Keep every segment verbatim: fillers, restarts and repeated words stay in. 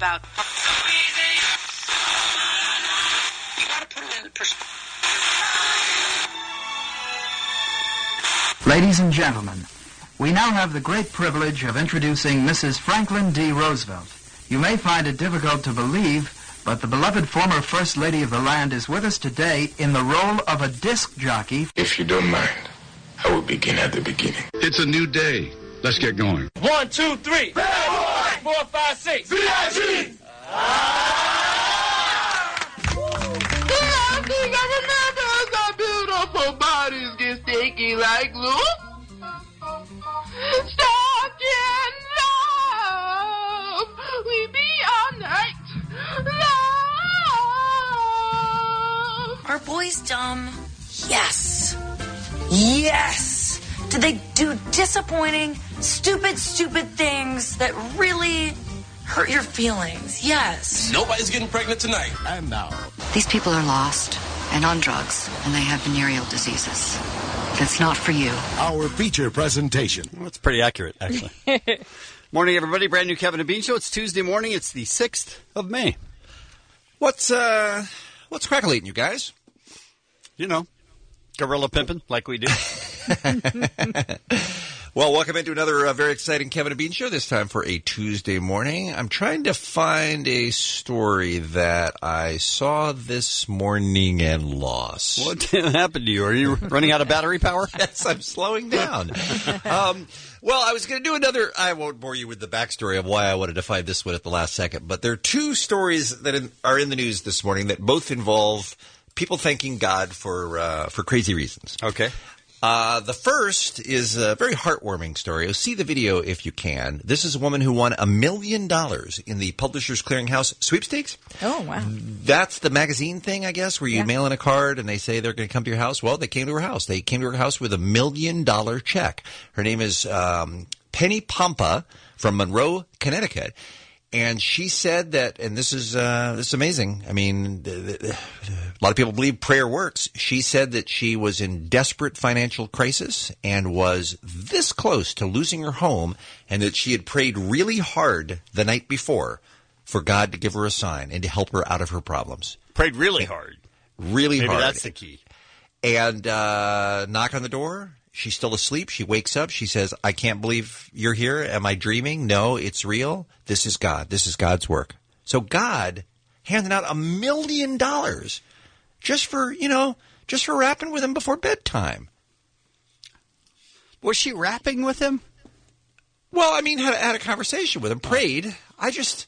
about. You gotta put it in perspective. Ladies and gentlemen, we now have the great privilege of introducing Missus Franklin D. Roosevelt. You may find it difficult to believe, but the beloved former First Lady of the land is with us today in the role of a disc jockey. If you don't mind, I will begin at the beginning. It's a new day. Let's get going. One, two, three. Bad boy. Four, five, six. V I G. I think I remember as our beautiful bodies get sticky like glue. Stuck in love, we be all night. Love. Are boys dumb? Yes. Yes. Do they do disappointing, stupid, stupid things that really hurt your feelings? Yes. Nobody's getting pregnant tonight. And now. These people are lost and on drugs, and they have venereal diseases. That's not for you. Our feature presentation. Well, that's pretty accurate, actually. Morning, everybody. Brand new Kevin and Bean Show. It's Tuesday morning. It's the sixth of May. What's, uh, what's crackling, you guys? You know, gorilla pimping like we do. Well, welcome into another uh, very exciting Kevin and Bean Show, this time for a Tuesday morning. I'm trying to find a story that I saw this morning and lost. What happened to you? Are you running out of battery power? Yes, I'm slowing down. um, well, I was going to do another, I won't bore you with the backstory of why I wanted to find this one at the last second, but there are two stories that in, are in the news this morning that both involve people thanking God for uh, for crazy reasons. Okay. Uh, the first is a very heartwarming story. See the video if you can. This is a woman who won a million dollars in the Publishers Clearinghouse sweepstakes. Oh, wow. That's the magazine thing, I guess, where you yeah. mail in a card and they say they're going to come to your house. Well, they came to her house. They came to her house with a million dollar check. Her name is um, Penny Pompa from Monroe, Connecticut. And she said that, and this is uh, this is amazing. I mean, a lot of people believe prayer works. She said that she was in desperate financial crisis and was this close to losing her home, and that she had prayed really hard the night before for God to give her a sign and to help her out of her problems. Prayed really hard. Really Maybe hard. Maybe that's the key. And uh, knock on the door. She's still asleep. She wakes up. She says, I can't believe you're here. Am I dreaming? No, it's real. This is God. This is God's work. So God handing out a million dollars just for, you know, just for rapping with him before bedtime. Was she rapping with him? Well, I mean, had, had a conversation with him, prayed. I just,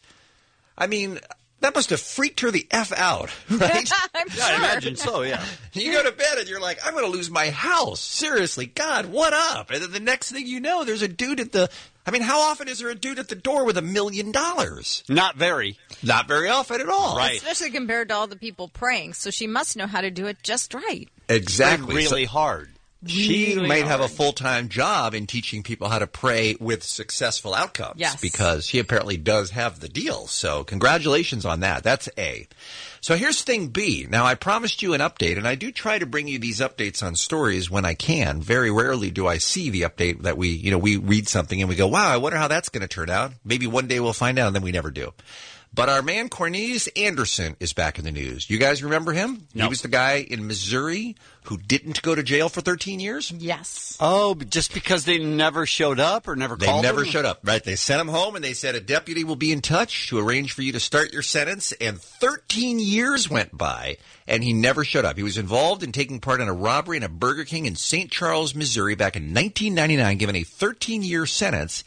I mean... That must have freaked her the F out, right? I'm yeah, sure. I imagine so, yeah. You go to bed and you're like, I'm going to lose my house. Seriously, God, what up? And then the next thing you know, there's a dude at the... I mean, how often is there a dude at the door with a million dollars? Not very. Not very often at all. Right. Especially compared to all the people praying. So she must know how to do it just right. Exactly. Really so, hard. She really might hard. have a full-time job in teaching people how to pray with successful outcomes. Yes. Because she apparently does have the deal. So congratulations on that. That's A. So here's thing B. Now, I promised you an update, and I do try to bring you these updates on stories when I can. Very rarely do I see the update that we, you know, we read something and we go, wow, I wonder how that's going to turn out. Maybe one day we'll find out, and then we never do. But our man Cornelius Anderson is back in the news. You guys remember him? No. He was the guy in Missouri who didn't go to jail for thirteen years? Yes. Oh, just because they never showed up or never They called never him? showed up, right? They sent him home and they said a deputy will be in touch to arrange for you to start your sentence. And thirteen years went by and he never showed up. He was involved in taking part in a robbery in a Burger King in Saint Charles, Missouri back in nineteen ninety-nine, given a thirteen-year sentence.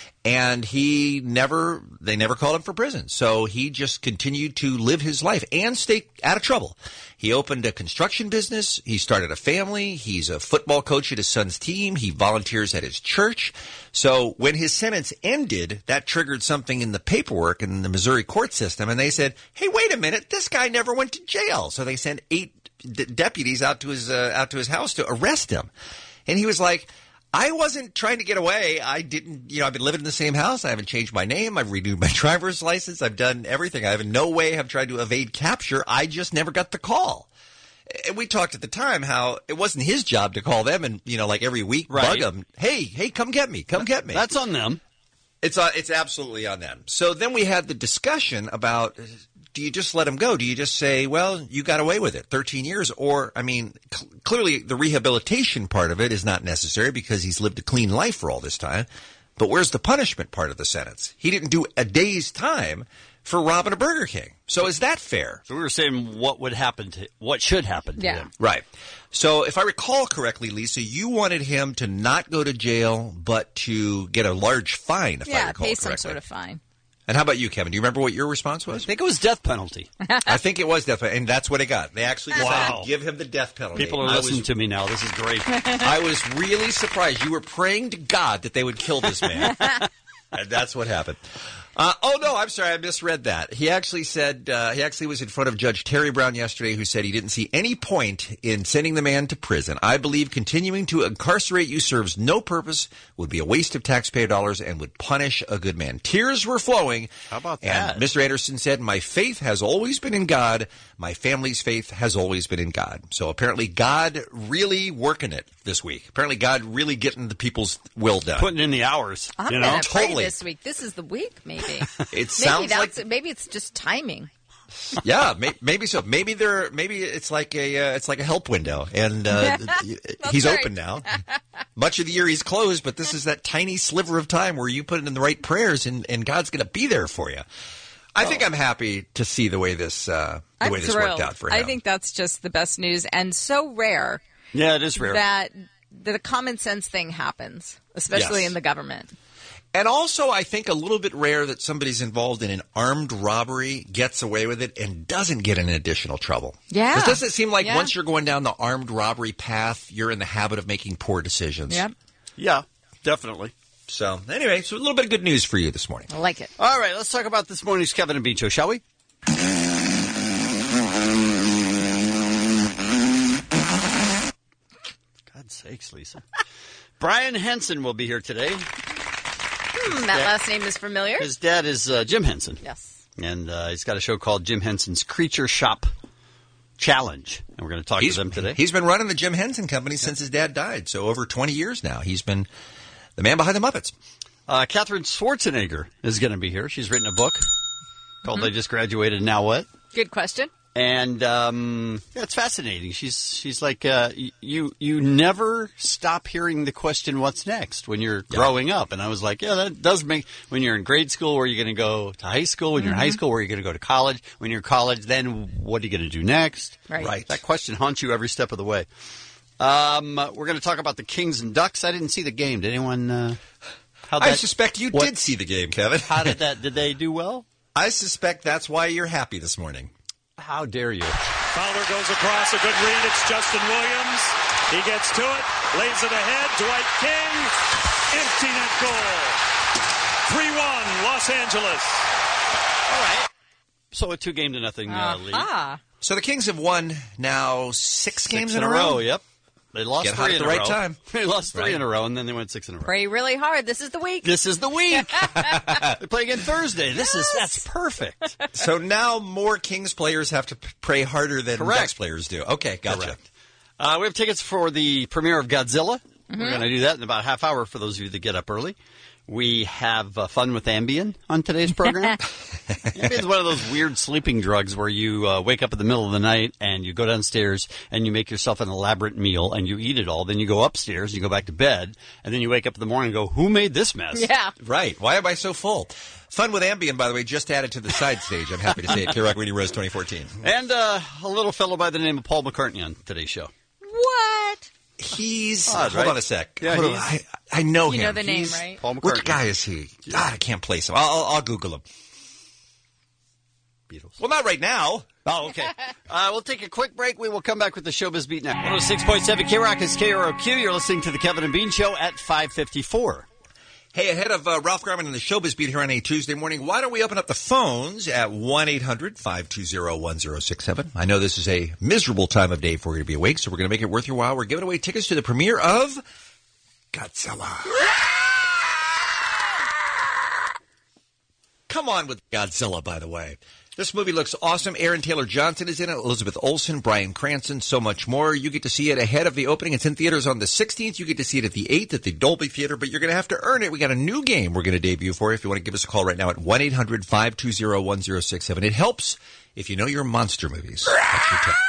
And he never, they never called him for prison. So he just continued to live his life and stay out of trouble. He opened a construction business. He started a family. He's a football coach at his son's team. He volunteers at his church. So when his sentence ended, that triggered something in the paperwork in the Missouri court system. And they said, hey, wait a minute, this guy never went to jail. So they sent eight d- deputies out to his, uh, out to his house to arrest him. And he was like, I wasn't trying to get away. I didn't, you know, I've been living in the same house. I haven't changed my name. I've renewed my driver's license. I've done everything. I have in no way have tried to evade capture. I just never got the call. And we talked at the time how it wasn't his job to call them and, you know, like every week right. bug them. Hey, hey, come get me. Come get me. That's on them. It's uh, it's absolutely on them. So then we had the discussion about, do you just let him go? Do you just say, well, you got away with it, thirteen years? Or, I mean, cl- clearly the rehabilitation part of it is not necessary because he's lived a clean life for all this time. But where's the punishment part of the sentence? He didn't do a day's time for robbing a Burger King. So is that fair? So we were saying what would happen to, what should happen to Yeah. him. Right. So if I recall correctly, Lisa, you wanted him to not go to jail, but to get a large fine, if I Yeah, recall pay correctly. some sort of fine. And how about you, Kevin? Do you remember what your response was? I think it was death penalty. I think it was death penalty, and that's what it got. They actually decided Wow. to give him the death penalty. People are I listening was, to me now. This is great. I was really surprised. You were praying to God that they would kill this man. And that's what happened. Uh, oh, no, I'm sorry. I misread that. He actually said, uh, he actually was in front of Judge Terry Brown yesterday, who said he didn't see any point in sending the man to prison. I believe continuing to incarcerate you serves no purpose, would be a waste of taxpayer dollars, and would punish a good man. Tears were flowing. How about and that? Mister Anderson said, my faith has always been in God. My family's faith has always been in God. So apparently God really working it this week. Apparently God really getting the people's will done. Putting in the hours. I'm you know? gonna pray Totally. this week. This is the week, maybe. It maybe sounds that's like maybe it's just timing. yeah, may, maybe so. Maybe there. Maybe it's like a uh, it's like a help window, and uh, he's right. open now. Much of the year he's closed, but this is that tiny sliver of time where you put in the right prayers, and, and God's going to be there for you. I think I'm happy to see the way this uh, the I'm way this thrilled. worked out for him. I think that's just the best news, and so rare Yeah, it is rare. that the common sense thing happens, especially Yes. in the government. And also, I think a little bit rare that somebody's involved in an armed robbery, gets away with it, and doesn't get in additional trouble. Yeah. Because doesn't it seem like Yeah. once you're going down the armed robbery path, you're in the habit of making poor decisions? Yep, Yeah, definitely. So, anyway, so a little bit of good news for you this morning. I like it. All right, let's talk about this morning's Kevin and Bean Show, shall we? God's sakes, Lisa. Brian Henson will be here today. Hmm, that last name is familiar. His dad is uh, Jim Henson. Yes. And uh, he's got a show called Jim Henson's Creature Shop Challenge. And we're going to talk He's, to them today. he's been running the Jim Henson Company since his dad died, so over twenty years now. He's been the man behind the Muppets. Uh, Catherine Schwarzenegger is going to be here. She's written a book called Mm-hmm. I Just Graduated, Now What? Good question. And um, yeah, it's fascinating. She's she's like uh, y- you you never stop hearing the question "What's next?" when you're growing up. And I was like, yeah, that does make when you're in grade school, where you're going to go to high school. When you're in high school, where you're going to go to college. When you're in college, then what are you going to do next? Right. Right. That question haunts you every step of the way. Um, we're going to talk about the Kings and Ducks. I didn't see the game. Did anyone? Uh, how I that, suspect you what- did see the game, Kevin. How did that? Did they do well? I suspect that's why you're happy this morning. How dare you? Fowler goes across, a good read. It's Justin Williams. He gets to it, lays it ahead. Dwight King, empty net goal. three one, Los Angeles. All right. So a two game to nothing uh, lead. Ah, So the Kings have won now six, Six games in, a row. Yep. They lost Get three hot in at the a right row. time. They lost three Right. in a row, and then they went six in a row. pray really hard. This is the week. This is the week. They play again Thursday. This is that's perfect. So now more Kings players have to p- pray harder than Correct. Ducks players do. Okay, gotcha. Correct. Uh, we have tickets for the premiere of Godzilla. We're going to do that in about a half hour for those of you that get up early. We have uh, fun with Ambien on today's program. Ambien's one of those weird sleeping drugs where you uh, wake up in the middle of the night and you go downstairs and you make yourself an elaborate meal and you eat it all. Then you go upstairs, you go back to bed, and then you wake up in the morning and go, who made this mess? Yeah. Right. Why am I so full? Fun with Ambien, by the way, just added to the side stage. I'm happy to say it. K-Rock Weenie Rose twenty fourteen. And uh, a little fellow by the name of Paul McCartney on today's show. What? He's Odd, hold right? on a sec. Yeah, Hold on. he's- I, I know You him. know the name, He's- right? Paul McCartney. Which guy is he? God, I can't place him. I'll, I'll, I'll Google him. Beatles. Well, not right now. Oh, okay. Uh, we'll take a quick break. We will come back with the Showbiz Beat now. one oh six point seven K-Rock is K R O Q. You're listening to the Kevin and Bean Show at five fifty-four. Hey, ahead of uh, Ralph Garman and the Showbiz Beat here on a Tuesday morning, why don't we open up the phones at one eight hundred five two zero one zero six seven. I know this is a miserable time of day for you to be awake, so we're going to make it worth your while. We're giving away tickets to the premiere of Godzilla. come on with Godzilla, by the way. This movie looks awesome. Aaron Taylor Johnson is in it, Elizabeth Olsen, Bryan Cranston, so much more. You get to see it ahead of the opening. It's in theaters on the sixteenth. You get to see it at the eighth at the Dolby Theater, but you're going to have to earn it. We got a new game we're going to debut for you. If you want to give us a call right now at one eight hundred five two zero one zero six seven. It helps if you know your monster movies. That's your tip.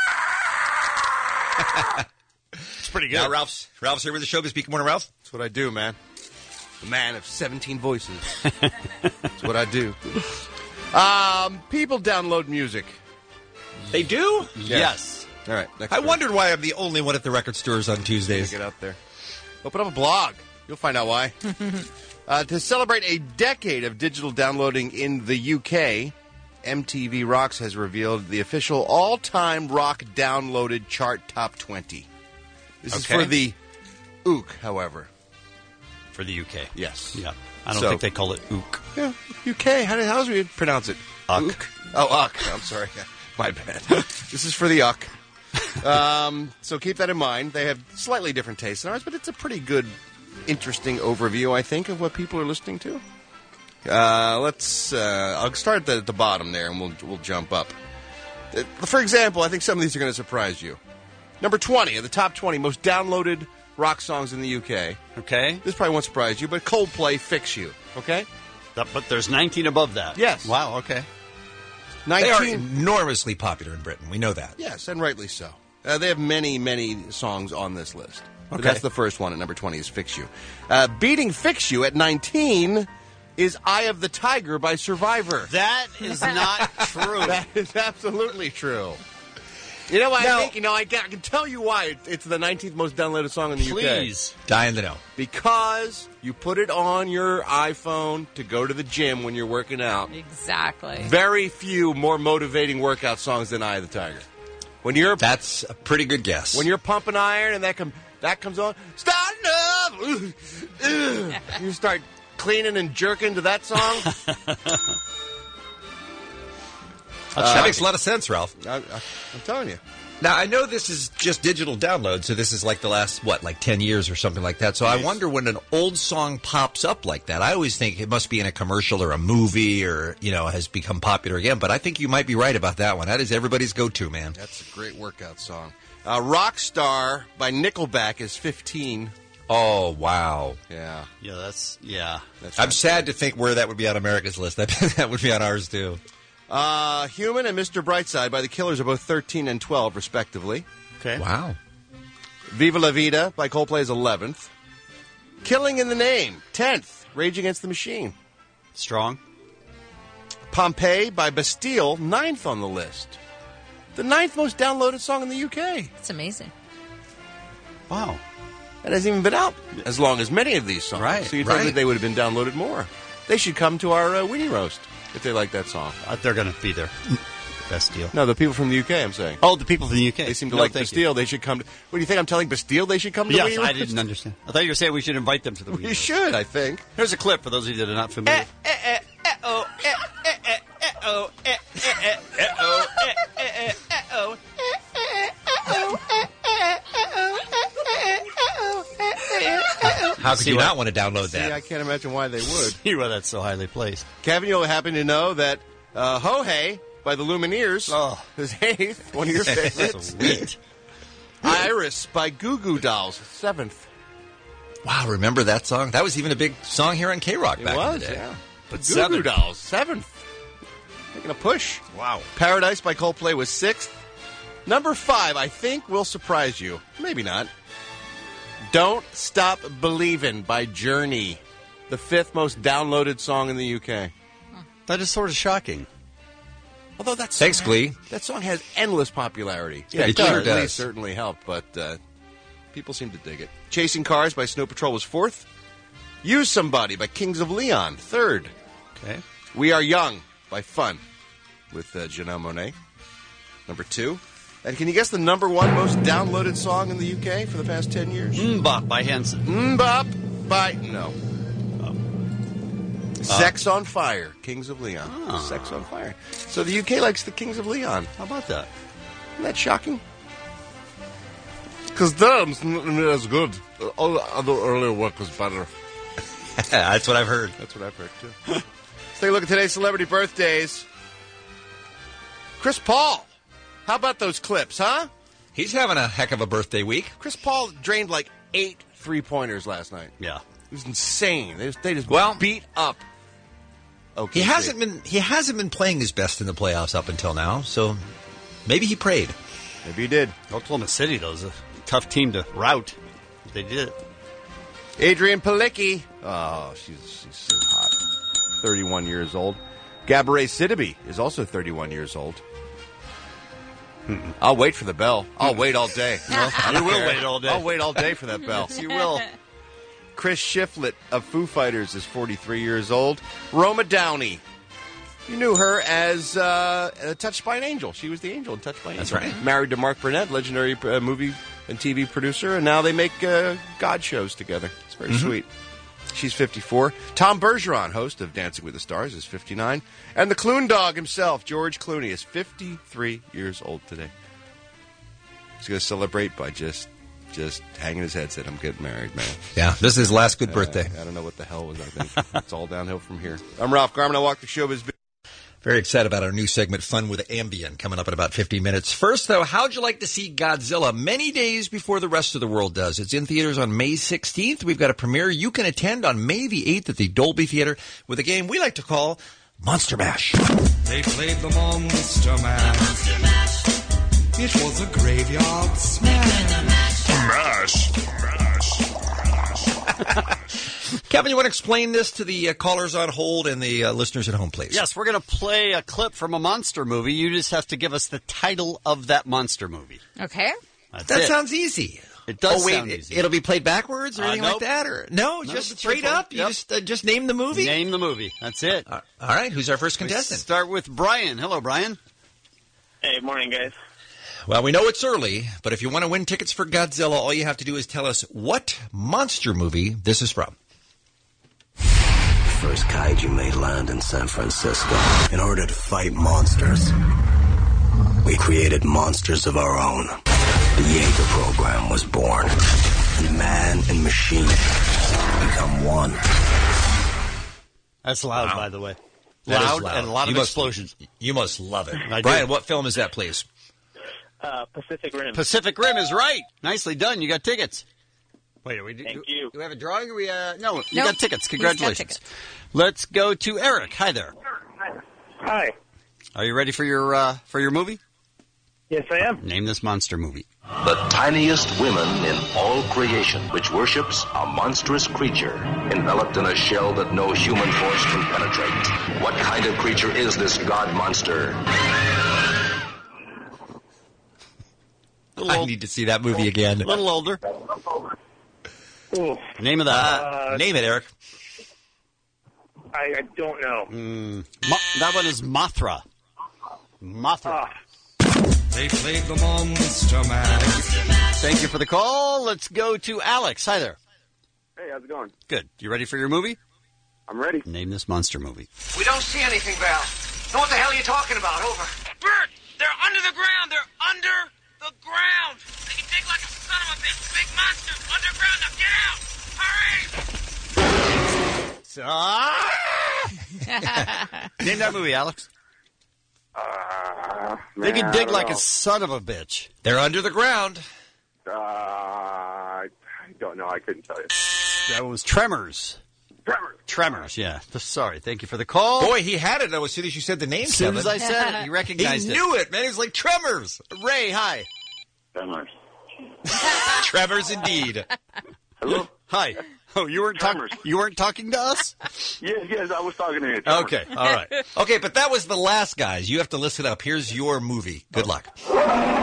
It's pretty good. Now, Ralph's, Ralph's here with the show. Good morning, Ralph. That's what I do, man. The man of seventeen voices. That's what I do. Um, people download music. They do? Yes. All right. Next I story. wondered why I'm the only one at the record stores on Tuesdays. Get out there. Open up a blog. You'll find out why. uh, to celebrate a decade of digital downloading in the U K, M T V Rocks has revealed the official all-time rock downloaded chart top twenty. This Okay. is for the U K, however. For the U K. Yes. Yeah. I don't So- think they call it ook. Yeah, U K. How do how do we pronounce it? Uck. U K? Oh, U K. I'm sorry. My bad. This is for the U K. Um, so keep that in mind. They have slightly different tastes than ours, but it's a pretty good, interesting overview, I think, of what people are listening to. Uh, let's. Uh, I'll start at the, at the bottom there, and we'll we'll jump up. Uh, For example, I think some of these are going to surprise you. Number twenty of the top twenty most downloaded rock songs in the U K. Okay. This probably won't surprise you, but Coldplay, "Fix You." Okay. That, but there's nineteen above that. Yes. Wow, okay. They are nineteen. enormously popular in Britain. We know that. Yes, and rightly so. Uh, they have many, many songs on this list. But Okay. that's the first one at number twenty is "Fix You." Uh, beating "Fix You" at nineteen is "Eye of the Tiger" by Survivor. That is not true. That is absolutely true. You know why Now- I think? You know, I can, I can tell you why it, it's the nineteenth most downloaded song in the U K. Please. Dying to know. Because you put it on your iPhone to go to the gym when you're working out. Exactly. Very few more motivating workout songs than "Eye of the Tiger." When you're That's a pretty good guess. When you're pumping iron and that com- that comes on, starting up, ooh, ooh, you start cleaning and jerking to that song. that makes a lot of sense, Ralph. I, I, I'm telling you. Now, I know this is just digital download, so this is like the last, what, like ten years or something like that. So I wonder when an old song pops up like that. I always think it must be in a commercial or a movie or, you know, has become popular again. But I think you might be right about that one. That is everybody's go-to, man. That's a great workout song. Uh, Rockstar by Nickelback is fifteen. Oh, wow. Yeah. Yeah, that's, yeah. That's I'm right. sad to think where that would be on America's list. That, that would be on ours, too. Uh, Human and Mister Brightside by The Killers are both thirteen and twelve, respectively. Okay. Wow. Viva La Vida by Coldplay is eleventh. Killing in the Name, tenth. Rage Against the Machine. Strong. Pompeii by Bastille, ninth on the list. The ninth most downloaded song in the U K. It's amazing. Wow. It hasn't even been out as long as many of these songs. Right, So you'd think right. that they would have been downloaded more. They should come to our uh, Weenie Roast if they like that song. Uh, they're going to be there. Best deal. No, the people from the U K, I'm saying. Oh, the people from the U K. They seem to No, like thank Bastille. you. They should come to... What do you think? I'm telling Bastille they should come to Yes, Weenie Roast? I didn't understand. I thought you were saying we should invite them to the We weekend. should, I think. Here's a clip for those of you that are not familiar. How could See you what- not want to download See, that? I can't imagine why they would. See why that's so highly placed. Kevin, you'll happen to know that uh, Ho Hey by the Lumineers Oh. is eighth, one of your favorites. Sweet. Iris by Goo Goo Dolls, seventh. Wow, remember that song? That was even a big song here on K-Rock It back was, in the day. yeah. But Goo Goo seventh. Dolls, seventh. Making a push. Wow. Paradise by Coldplay was sixth. Number five, I think, will surprise you. Maybe not. Don't Stop Believin' by Journey. The fifth most downloaded song in the U K. That is sort of shocking. Although that Thanks, song Glee. Has, that song has endless popularity. Yeah, it does. sure At does. least certainly helped, but uh, people seem to dig it. Chasing Cars by Snow Patrol was fourth. Use Somebody by Kings of Leon, third. Okay. We Are Young by Fun with uh, Janelle Monáe, number two. And can you guess the number one most downloaded song in the U K for the past ten years? Mbop by Hanson. Mbop by... No. Sex on Fire, Kings of Leon. Ah. Sex on Fire. So the U K likes the Kings of Leon. How about that? Isn't that shocking? Because Durham's not as good. All the other earlier work was better. That's what I've heard. That's what I've heard, too. take a look at today's celebrity birthdays. Chris Paul. How about those clips, huh? He's having a heck of a birthday week. Chris Paul drained like eight three-pointers last night. Yeah. It was insane. They just, they just well, beat up. Okay, he hasn't been he hasn't been playing his best in the playoffs up until now, so maybe he prayed. Maybe he did. Oklahoma City, though, is a tough team to rout. They did it. Adrian Palicki. Oh, she's, she's so hot. thirty-one years old. Gabourey Sidibe is also thirty-one years old. Mm-mm. I'll wait for the bell. I'll wait all day. No, you will wait all day. I'll wait all day for that bell. Yes, you will. Chris Shiflett of Foo Fighters is forty-three years old. Roma Downey. You knew her as uh, uh, Touched by an Angel. She was the angel in Touched by an Angel. That's right. Married to Mark Burnett, legendary uh, movie and T V producer, and now they make uh, God shows together. It's very Mm-hmm. sweet. She's fifty-four. Tom Bergeron, host of Dancing with the Stars, is fifty-nine. And the Clune Dog himself, George Clooney, is fifty-three years old today. He's going to celebrate by just just hanging his head, said, I'm getting married, man. Yeah, this is his last good birthday. Uh, I don't know what the hell was, I think. It's all downhill from here. I'm Ralph Garman. I walk the showbiz. Very excited about our new segment, Fun with Ambien, coming up in about fifty minutes. First, though, how'd you like to see Godzilla many days before the rest of the world does? It's in theaters on May sixteenth. We've got a premiere you can attend on May the eighth at the Dolby Theater with a game we like to call Monster Mash. They played the Monster Mash. It was a graveyard smash. Mash. Kevin, you want to explain this to the uh, callers on hold and the uh, listeners at home, please? Yes, we're going to play a clip from a monster movie. You just have to give us the title of that monster movie. Okay. That's that it. sounds easy. It does oh, wait, sound easy. It'll be played backwards or Uh, anything nope. like that? Or No, No, just it's straight straightforward. up? You Yep. just uh, just name the movie? Name the movie. That's it. Uh, all right, who's our first We contestant? start with Brian. Hello, Brian. Hey, morning, guys. Well, we know it's early, but if you want to win tickets for Godzilla, all you have to do is tell us what monster movie this is from. First kaiju made land in San Francisco. In order to fight monsters, we created monsters of our own. The Jaeger program was born. And man and machine become one. That's loud, Wow. by the way. That is Loud, loud. and a lot You of must- explosions. You must love it. I do. Brian, what film is that, please? Uh, Pacific Rim. Pacific Rim is right. Nicely done. You got tickets. Wait, are we do, Thank do, you. do we have a drawing? Or we, uh, no, you Nope. got tickets. He's got Congratulations. tickets. Let's go to Eric. Hi there. Hi. Are you ready for your uh, for your movie? Yes, I am. Name this monster movie. The tiniest women in all creation, which worships a monstrous creature enveloped in a shell that no human force can penetrate. What kind of creature is this god monster? I need to see that movie again. A little older. Ooh. Name of that. Uh, Name it, Eric. I, I don't know. Mm, Mo- that one is Mothra. Mothra. Ah. They played the Monster Mash. Thank you for the call. Let's go to Alex. Hi there. Hey, how's it going? Good. You ready for your movie? I'm ready. Name this monster movie. We don't see anything, Val. Know what the hell are you talking about? Over. Bert, they're under the ground. They're under the ground. They can dig like a son of a bitch. Big monster underground. Now get out. Hurry. Name that movie, Alex. Uh, They man, can I dig don't like know. a son of a bitch. They're under the ground. Uh, I don't know. I couldn't tell you. That was Tremors. Tremors. Tremors, yeah. Sorry. Thank you for the call. Boy, he had it, though, as soon as you said the name, As soon as I Kevin. said it, he recognized He it. knew it, man. He was like, Tremors. Ray, hi. Tremors. Tremors, indeed. Hello. Hi. Oh, you weren't talking. You weren't talking to us. Yes, yes, I was talking to you. Tremors. Okay, all right. Okay, but that was the last, guys. You have to listen up. Here's your movie. Good luck. Will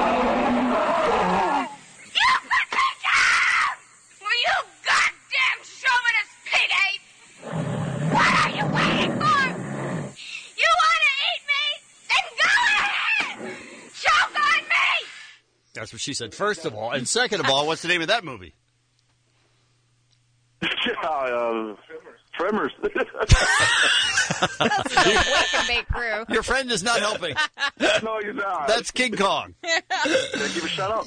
you goddamn chauvinist pig ape? What are you waiting for? You want to eat me? Then go ahead. Choke on me. That's what she said, first of all. And second of all, what's the name of that movie? uh, Tremors. That's the Wake and Bake crew. Your friend is not helping. No, you're not. That's King Kong. Can I give a shout out?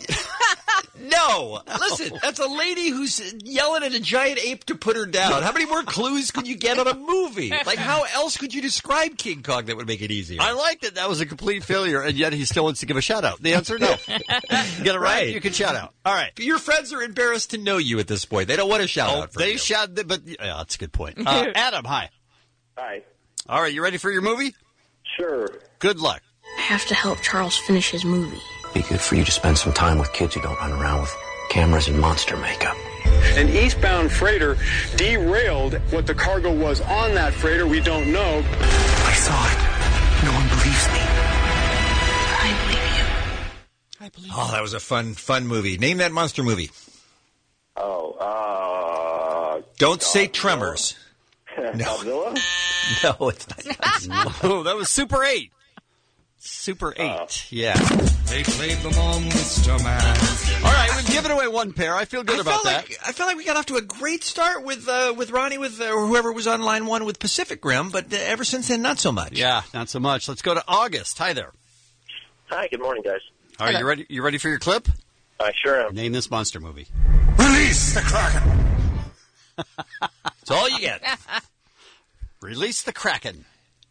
No. Listen, that's a lady who's yelling at a giant ape to put her down. How many more clues could you get on a movie? Like, how else could you describe King Kong that would make it easier? I liked it. That was a complete failure, and yet he still wants to give a shout-out. The answer, no. Get it right, Right. you can shout out. All right. Your friends are embarrassed to know you at this point. They don't want to shout Oh, out for they you. shout, but yeah, that's a good point. Uh, Adam, hi. Hi. All right, you ready for your movie? Sure. Good luck. I have to help Charles finish his movie. Be good for you to spend some time with kids who don't run around with cameras and monster makeup. An eastbound freighter derailed. What the cargo was on that freighter, we don't know. I saw it. No one believes me. I believe you. I believe Oh, that was a fun, fun movie. Name that monster movie. Oh, uh... Don't say Tremors. Godzilla? No, it's not. Oh, that was Super eight. Super eight, yeah. They played the Monster Man. All right, we've given away one pair. I feel good I about felt that. like I felt like we got off to a great start with uh, with Ronnie, with uh, or whoever was on line one with Pacific Rim, but uh, ever since then, not so much. Yeah, not so much. Let's go to August. Hi there. Hi, good morning, guys. All right, you ready? You ready for your clip? I sure am. Name this monster movie. Release the Kraken! That's all you get. Release the Kraken.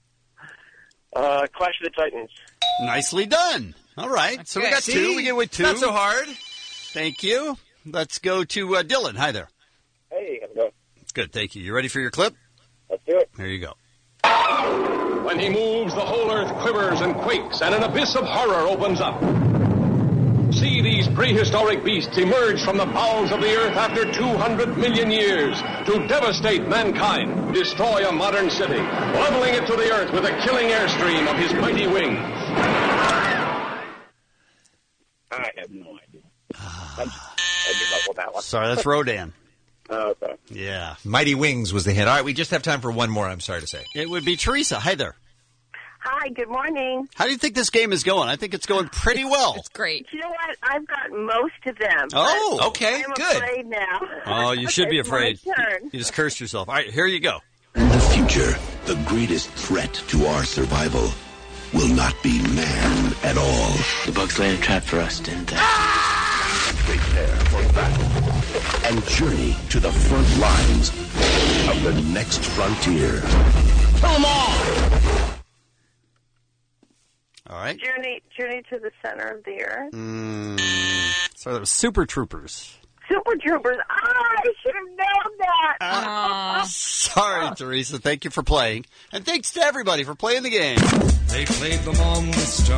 Uh, Clash of the Titans. Nicely done. All right, That's so we good. got See? two. We get with two. Not so hard. Thank you. Let's go to uh, Dylan. Hi there. Hey, how's it going? Good, thank you. You ready for your clip? Let's do it. There you go. When he moves, the whole earth quivers and quakes, and an abyss of horror opens up. See these prehistoric beasts emerge from the bowels of the earth after two hundred million years to devastate mankind, destroy a modern city, leveling it to the earth with a killing airstream of his mighty wings. I have no idea. I'm just, I give up on that one. Sorry, that's Rodan. Oh, okay. Yeah. Mighty Wings was the hint. All right, we just have time for one more, I'm sorry to say. It would be Teresa. Hi there. Hi, good morning. How do you think this game is going? I think it's going pretty well. It's great. You know what? I've got most of them. Oh, but okay, I'm good. afraid now. Oh, you should be It's afraid. my turn. You just cursed yourself. All right, here you go. In the future, the greatest threat to our survival will not be man at all. The bugs laid a trap for us, didn't they? Prepare for battle and journey to the front lines of the next frontier. Kill them all! All right. Journey, journey to the center of the earth. Mm, sorry, that was Super Troopers. Super Troopers. Ah, I should have known that. Aw. Sorry, Teresa. Thank you for playing. And thanks to everybody for playing the game. They played the Monster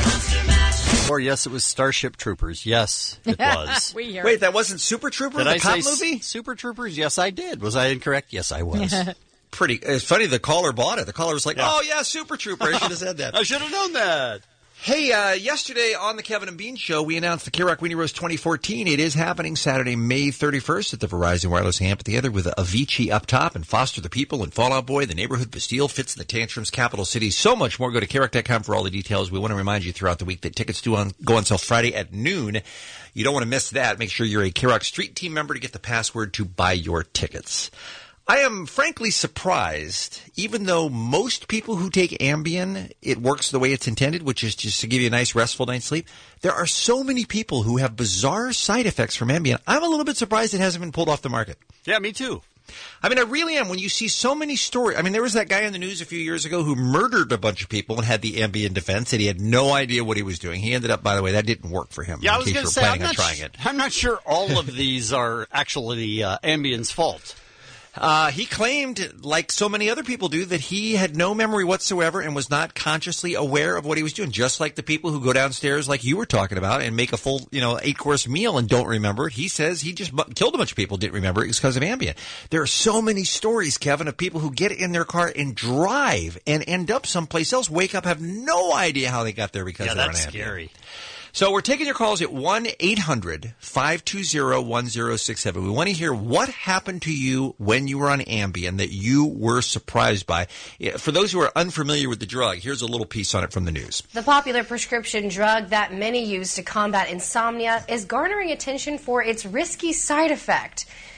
Man. Or yes, it was Starship Troopers. Yes, it was. We hear Wait, that wasn't Super Trooper, Did the I cop say movie? S- Super Troopers? Yes, I did. Was I incorrect? Yes, I was. Pretty. It's funny, the caller bought it. The caller was like, Yeah. oh, yeah, Super Trooper. I should have said that. I should have known that. Hey, uh, yesterday on the Kevin and Bean Show, we announced the K-Rock Weenie Roast twenty fourteen. It is happening Saturday, May thirty-first at the Verizon Wireless Amphitheater with Avicii up top and Foster the People and Fall Out Boy, The Neighborhood, Bastille, Fits and the Tantrums, Capital City. So much more. Go to K rock dot com for all the details. We want to remind you throughout the week that tickets do on, go on sale Friday at noon. You don't want to miss that. Make sure you're a K-Rock Street Team member to get the password to buy your tickets. I am frankly surprised, even though most people who take Ambien, it works the way it's intended, which is just to give you a nice restful night's sleep. There are so many people who have bizarre side effects from Ambien. I'm a little bit surprised it hasn't been pulled off the market. Yeah, me too. I mean, I really am. When you see so many stories, I mean, there was that guy in the news a few years ago who murdered a bunch of people and had the Ambien defense, and he had no idea what he was doing. He ended up, by the way, that didn't work for him. Yeah, in I was case going you're to say, I'm planning on not, trying sh- it. I'm not sure all of these are actually uh, Ambien's fault. Uh, he claimed, like so many other people do, that he had no memory whatsoever and was not consciously aware of what he was doing. Just like the people who go downstairs, like you were talking about, and make a full, you know, eight-course meal and don't remember it. He says he just bu- killed a bunch of people, didn't remember it. It's because of Ambien. There are so many stories, Kevin, of people who get in their car and drive and end up someplace else, wake up, have no idea how they got there because Yeah, they're that's on Ambien. scary. So we're taking your calls at one eight hundred five two zero one zero six seven. We want to hear what happened to you when you were on Ambien that you were surprised by. For those who are unfamiliar with the drug, here's a little piece on it from the news. The popular prescription drug that many use to combat insomnia is garnering attention for its risky side effect.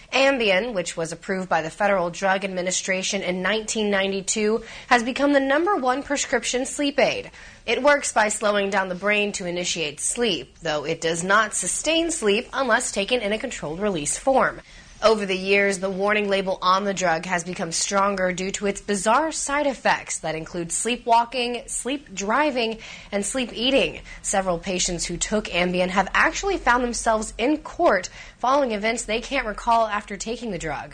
Ambien, which was approved by the Federal Drug Administration in nineteen ninety-two, has become the number one prescription sleep aid. It works by slowing down the brain to initiate sleep, though it does not sustain sleep unless taken in a controlled release form. Over the years, the warning label on the drug has become stronger due to its bizarre side effects that include sleepwalking, sleep driving, and sleep eating. Several patients who took Ambien have actually found themselves in court following events they can't recall after taking the drug.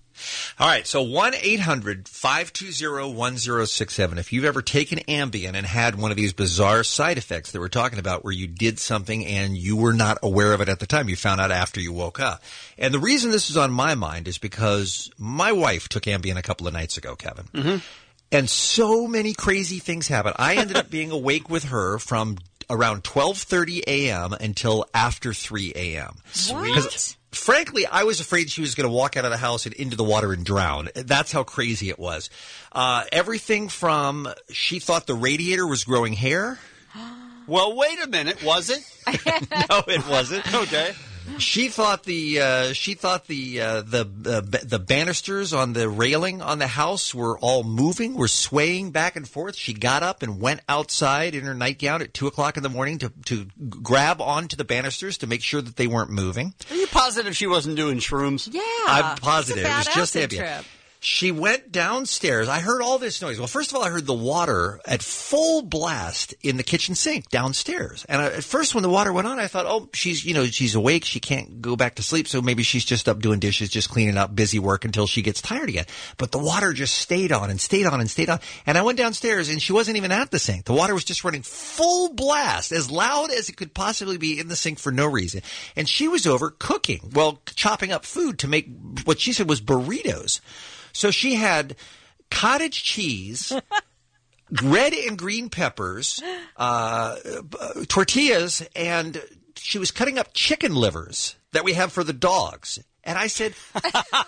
All right, so one eight hundred five two zero one zero six seven. If you've ever taken Ambien and had one of these bizarre side effects that we're talking about where you did something and you were not aware of it at the time, you found out after you woke up. And the reason this is on my mind is because my wife took Ambien a couple of nights ago, Kevin. Mm-hmm. And so many crazy things happened. I ended up being awake with her from around twelve thirty a.m. until after three a.m. Sweet. Frankly, I was afraid she was going to walk out of the house and into the water and drown. That's how crazy it was. Uh, everything from she thought the radiator was growing hair. Well, wait a minute. Was it? No, it wasn't. Okay. She thought the uh, she thought the uh, the uh, the banisters on the railing on the house were all moving, were swaying back and forth. She got up and went outside in her nightgown at two o'clock in the morning to to grab onto the banisters to make sure that they weren't moving. Are you positive she wasn't doing shrooms? Yeah, I'm positive. It's a It was bad just acid Ambien. trip. She went downstairs. I heard all this noise. Well, first of all, I heard the water at full blast in the kitchen sink downstairs. And I, at first, when the water went on, I thought, oh, she's, you know, she's awake. She can't go back to sleep. So maybe she's just up doing dishes, just cleaning up, busy work until she gets tired again. But the water just stayed on and stayed on and stayed on. And I went downstairs and she wasn't even at the sink. The water was just running full blast, as loud as it could possibly be in the sink for no reason. And she was over cooking, well, chopping up food to make what she said was burritos. So she had cottage cheese, red and green peppers, uh, tortillas, and she was cutting up chicken livers that we have for the dogs. And I said, what,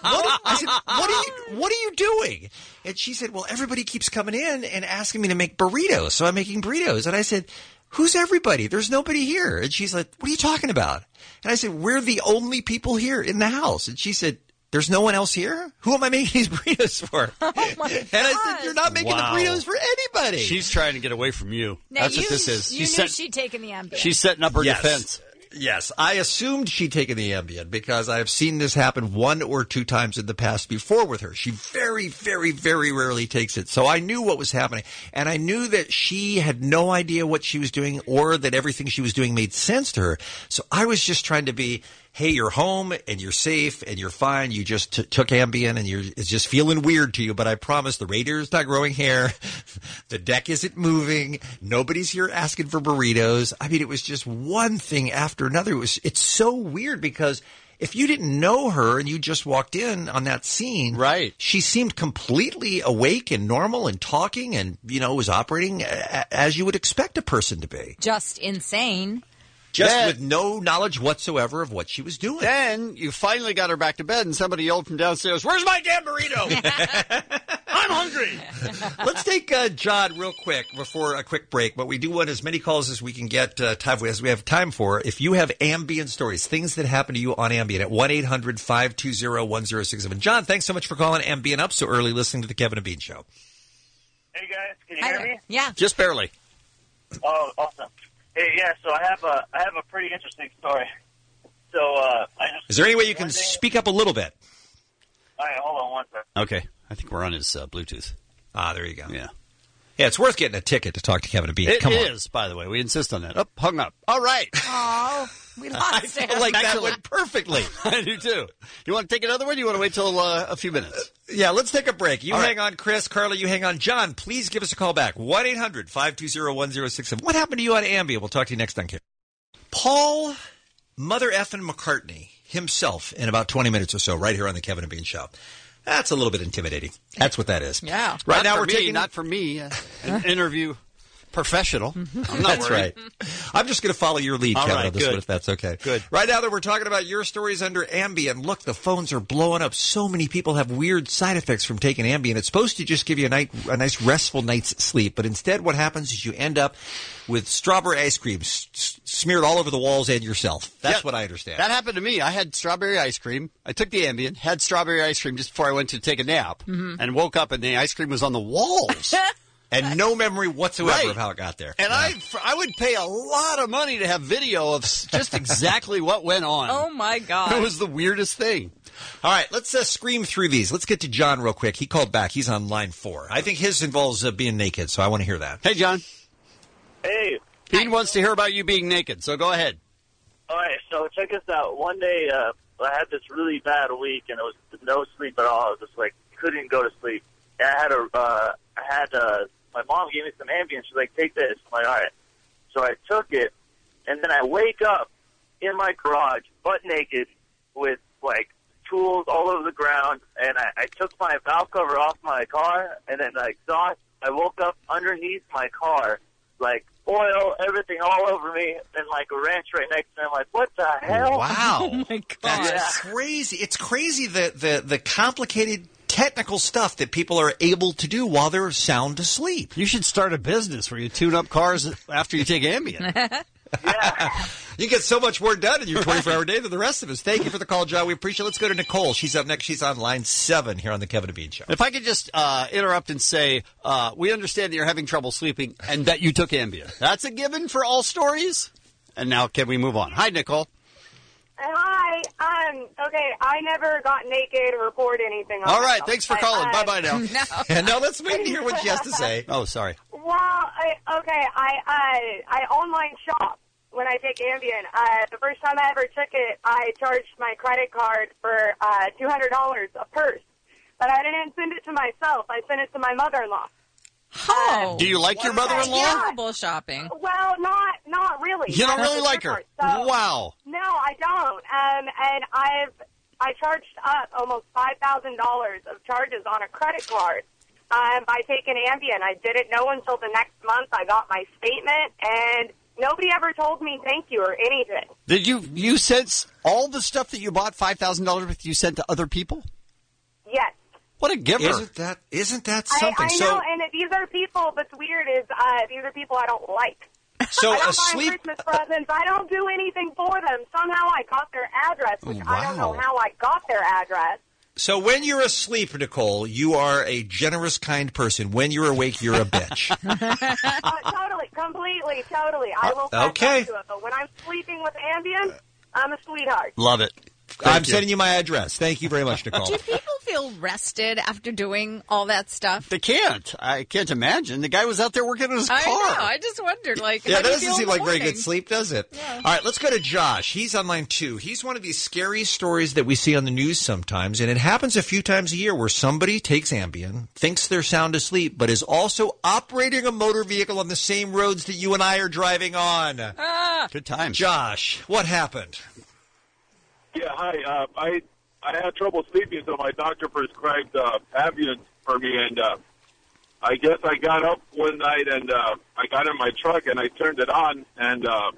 I said, what are you, what are you doing? And she said, well, everybody keeps coming in and asking me to make burritos. So I'm making burritos. And I said, who's everybody? There's nobody here. And she's like, what are you talking about? And I said, we're the only people here in the house. And she said, there's no one else here? Who am I making these burritos for? Oh my and I said, you're not making Wow. the burritos for anybody. She's trying to get away from you. Now, That's you, what this is. You She's, knew set, she'd taken the Ambien. she's setting up her Yes. defense. Yes, I assumed she'd taken the Ambien because I have seen this happen one or two times in the past before with her. She very, very, very rarely takes it. So I knew what was happening. And I knew that she had no idea what she was doing or that everything she was doing made sense to her. So I was just trying to be, hey, you're home and you're safe and you're fine. You just t- took Ambien and you're it's just feeling weird to you. But I promise the radiator's not growing hair. The deck isn't moving. Nobody's here asking for burritos. I mean, it was just one thing after another. It was it's so weird because if you didn't know her and you just walked in on that scene, right? She seemed completely awake and normal and talking and, you know, was operating a- as you would expect a person to be. Just insane. Just Then- with no knowledge whatsoever of what she was doing. Then you finally got her back to bed, and somebody yelled from downstairs, "Where's my damn burrito?" I'm hungry. Let's take uh, John real quick before a quick break, but we do want as many calls as we can get uh, time as we have time for. If you have Ambien stories, things that happened to you on Ambien at one eight hundred five two zero one zero six seven. John, thanks so much for calling Ambien up so early, listening to the Kevin and Bean Show. Hey guys, can you Hi hear there. me? Yeah. Just barely. Oh, awesome. Hey, yeah. So I have a I have a pretty interesting story. So uh, I just Is there any way you can one day- speak up a little bit? All right, hold on one second. Okay. I think we're on his uh, Bluetooth. Ah, there you go. Yeah. Yeah, it's worth getting a ticket to talk to Kevin and Bean. It Come on. is, by the way. We insist on that. Oh, hung up. All right. Oh, we I lost feel it. like that Excellent. went perfectly. I do, too. You want to take another one? You want to wait till uh, a few minutes? Yeah, let's take a break. You All hang right. on, Chris. Carla, you hang on. John, please give us a call back. one eight hundred five two zero one zero six seven. What happened to you on Ambien? We'll talk to you next time, kid. Paul Mother Effin McCartney himself in about twenty minutes or so, right here on the Kevin and Bean Show. That's a little bit intimidating. That's what that is. Yeah. Right Not now for we're me, taking not for me. Uh, an interview professional. I'm not That's worried. right. I'm just going to follow your lead, All Kevin, right, on this good. one, if that's okay. Good. Right now that we're talking about your stories under Ambien, look, the phones are blowing up. So many people have weird side effects from taking Ambien. It's supposed to just give you a night, a nice restful night's sleep, but instead what happens is you end up with strawberry ice cream, s- s- smeared all over the walls and yourself. That's Yeah, what I understand. That happened to me. I had strawberry ice cream. I took the Ambien, had strawberry ice cream just before I went to take a nap, Mhm. and woke up and the ice cream was on the walls. And no memory whatsoever Right. of how it got there. And I, I would pay a lot of money to have video of s- just exactly what went on. Oh, my God. It was the weirdest thing. All right, let's uh, scream through these. Let's get to John real quick. He called back. He's on line four. I think his involves uh, being naked, so I want to hear that. Hey, John. Hey. Pete wants to hear about you being naked, so go ahead. All right, so check this out. One day, uh, I had this really bad week, and it was no sleep at all. I was just like, couldn't go to sleep. And I had a, uh, I had, uh, my mom gave me some Ambien. She's like, take this. I'm like, all right. So I took it, and then I wake up in my garage, butt naked, with, like, tools all over the ground, and I, I took my valve cover off my car, and then the exhaust, I woke up underneath my car, like, oil, everything all over me, and, like, a wrench right next to me. I'm like, what the hell? Wow. Oh, my God. That's Yeah. crazy. It's crazy the, the, the complicated technical stuff that people are able to do while they're sound asleep. You should start a business where you tune up cars after you take Ambien. You get so much more done in your twenty-four hour day than the rest of us. Thank you for the call, John. We appreciate it. Let's go to Nicole. She's up next. She's on line seven here on the Kevin and Bean Show. If I could just uh, interrupt and say, uh, we understand that you're having trouble sleeping and that you took Ambien. That's a given for all stories. And now can we move on? Hi, Nicole. Hi. Um. Okay. I never got naked or poured anything on All right, myself, thanks for but, calling. uh, Bye-bye now. And now let's wait to hear what she has to say. Oh, sorry. Well, I, okay. I uh, I online shop when I take Ambien. Uh, the first time I ever took it, I charged my credit card for uh, two hundred dollars a purse, but I didn't send it to myself. I sent it to my mother-in-law. Oh. Do you like your mother-in-law? Terrible shopping. Well, not not really. You don't Not really the like credit her? card, so- Wow. No, I don't. Um, and I've I charged up almost five thousand dollars of charges on a credit card um, by taking Ambien. I didn't know until the next month. I got my statement, and nobody ever told me thank you or anything. Did you you sent all the stuff that you bought five thousand dollars with you sent to other people? Yes. What a giver. Isn't that isn't that I, something? I so know, and these are people. What's weird is uh, these are people I don't like. so I don't buy asleep. them Christmas presents. I don't do anything for them. Somehow I got their address, which I don't know Wow. how I got their address. So when you're asleep, Nicole, you are a generous, kind person. When you're awake, you're a bitch. uh, totally, completely, totally. I will fess okay. up to it. But when I'm sleeping with Ambien, I'm a sweetheart. Love it. I'm sending you my address. Thank you very much, Nicole. Do people feel rested after doing all that stuff? They can't. I can't imagine. The guy was out there working on his I car. know. I just wondered, like, Yeah, how that do you doesn't feel seem in the like very morning? good sleep, does it? Yeah. All right, let's go to Josh. He's on line two. He's one of these scary stories that we see on the news sometimes, and it happens a few times a year where somebody takes Ambien, thinks they're sound asleep, but is also operating a motor vehicle on the same roads that you and I are driving on. Ah. Good times. Josh, what happened? Yeah, hi. Uh, I I had trouble sleeping, so my doctor prescribed uh, Ambien for me, and uh, I guess I got up one night and uh, I got in my truck and I turned it on, and uh,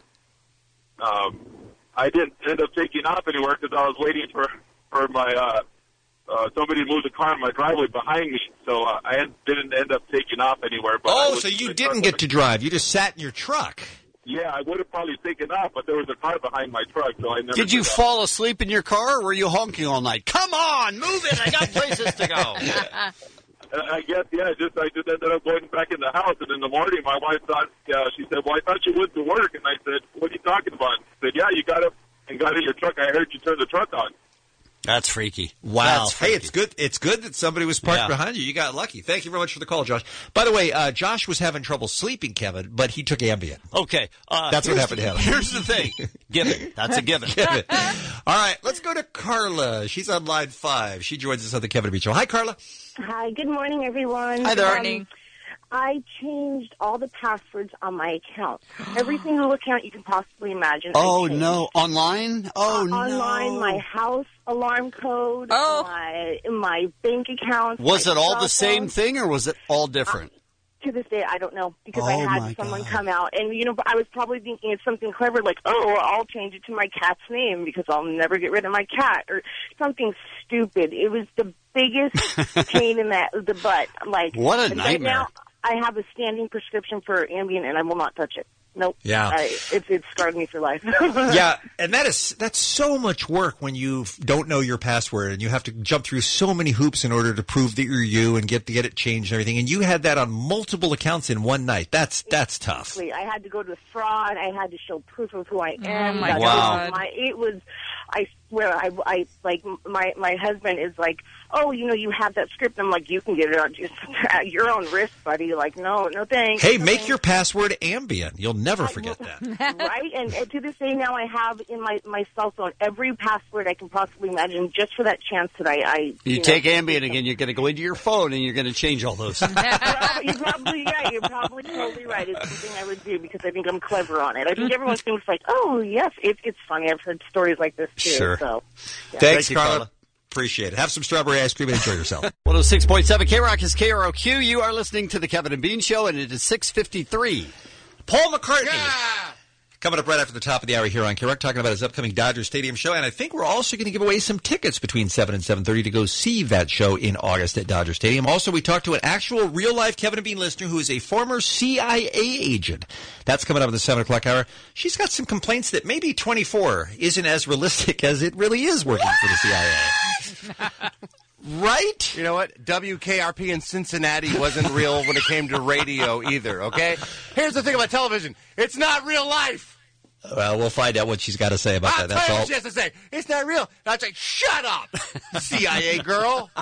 um, I didn't end up taking off anywhere because I was waiting for for my uh, uh, somebody to move the car in my driveway behind me, so uh, I had, didn't end up taking off anywhere. But I Oh, was so in you the didn't truck. get to drive. You just sat in your truck. Yeah, I would have probably taken off, but there was a car behind my truck, so I never. Did you took off. fall asleep in your car, or were you honking all night? Come on, move it! I got places to go. Uh, I guess, yeah, just I just ended up going back in the house, and in the morning, my wife thought, uh, she said, well, I thought you went to work, and I said, what are you talking about? She said, yeah, you got up and got in your truck. I heard you turn the truck on. That's freaky. Wow. That's Hey, it's good. It's good that somebody was parked Yeah. behind you. You got lucky. Thank you very much for the call, Josh. By the way, uh, Josh was having trouble sleeping, Kevin, but he took Ambien. Okay. Uh, That's what here's- happened to him. Here's the thing. Given. That's a given. Given. All right, let's go to Carla. She's on line five. She joins us on the Kevin and Bean Show. Hi, Carla. Hi, good morning, everyone. Hi there. Um, Morning. I changed all the passwords on my account. Every single account you can possibly imagine. Oh, I changed. no. Online? Oh, Uh, no. Online, my house alarm code, Oh. my, my bank account. Was my it all cell the same phone. thing, or was it all different? To this day, I don't know because Oh, I my had someone God. come out, and you know, I was probably thinking it's something clever, like, oh, well, I'll change it to my cat's name because I'll never get rid of my cat, or something stupid. It was the biggest pain in that the butt. Like, What a right nightmare. now, I have a standing prescription for Ambien, and I will not touch it. Nope. Yeah. I, it's it's scarred me for life. Yeah, and that is that's so much work when you f- don't know your password and you have to jump through so many hoops in order to prove that you're you and get to get it changed and everything. And you had that on multiple accounts in one night. That's that's tough. Exactly. I had to go to fraud. I had to show proof of who I am. Oh my That Wow. was My, it was. I swear. I, I like my my husband is like, oh, you know, you have that script. I'm like, you can get it on just at your own risk, buddy. Like, no, no thanks. Hey, no make thanks. your password Ambien. You'll never forget that. Right? And, and to this day now, I have in my, my cell phone every password I can possibly imagine just for that chance that I... I You, you know, take Ambien again, you're going to go into your phone and you're going to change all those. You're probably right. You're probably totally right. It's something I would do because I think I'm clever on it. I think everyone thinks like, oh, yes, it, it's funny. I've heard stories like this, too. Sure. So, yeah. Thanks, Thank you, Carla. Carla. Appreciate it. Have some strawberry ice cream and enjoy yourself. one oh six point seven K-Rock is K R O Q. You are listening to the Kevin and Bean Show, and it is six fifty-three. Paul McCartney. Coming up right after the top of the hour here on K-Rock, talking about his upcoming Dodger Stadium show. And I think we're also going to give away some tickets between seven and seven thirty to go see that show in August at Dodger Stadium. Also, we talked to an actual real-life Kevin and Bean listener who is a former C I A agent. That's coming up in the seven o'clock hour. She's got some complaints that maybe twenty-four isn't as realistic as it really is working for the C I A. Right? You know what? W K R P in Cincinnati wasn't real when it came to radio either, okay? Here's the thing about television. It's not real life. Well, we'll find out what she's got to say about I'll that. That's tell you all. what she has to say. It's not real. And I'll say, shut up, C I A girl.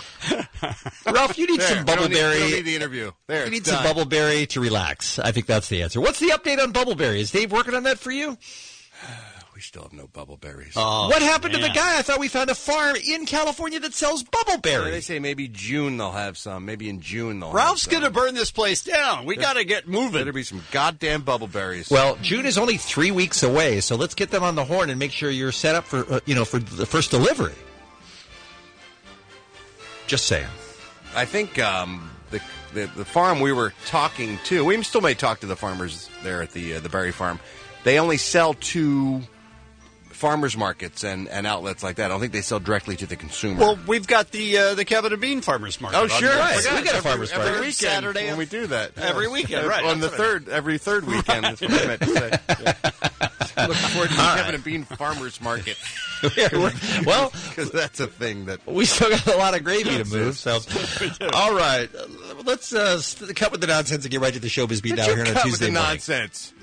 Ralph, you need There, some we don't need- Bubbleberry. we don't need the interview. There, You it's need some done. Bubbleberry to relax. I think that's the answer. What's the update on Bubbleberry? Is Dave working on that for you? We still have no Bubbleberries. Oh, what happened to man. the guy? I thought we found a farm in California that sells Bubbleberry. They say maybe June they'll have some. Maybe in June they'll Ralph's have going some. to burn this place down. We got to get moving. Better be some goddamn Bubbleberries. Well, June is only three weeks away, so let's get them on the horn and make sure you're set up for uh, you know for the first delivery. Just saying. I think um, the, the the farm we were talking to, we still may talk to the farmers there at the uh, the berry farm. They only sell to farmers markets and, and outlets like that. I don't think they sell directly to the consumer. Well, we've got the uh, the Kevin and Bean Farmers Market. Oh, on sure. the- I We forgot. got a Every- farmer's every market. weekend Saturday when we do that. Every weekend, right. On the That's what I third, every third weekend. That's what I meant to say. Yeah. Looking forward to the All Kevin right. and Bean Farmers Market. Well, because that's a thing that we still got a lot of gravy to move. So, all right, uh, let's uh, st- cut with the nonsense and get right to the showbiz beat Did down you here on a cut Tuesday with the morning. nonsense?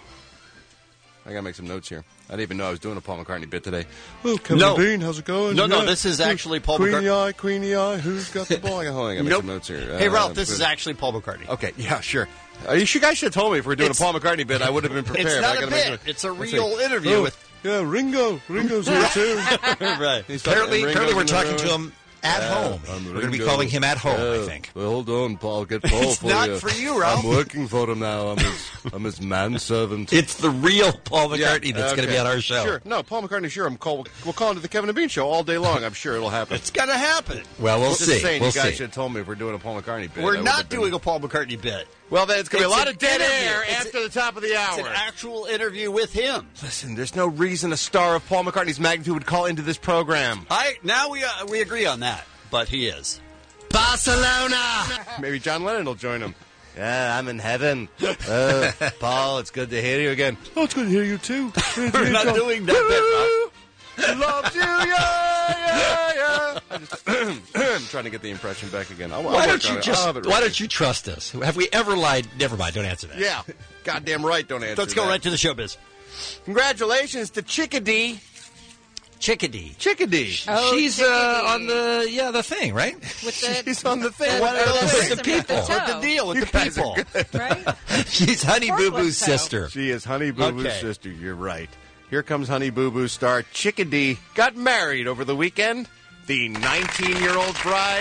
I gotta make some notes here. I didn't even know I was doing a Paul McCartney bit today. Oh, Kevin No. Bean, how's it going? No, no, Yeah. this is Hey, actually Paul Queenie McCartney. Eye, Queenie Eye, who's got the ball? I gotta, hold on, I gotta make Nope. some notes here. Hey, Uh, Ralph, this is but- actually Paul McCartney. Okay, yeah, sure. Uh, you should, guys should have told me if we were doing It's- a Paul McCartney bit. I would have been prepared. It's I not a gotta make bit. sure- It's a Let's real see. interview Oh, with... Yeah, Ringo. Ringo's here, too. right. He's Currently, talking- currently we're Ringo's in talking the to room. him at Yeah, home. I'm We're going to be Ringo. calling him at home, I Yeah. think. Well, hold on, Paul. Get Paul It's for not you. for you, Ralph. I'm working for him now. I'm his, I'm his manservant. It's the real Paul McCartney Yeah, that's going to okay. be on our show. Sure. No, Paul McCartney, sure. I'm call, we'll call into the Kevin and Bean show all day long. I'm sure it'll happen. It's going to happen. Well, we'll Just see. saying, We'll you guys see. should have told me if we're doing a Paul McCartney bit. I We're would not have been- doing a Paul McCartney bit. Well, then it's going to be a It's lot an of dead interview. air It's after the top of the hour. It's an actual interview with him. Listen, there's no reason a star of Paul McCartney's magnitude would call into this program. I Now we uh, we agree on that, but he is. Barcelona! Maybe John Lennon will join him. Yeah, I'm in heaven. Uh, Paul, it's good to hear you again. Oh, it's good to hear you, too. We're not doing that bit, Loves you, yeah, yeah, yeah. I just, I'm trying to get the impression back again. I'll, I'll Why work don't on you it. just? I'll have it Why ready. don't you trust us? Have we ever lied? Never mind. Don't answer that. Yeah, goddamn right. Don't answer. Let's go that. right to the showbiz. Congratulations to Chickadee. Chickadee. Chickadee. Oh, She's uh, on the yeah the thing, right? With the, She's on the thing. the- What the else? person With the people. toe. What's the deal with You the guys are people? good. Right? She's Honey Boo Boo's Forklift toe. sister. She is Honey Boo Boo's Okay. sister. You're right. Here comes Honey Boo Boo star Chickadee. Got married over the weekend. The nineteen-year-old bride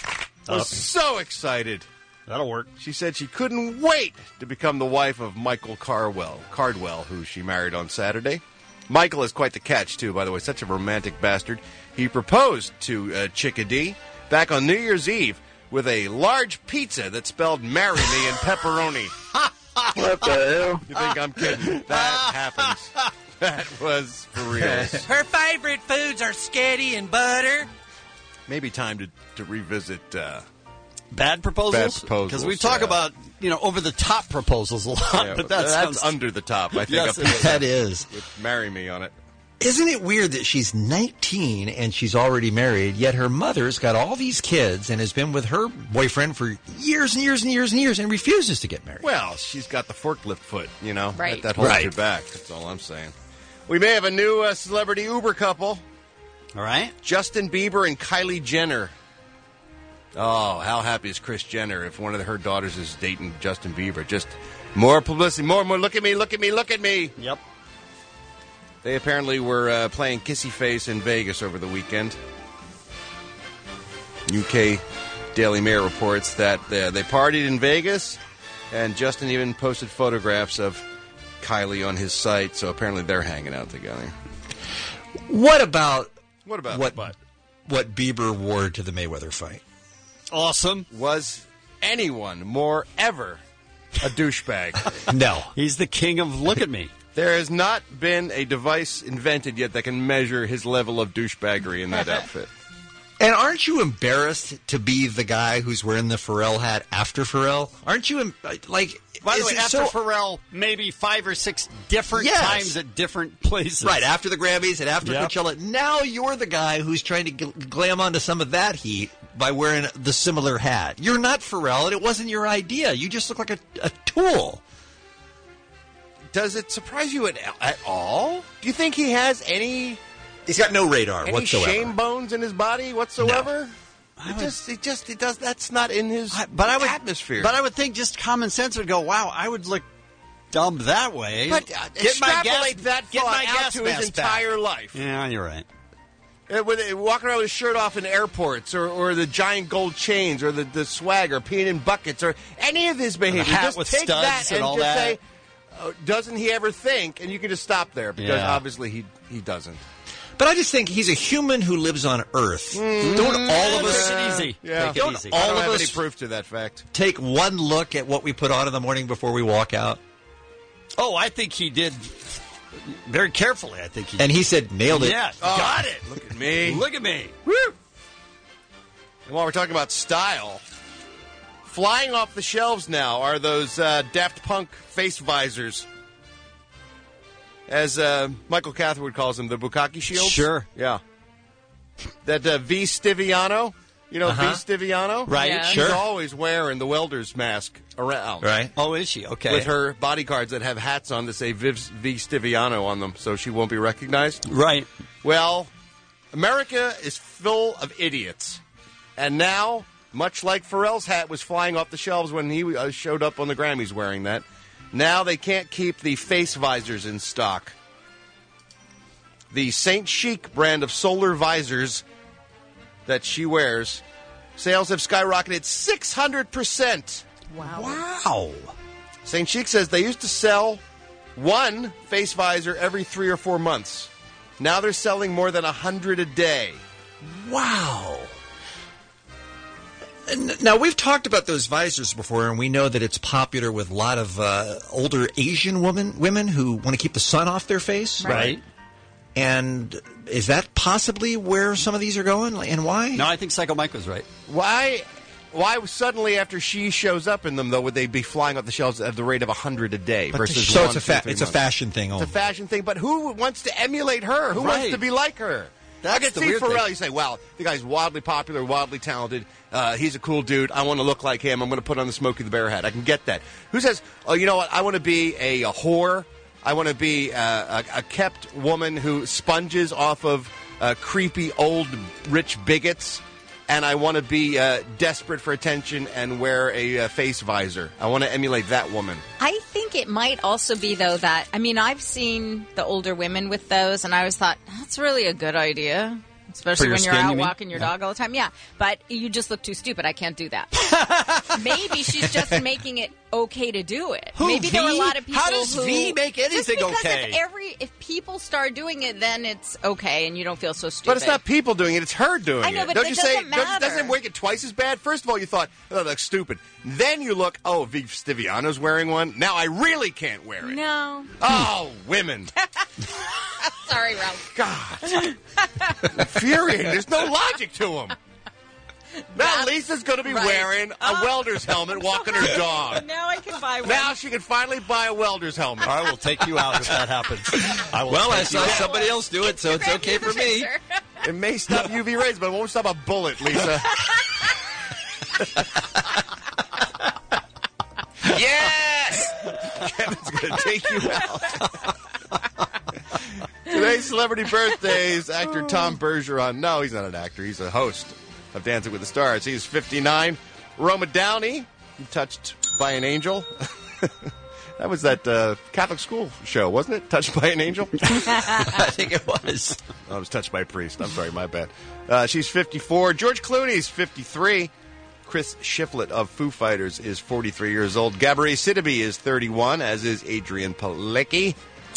was so excited. That'll work. She said she couldn't wait to become the wife of Michael Cardwell, Cardwell, who she married on Saturday. Michael is quite the catch, too, by the way. Such a romantic bastard. He proposed to uh, Chickadee back on New Year's Eve with a large pizza that spelled marry me in pepperoni. What the hell? You think I'm kidding? That happens. That was for real. Her favorite foods are sketty and butter. Maybe time to, to revisit uh, Bad proposals? Bad proposals, Because we talk yeah. about, you know, over-the-top proposals a lot, Yeah, but that that's sounds... under the top. I think Yes, up it to is. That is. With Marry Me on it. Isn't it weird that she's nineteen and she's already married, yet her mother's got all these kids and has been with her boyfriend for years and years and years and years and refuses to get married? Well, she's got the forklift foot, you know. Right. That, that holds Right. you back. That's all I'm saying. We may have a new uh, celebrity Uber couple. All right. Justin Bieber and Kylie Jenner. Oh, how happy is Kris Jenner if one of her daughters is dating Justin Bieber? Just more publicity, more, more. Look at me, look at me, look at me. Yep. They apparently were uh, playing Kissy Face in Vegas over the weekend. U K Daily Mail reports that uh, they partied in Vegas, and Justin even posted photographs of Kylie on his site, so apparently they're hanging out together. What about What about what, the butt? what Bieber wore to the Mayweather fight? Awesome. Was anyone more ever a douchebag? No. He's the king of look at me. There has not been a device invented yet that can measure his level of douchebaggery in that outfit. And aren't you embarrassed to be the guy who's wearing the Pharrell hat after Pharrell? Aren't you, em- like... By the is way, it after so- Pharrell, maybe five or six different Yes. times at different places. Right, after the Grammys and after Yep. Coachella. Now you're the guy who's trying to gl- glam onto some of that heat by wearing the similar hat. You're not Pharrell, and it wasn't your idea. You just look like a, a tool. Does it surprise you at, at all? Do you think he has any... He's got no radar Any whatsoever. shame bones in his body whatsoever? It just, it just, it does. That's not in his But I would, atmosphere. But I would think just common sense would go, wow, I would look dumb that way. But uh, Get my extrapolate gas- that get thought my out gas to his mask back. entire life. Yeah, you're right. Uh, with, uh, walking around with his shirt off in airports, or, or the giant gold chains, or the, the swag, or peeing in buckets, or any of his behavior. hat Just with take studs that and and all just that. say, uh, doesn't he ever think? And you can just stop there because Yeah. obviously he he doesn't. But I just think he's a human who lives on Earth. Mm. Don't all of us... Take it easy. Yeah. Take it Don't easy. I all don't of have us any proof to that fact. take one look at what we put on in the morning before we walk out? Oh, I think he did very carefully. I think he And he said, nailed it. Yeah, Oh, got it. Look at me. Look at me. Woo! And while we're talking about style, flying off the shelves now are those uh, Daft Punk face visors. As uh, Michael Catherwood calls them, the Bukkake shields. Sure. Yeah. That uh, V. Stiviano, you know Uh-huh. V. Stiviano? Right, Yeah. She's sure. always wearing the welder's mask around. Right. Oh, is she? Okay. With her bodyguards that have hats on that say Viv, V. Stiviano on them, so she won't be recognized. Right. Well, America is full of idiots. And now, much like Pharrell's hat was flying off the shelves when he uh, showed up on the Grammys wearing that, now they can't keep the face visors in stock. The Saint Chic brand of solar visors that she wears, sales have skyrocketed six hundred percent. Wow. Wow. Saint Chic says they used to sell one face visor every three or four months. Now they're selling more than one hundred a day. Wow. And now, we've talked about those visors before, and we know that it's popular with a lot of uh, older Asian women women who want to keep the sun off their face. Right. And is that possibly where some of these are going, and why? No, I think Psycho Mike was right. Why why suddenly after she shows up in them, though, would they be flying off the shelves at the rate of one hundred a day But versus so one, it's a two, fa- three it's a months? fashion thing only. It's a fashion thing, but who wants to emulate her? Who wants Right. to be like her? That's I can the see weird Pharrell. thing. You say, "Wow, the guy's wildly popular, wildly talented. Uh, he's a cool dude. I want to look like him. I'm going to put on the Smokey the Bear hat." I can get that. Who says, "Oh, you know what? I want to be a, a whore. I want to be uh, a, a kept woman who sponges off of uh, creepy old rich bigots." And I want to be uh, desperate for attention and wear a uh, face visor. I want to emulate that woman. I think it might also be, though, that, I mean, I've seen the older women with those, and I always thought, that's really a good idea. Especially your when you're skin, out you mean? walking your Yeah. dog all the time. Yeah, but you just look too stupid. I can't do that. Maybe she's just making it okay to do it. Who, Maybe there were a V? lot of people How does who... V make anything just because okay? If, every, if people start doing it, then it's okay, and you don't feel so stupid. But it's not people doing it; it's her doing it. I know, but don't it you say? doesn't Don't, matter. doesn't it make it twice as bad? First of all, you thought, "Oh, that's stupid." Then you look, "Oh, Viv Stiviano's wearing one. Now I really can't wear it." No. Oh, women! Sorry, Ralph. God, infuriating. There's no logic to them. Now Lisa's going to be right. wearing a Oh. welder's helmet walking her dog. Now I can buy one. Now she can finally buy a welder's helmet. I will take you out if that happens. I will Well, I take you saw out. somebody else do it, so it's okay for me. It may stop U V rays, but it won't stop a bullet, Lisa. Yes! Kevin's going to take you out. Today's celebrity birthdays, actor Tom Bergeron. No, he's not an actor. He's a host of Dancing with the Stars. He's fifty-nine. Roma Downey, Touched by an Angel. That was that uh, Catholic school show, wasn't it? Touched by an Angel? I think it was. I was touched by a priest. I'm sorry, my bad. Uh, she's fifty-four. George Clooney's fifty-three. Chris Shiflett of Foo Fighters is forty-three years old. Gabourey Sidibe is thirty-one, as is Adrian Palicki.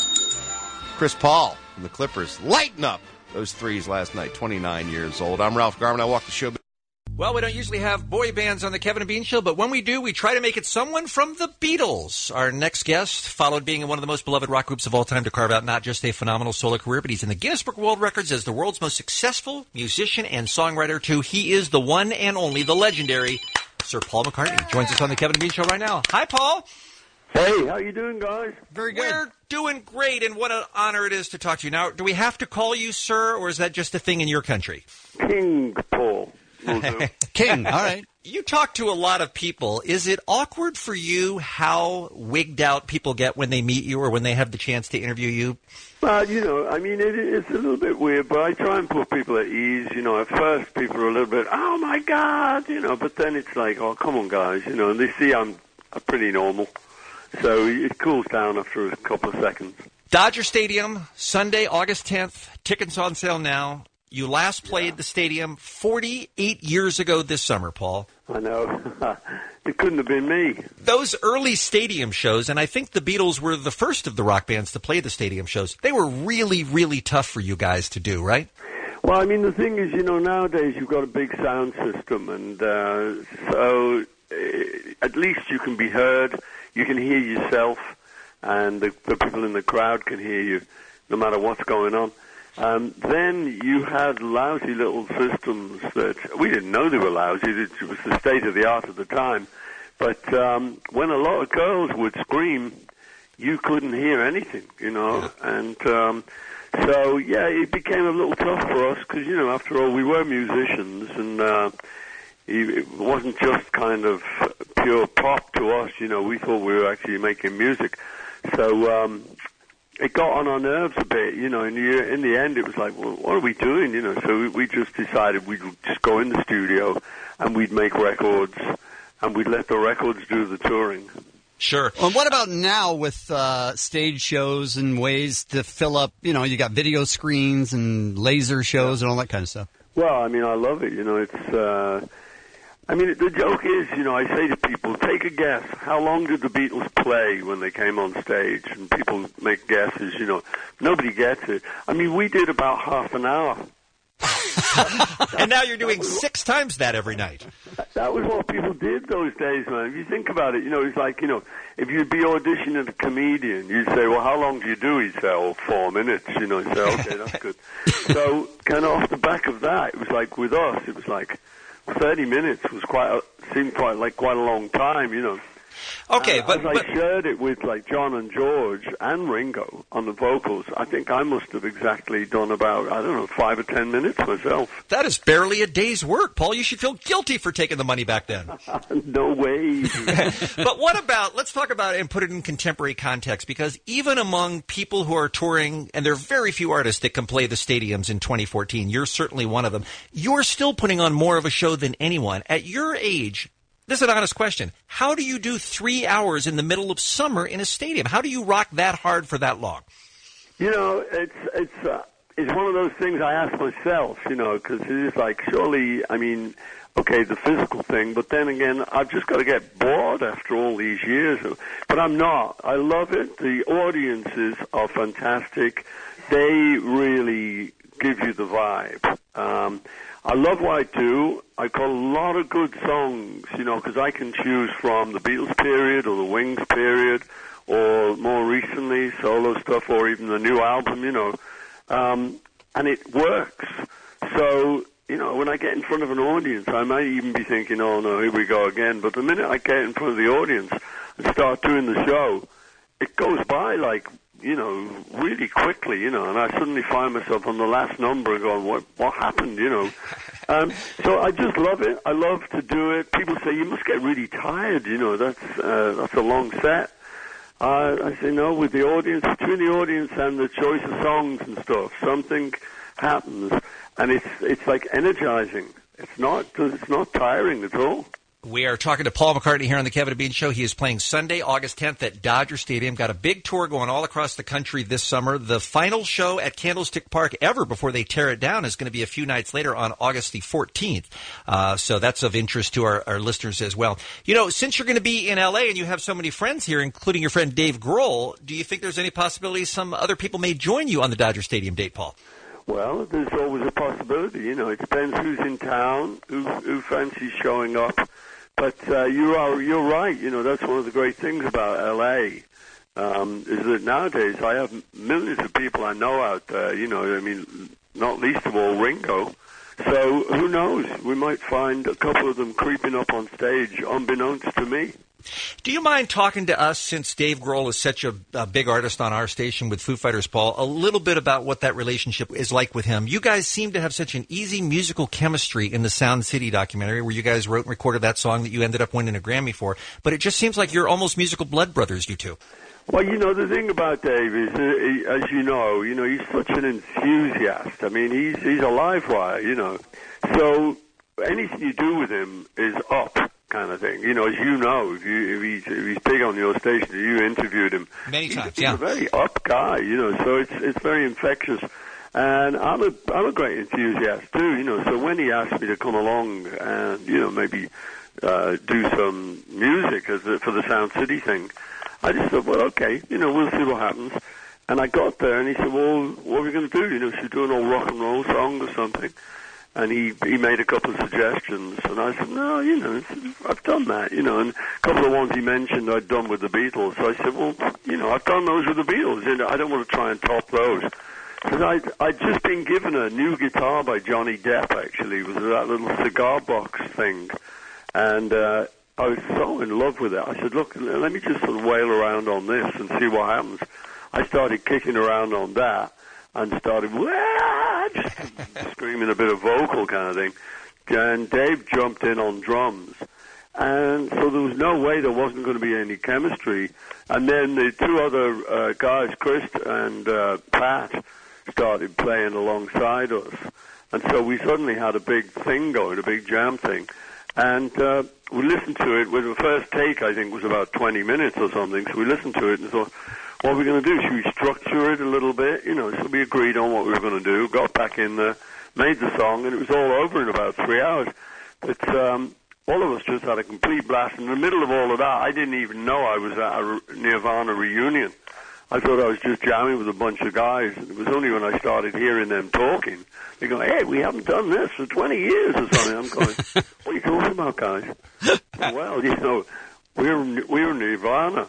Chris Paul from the Clippers lighting up those threes last night, twenty-nine years old. I'm Ralph Garman. I walk the show. Well, we don't usually have boy bands on the Kevin and Bean Show, but when we do, we try to make it someone from the Beatles. Our next guest followed being in one of the most beloved rock groups of all time to carve out not just a phenomenal solo career, but he's in the Guinness Book of World Records as the world's most successful musician and songwriter, too. He is the one and only, the legendary Sir Paul McCartney. Joins us on the Kevin and Bean Show right now. Hi, Paul. Hey, how you doing, guys? Very good. We're doing great, and what an honor it is to talk to you. Now, do we have to call you sir, or is that just a thing in your country? King Paul. King, all right. You talk to a lot of people. Is it awkward for you how wigged out people get when they meet you or when they have the chance to interview you? Well, you know, I mean, it, it's a little bit weird, but I try and put people at ease. You know, at first people are a little bit, oh, my God, you know, but then it's like, oh, come on, guys, you know, and they see I'm uh, pretty normal. So it cools down after a couple of seconds. Dodger Stadium, Sunday, August tenth. Tickets on sale now. You last played yeah. the stadium forty-eight years ago this summer, Paul. I know. It couldn't have been me. Those early stadium shows, and I think the Beatles were the first of the rock bands to play the stadium shows, they were really, really tough for you guys to do, right? Well, I mean, the thing is, you know, nowadays you've got a big sound system, and uh, so uh, at least you can be heard, you can hear yourself, and the, the people in the crowd can hear you, no matter what's going on. Um, then you had lousy little systems that we didn't know they were lousy. It was the state of the art at the time. But um, when a lot of girls would scream, you couldn't hear anything, you know. And um, so, yeah, it became a little tough for us because, you know, after all, we were musicians, and uh, it wasn't just kind of pure pop to us. You know, we thought we were actually making music. So um, it got on our nerves a bit, you know, and in the end it was like, well, what are we doing, you know? So we, we just decided we'd just go in the studio and we'd make records and we'd let the records do the touring. Sure. Well, what about now with uh, stage shows and ways to fill up, you know, you got video screens and laser shows and all that kind of stuff? Well, I mean, I love it, you know, it's... Uh, I mean, the joke is, you know, I say to people, take a guess. How long did the Beatles play when they came on stage? And people make guesses, you know. Nobody gets it. I mean, we did about half an hour. And now you're doing six times that every night. That was what people did those days, man. If you think about it, you know, it's like, you know, if you'd be auditioning a comedian, you'd say, well, how long do you do? He'd say, oh, four minutes. You know, he'd say, okay, that's good. So kind of off the back of that, it was like with us, it was like... Thirty minutes was quite a, seemed quite like quite a long time, you know. Okay, uh, but, as I but shared it with like John and George and Ringo on the vocals, I think I must have exactly done about I don't know five or ten minutes myself. That is barely a day's work, Paul. You should feel guilty for taking the money back then. No way. But what about? Let's talk about it and put it in contemporary context, because even among people who are touring, and there are very few artists that can play the stadiums in twenty fourteen. You're certainly one of them. You're still putting on more of a show than anyone at your age. This is an honest question. How do you do three hours in the middle of summer in a stadium? How do you rock that hard for that long? You know, it's it's uh, it's one of those things I ask myself, you know, because it's like, surely, I mean, okay, the physical thing, but then again, I've just got to get bored after all these years. But I'm not. I love it. The audiences are fantastic. They really give you the vibe. Um, I love what I do. I've got a lot of good songs, you know, because I can choose from the Beatles period or the Wings period or more recently solo stuff or even the new album, you know. Um, and it works. So you know, when I get in front of an audience, I might even be thinking, oh, no, here we go again. But the minute I get in front of the audience and start doing the show, it goes by like, you know, really quickly, you know, and I suddenly find myself on the last number and going, what, what happened, you know? Um, so I just love it. I love to do it. People say, you must get really tired, you know, that's, uh, that's a long set. Uh, I say, no, with the audience, between the audience and the choice of songs and stuff, something happens, and it's it's like energizing. It's not it's not tiring at all. We are talking to Paul McCartney here on the Kevin and Bean Show. He is playing Sunday, August tenth at Dodger Stadium. Got a big tour going all across the country this summer. The final show at Candlestick Park ever before they tear it down is going to be a few nights later on August the fourteenth. Uh, so that's of interest to our, our listeners as well. You know, since you're going to be in L A and you have so many friends here, including your friend Dave Grohl, do you think there's any possibility some other people may join you on the Dodger Stadium date, Paul? Well, there's always a possibility. You know, it depends who's in town, who, who fancies showing up. But uh, you are you're right. You know, that's one of the great things about L A. Um, is that nowadays I have millions of people I know out there. You know, I mean, not least of all Ringo. So who knows? We might find a couple of them creeping up on stage, unbeknownst to me. Do you mind talking to us, since Dave Grohl is such a, a big artist on our station with Foo Fighters, Paul, a little bit about what that relationship is like with him? You guys seem to have such an easy musical chemistry in the Sound City documentary, where you guys wrote and recorded that song that you ended up winning a Grammy for. But it just seems like you're almost musical blood brothers, you two. Well, you know, the thing about Dave is, uh, he, as you know, you know, he's such an enthusiast. I mean, he's he's a live wire, you know. So anything you do with him is up. Kind of thing, you know, as you know, if, you, if, he's, if he's big on your station, you interviewed him many times. He's, yeah, he's a very up guy, you know. So it's it's very infectious, and I'm a I'm a great enthusiast too, you know. So when he asked me to come along and you know maybe uh, do some music as the, for the Sound City thing, I just thought, well, okay, you know, we'll see what happens. And I got there, and he said, well, what are we going to do? You know, should we do an old rock and roll song or something? And he, he made a couple of suggestions, and I said, no, you know, I've done that, you know, and a couple of ones he mentioned I'd done with the Beatles. So I said, well, you know, I've done those with the Beatles, and I don't want to try and top those. Because I'd, I'd just been given a new guitar by Johnny Depp, actually. It was that little cigar box thing. And uh, I was so in love with it. I said, look, let me just sort of wail around on this and see what happens. I started kicking around on that. And started Wah! just screaming a bit of vocal kind of thing. And Dave jumped in on drums. And so there was no way there wasn't going to be any chemistry. And then the two other uh, guys, Chris and uh, Pat, started playing alongside us. And so we suddenly had a big thing going, a big jam thing. And uh, we listened to it. With the first take, I think, was about twenty minutes or something. So we listened to it and thought, what are we going to do? Should we structure it a little bit? You know, so we agreed on what we were going to do, got back in there, made the song, and it was all over in about three hours. But um, all of us just had a complete blast. In the middle of all of that, I didn't even know I was at a Nirvana reunion. I thought I was just jamming with a bunch of guys. It was only when I started hearing them talking. They go, hey, we haven't done this for twenty years or something. I'm going, what are you talking about, guys? Well, you know, we're, we're Nirvana.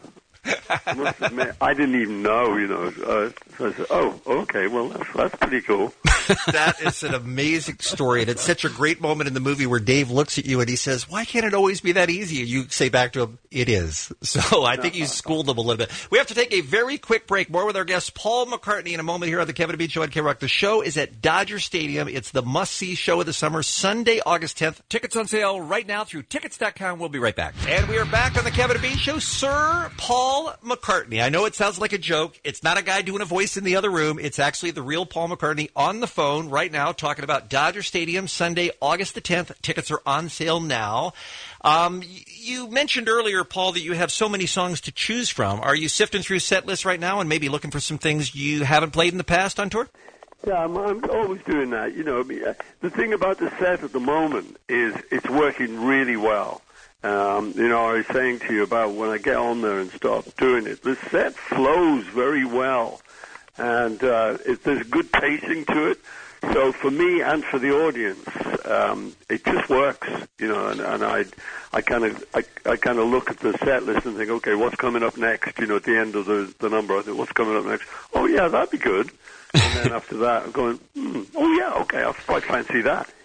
I must admit, I didn't even know, you know. Uh, so I said, oh, okay, well, that's, that's pretty cool. That is an amazing story, and it's such a great moment in the movie where Dave looks at you and he says, why can't it always be that easy? And you say back to him, it is. So I think you schooled them a little bit. We have to take a very quick break. More with our guest, Paul McCartney, in a moment here on the Kevin and Bean Show on K-Rock. The show is at Dodger Stadium. It's the must-see show of the summer, Sunday, August tenth. Tickets on sale right now through tickets dot com. We'll be right back. And we are back on the Kevin and Bean Show. Sir Paul McCartney. I know it sounds like a joke. It's not a guy doing a voice in the other room. It's actually the real Paul McCartney on the phone right now talking about Dodger Stadium, Sunday, August the tenth. Tickets are on sale now. Um, you mentioned earlier, Paul, that you have so many songs to choose from. Are you sifting through set lists right now and maybe looking for some things you haven't played in the past on tour? Yeah, I'm, I'm always doing that. You know, the thing about the set at the moment is it's working really well. Um, you know, I was saying to you about when I get on there and start doing it, the set flows very well, and uh, it, there's good pacing to it. So for me and for the audience, um, it just works, you know. And, and I, I kind of, I, I kind of look at the set list and think, okay, what's coming up next? You know, at the end of the the number, I think, what's coming up next? Oh yeah, that'd be good. And then after that, I'm going, hmm, oh yeah, okay, I quite fancy that.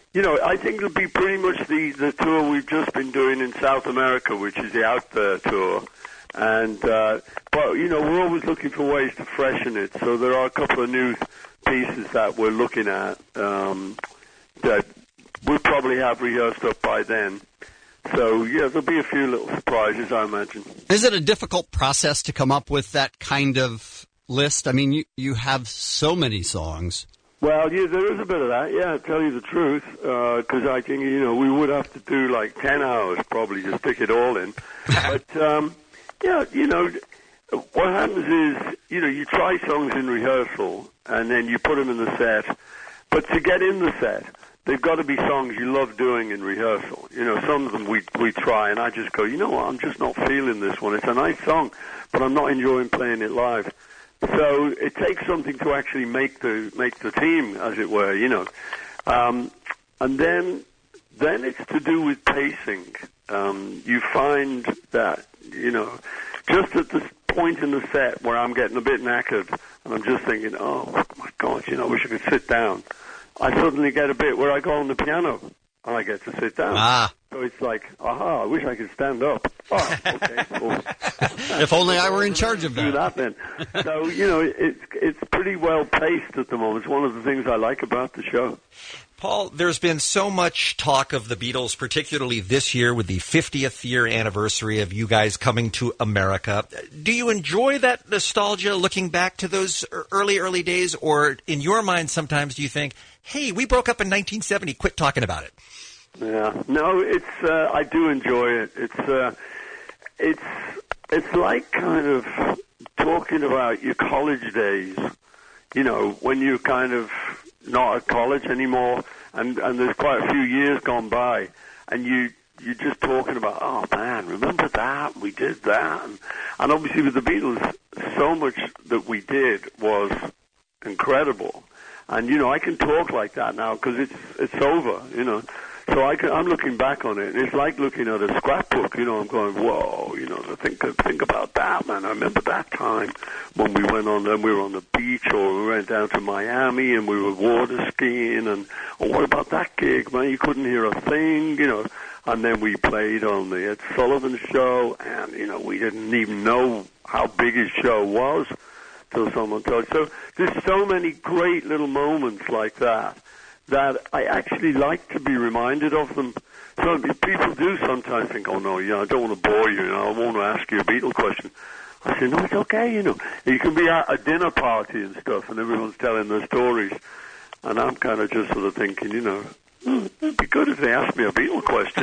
you know, I think it'll be pretty much the, the tour we've just been doing in South America, which is the Out There tour. And, uh, but, you know, we're always looking for ways to freshen it. So there are a couple of new pieces that we're looking at um, that we'll probably have rehearsed up by then. So, yeah, there'll be a few little surprises, I imagine. Is it a difficult process to come up with that kind of list? I mean, you, you have so many songs. Well, yeah, there is a bit of that, yeah, to tell you the truth, because uh, I think, you know, we would have to do like ten hours probably to stick it all in. But, um, yeah, you know, what happens is, you know, you try songs in rehearsal and then you put them in the set. But to get in the set, they've got to be songs you love doing in rehearsal. You know, some of them we we try and I just go, you know what, I'm just not feeling this one. It's a nice song, but I'm not enjoying playing it live. So it takes something to actually make the make the team, as it were, you know. Um, and then then it's to do with pacing. Um, you find that, you know, just at this point in the set where I'm getting a bit knackered and I'm just thinking, oh, my God, you know, I wish I could sit down. I suddenly get a bit where I go on the piano and I get to sit down. Ah. So it's like, aha, I wish I could stand up. Oh, okay. Well, if only I were in charge of that. Do that then. So, you know, it's, it's pretty well paced at the moment. It's one of the things I like about the show. Paul, there's been so much talk of the Beatles, particularly this year with the fiftieth year anniversary of you guys coming to America. Do you enjoy that nostalgia looking back to those early, early days? Or in your mind, sometimes do you think, hey, we broke up in nineteen seventy, quit talking about it? Yeah, no, it's, uh, I do enjoy it. It's, uh, it's, it's like kind of talking about your college days, you know, when you're kind of not at college anymore, and, and there's quite a few years gone by, and you, you're just talking about, oh man, remember that, we did that, and, and obviously with the Beatles, so much that we did was incredible, and you know, I can talk like that now, because it's, it's over, you know, so I can, I'm looking back on it, and it's like looking at a scrapbook, you know, I'm going, whoa, you know, think think about that, man. I remember that time when we went on, and we were on the beach, or we went down to Miami, and we were water skiing, and, oh, what about that gig, man? You couldn't hear a thing, you know, and then we played on the Ed Sullivan Show, and, you know, we didn't even know how big his show was till someone told us. So there's so many great little moments like that, that I actually like to be reminded of them. So people do sometimes think, oh, no, you know, I don't want to bore you, you know, I want to ask you a Beatle question. I say, no, it's okay, you know. You can be at a dinner party and stuff, and everyone's telling their stories. And I'm kind of just sort of thinking, you know, hmm, it'd be good if they asked me a Beatle question.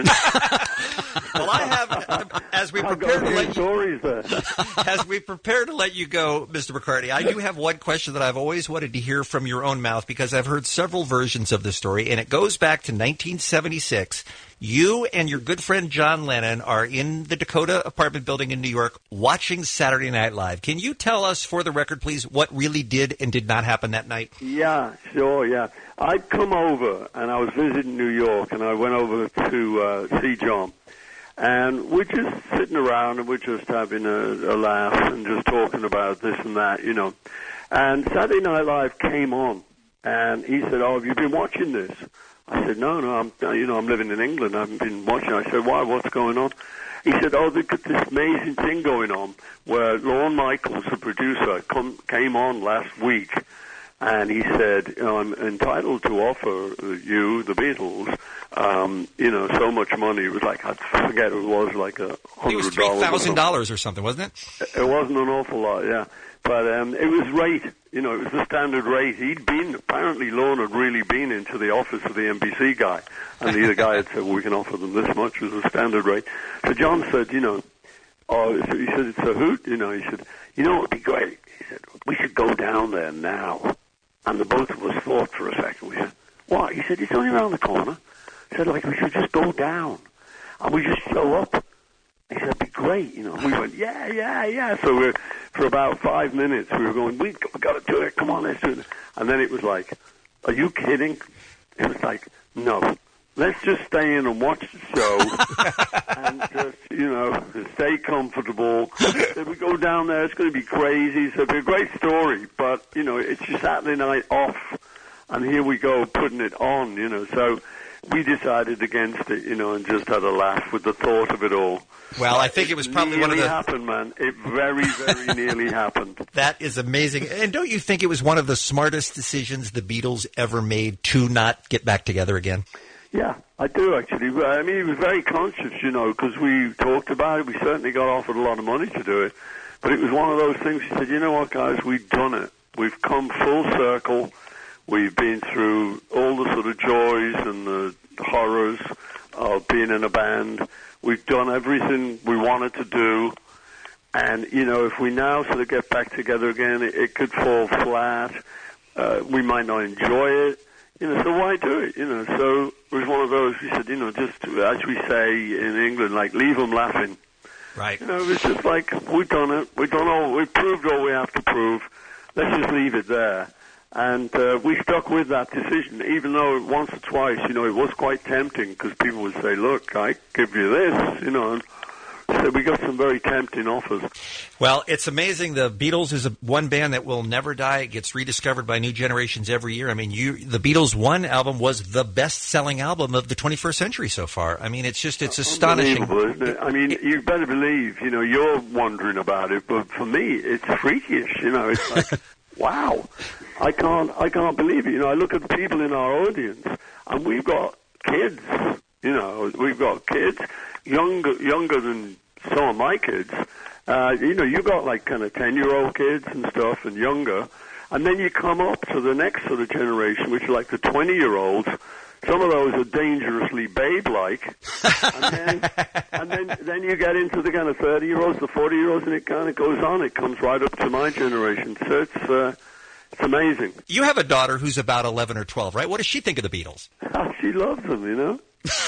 Well, I have, as we prepare to let you, stories there. as we prepare to let you go, Mister McCartney, I do have one question that I've always wanted to hear from your own mouth, because I've heard several versions of the story, and it goes back to nineteen seventy-six. You and your good friend John Lennon are in the Dakota apartment building in New York watching Saturday Night Live. Can you tell us, for the record, please, what really did and did not happen that night? Yeah, sure, yeah. I'd come over, and I was visiting New York, and I went over to uh, see John. And we're just sitting around, and we're just having a, a laugh and just talking about this and that, you know. And Saturday Night Live came on, and he said, oh, have you been watching this? I said, no, no, I'm, you know, I'm living in England. I haven't been watching. I said, why? What's going on? He said, oh, they've got this amazing thing going on where Lorne Michaels, the producer, come, came on last week, and he said, you know, I'm entitled to offer you, the Beatles, um, you know, so much money. It was like, I forget, it was like a hundred dollars. It was three thousand dollars or something, wasn't it? It wasn't an awful lot, yeah. But um, it was rate, you know, it was the standard rate. He'd been, apparently Lorne had really been into the office of the N B C guy, and the other guy had said, well, we can offer them this much as a standard rate. So John said, you know, oh, so he said, it's a hoot, you know, he said, you know, it'd be great. He said, we should go down there now. And the both of us thought for a second. We said, what? He said, it's only around the corner. He said, like, we should just go down, and we just show up. He said, it'd be great, you know. We went, yeah, yeah, yeah. So we're, for about five minutes, we were going, we, we got to do it. Come on, let's do it. And then it was like, are you kidding? It was like, no. Let's just stay in and watch the show and just, you know, stay comfortable. If we go down there, it's going to be crazy. So it'll be a great story, but, you know, it's your Saturday night off, and here we go putting it on, you know. So we decided against it, you know, and just had a laugh with the thought of it all. Well, I think it was probably one of the... It happened, man. It very, very nearly happened. That is amazing. And don't you think it was one of the smartest decisions the Beatles ever made to not get back together again? Yeah, I do, actually. I mean, he was very conscious, you know, because we talked about it. We certainly got offered a lot of money to do it. But it was one of those things, he said, you know what, guys, we've done it. We've come full circle. We've been through all the sort of joys and the horrors of being in a band. We've done everything we wanted to do. And, you know, if we now sort of get back together again, it, it could fall flat. Uh, we might not enjoy it. You know, so why do it? You know, so it was one of those, we said, you know, just as we say in England, like, leave them laughing. Right. You know, it was just like, we've done it. We've done all, we've proved all we have to prove. Let's just leave it there. And uh, we stuck with that decision, even though once or twice, you know, it was quite tempting because people would say, look, I give you this, you know. And so we got some very tempting offers. Well, it's amazing. The Beatles is a, one band that will never die. It gets rediscovered by new generations every year. I mean, you, the Beatles' one album was the best-selling album of the twenty-first century so far. I mean, it's just, it's astonishing. Isn't it? I mean, you better believe, you know, you're wondering about it, but for me, it's freakish, you know. It's like, wow. I can't, I can't believe it. You know, I look at the people in our audience, and we've got kids. You know, we've got kids younger, younger than some of my kids. Uh, you know, you got like kind of ten-year-old kids and stuff, and younger, and then you come up to the next sort of generation, which are like the twenty-year-olds. Some of those are dangerously babe-like, and then, and then, then you get into the kind of thirty-year-olds, the forty-year-olds, and it kind of goes on. It comes right up to my generation. So it's. Uh, It's amazing. You have a daughter who's about eleven or twelve, right? What does she think of the Beatles? She loves them, you know.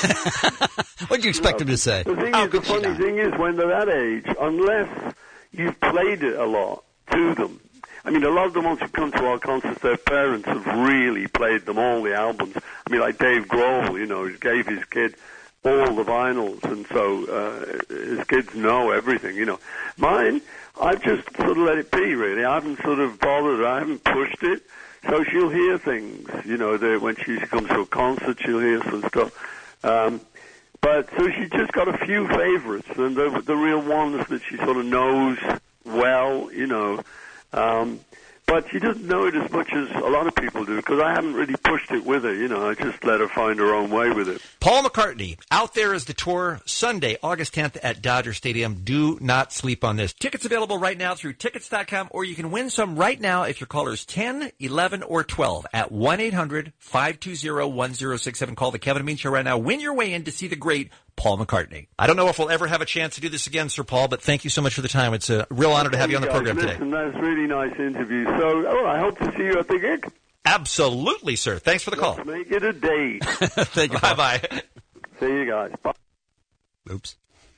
What did you expect him to say? The thing How is, the could she funny not? thing is, when they're that age, unless you've played it a lot to them, I mean, a lot of the ones who come to our concerts, their parents have really played them, all the albums. I mean, like Dave Grohl, you know, he gave his kid all the vinyls, and so uh, his kids know everything, you know. Mine, I've just sort of let it be, really. I haven't sort of bothered. I haven't pushed it. So she'll hear things, you know, that when she comes to a concert, she'll hear some stuff. Um, but so she's just got a few favorites, and the, the real ones that she sort of knows well, you know. Um, but she doesn't know it as much as a lot of people do, because I haven't really pushed it with her, you know. I just let her find her own way with it. Paul McCartney, Out There is the tour, Sunday, August tenth at Dodger Stadium. Do not sleep on this. Tickets available right now through tickets dot com, or you can win some right now if your callers ten, eleven, or twelve at one eight hundred, five two zero, one zero six seven. Call the Kevin and Bean Show right now. Win your way in to see the great Paul McCartney. I don't know if we'll ever have a chance to do this again, Sir Paul, but thank you so much for the time. It's a real honor to have you on the program today. Listen, that's a really nice interview. So, oh, I hope to see you at the gig. Absolutely, sir. Thanks for the call. Let's make it a date. Thank you. Bye-bye. See you guys. Bye. Oops.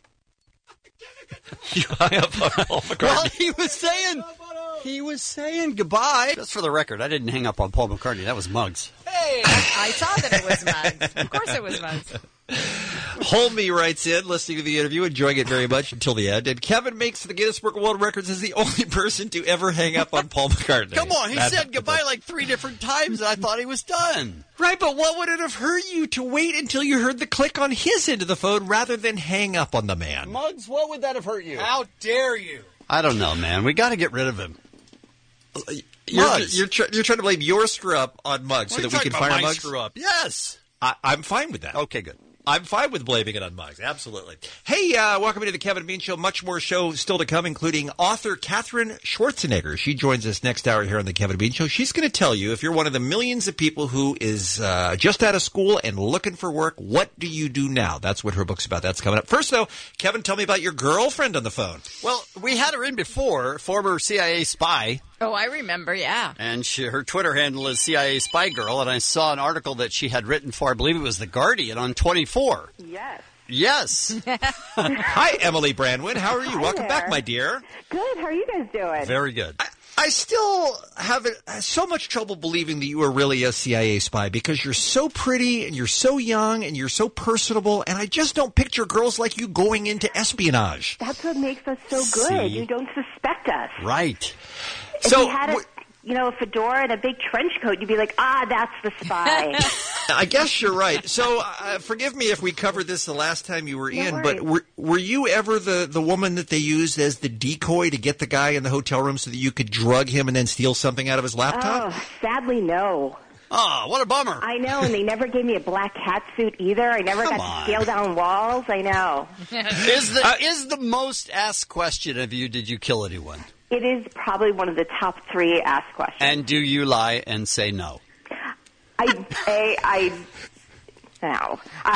You hung up on Paul McCartney. Well, he was saying, he was saying goodbye. Just for the record, I didn't hang up on Paul McCartney. That was Muggs. Hey, I, I saw that it was Muggs. Of course it was Muggs. Holme writes in, listening to the interview, enjoying it very much until the end. And Kevin makes the Guinness Book of World Records as the only person to ever hang up on Paul McCartney. Come on, he That's, said goodbye like three different times, and I thought he was done. Right, but what would it have hurt you to wait until you heard the click on his end of the phone rather than hang up on the man? Muggs, what would that have hurt you? How dare you? I don't know, man. We got to get rid of him. You're, Muggs. you're, tr- you're trying to blame your screw up on Muggs so that we can fire my Muggs? screw up? Yes. I, I'm fine with that. Okay, good. I'm fine with blaming it on Muggs. Absolutely. Hey, uh, welcome to the Kevin and Bean Show. Much more show still to come, including author Catherine Schwarzenegger. She joins us next hour here on the Kevin and Bean Show. She's going to tell you, if you're one of the millions of people who is uh, just out of school and looking for work, what do you do now? That's what her book's about. That's coming up. First, though, Kevin, tell me about your girlfriend on the phone. Well, we had her in before, former C I A spy. Oh, I remember, yeah. And she, her Twitter handle is C I A Spy Girl, and I saw an article that she had written for, I believe it was The Guardian, on twenty-four. Yes. Yes. Hi, Emily Brandwin. How are you? Hi Welcome there. back, my dear. Good. How are you guys doing? Very good. I, I still have uh, so much trouble believing that you are really a C I A spy because you're so pretty and you're so young and you're so personable, and I just don't picture girls like you going into espionage. That's what makes us so good. See? You don't suspect us. Right. If So, you had a, w- you know, a fedora and a big trench coat, you'd be like, ah, that's the spy. I guess you're right. So uh, forgive me if we covered this the last time you were No in, worries. but were, were you ever the, the woman that they used as the decoy to get the guy in the hotel room so that you could drug him and then steal something out of his laptop? Oh, sadly, no. Oh, what a bummer. I know, and they never gave me a black cat suit either. I never Come got on. to scale down walls. I know. Is the is the most asked question of you, did you kill anyone? It is probably one of the top three asked questions. And do you lie and say no? I, I, I, no.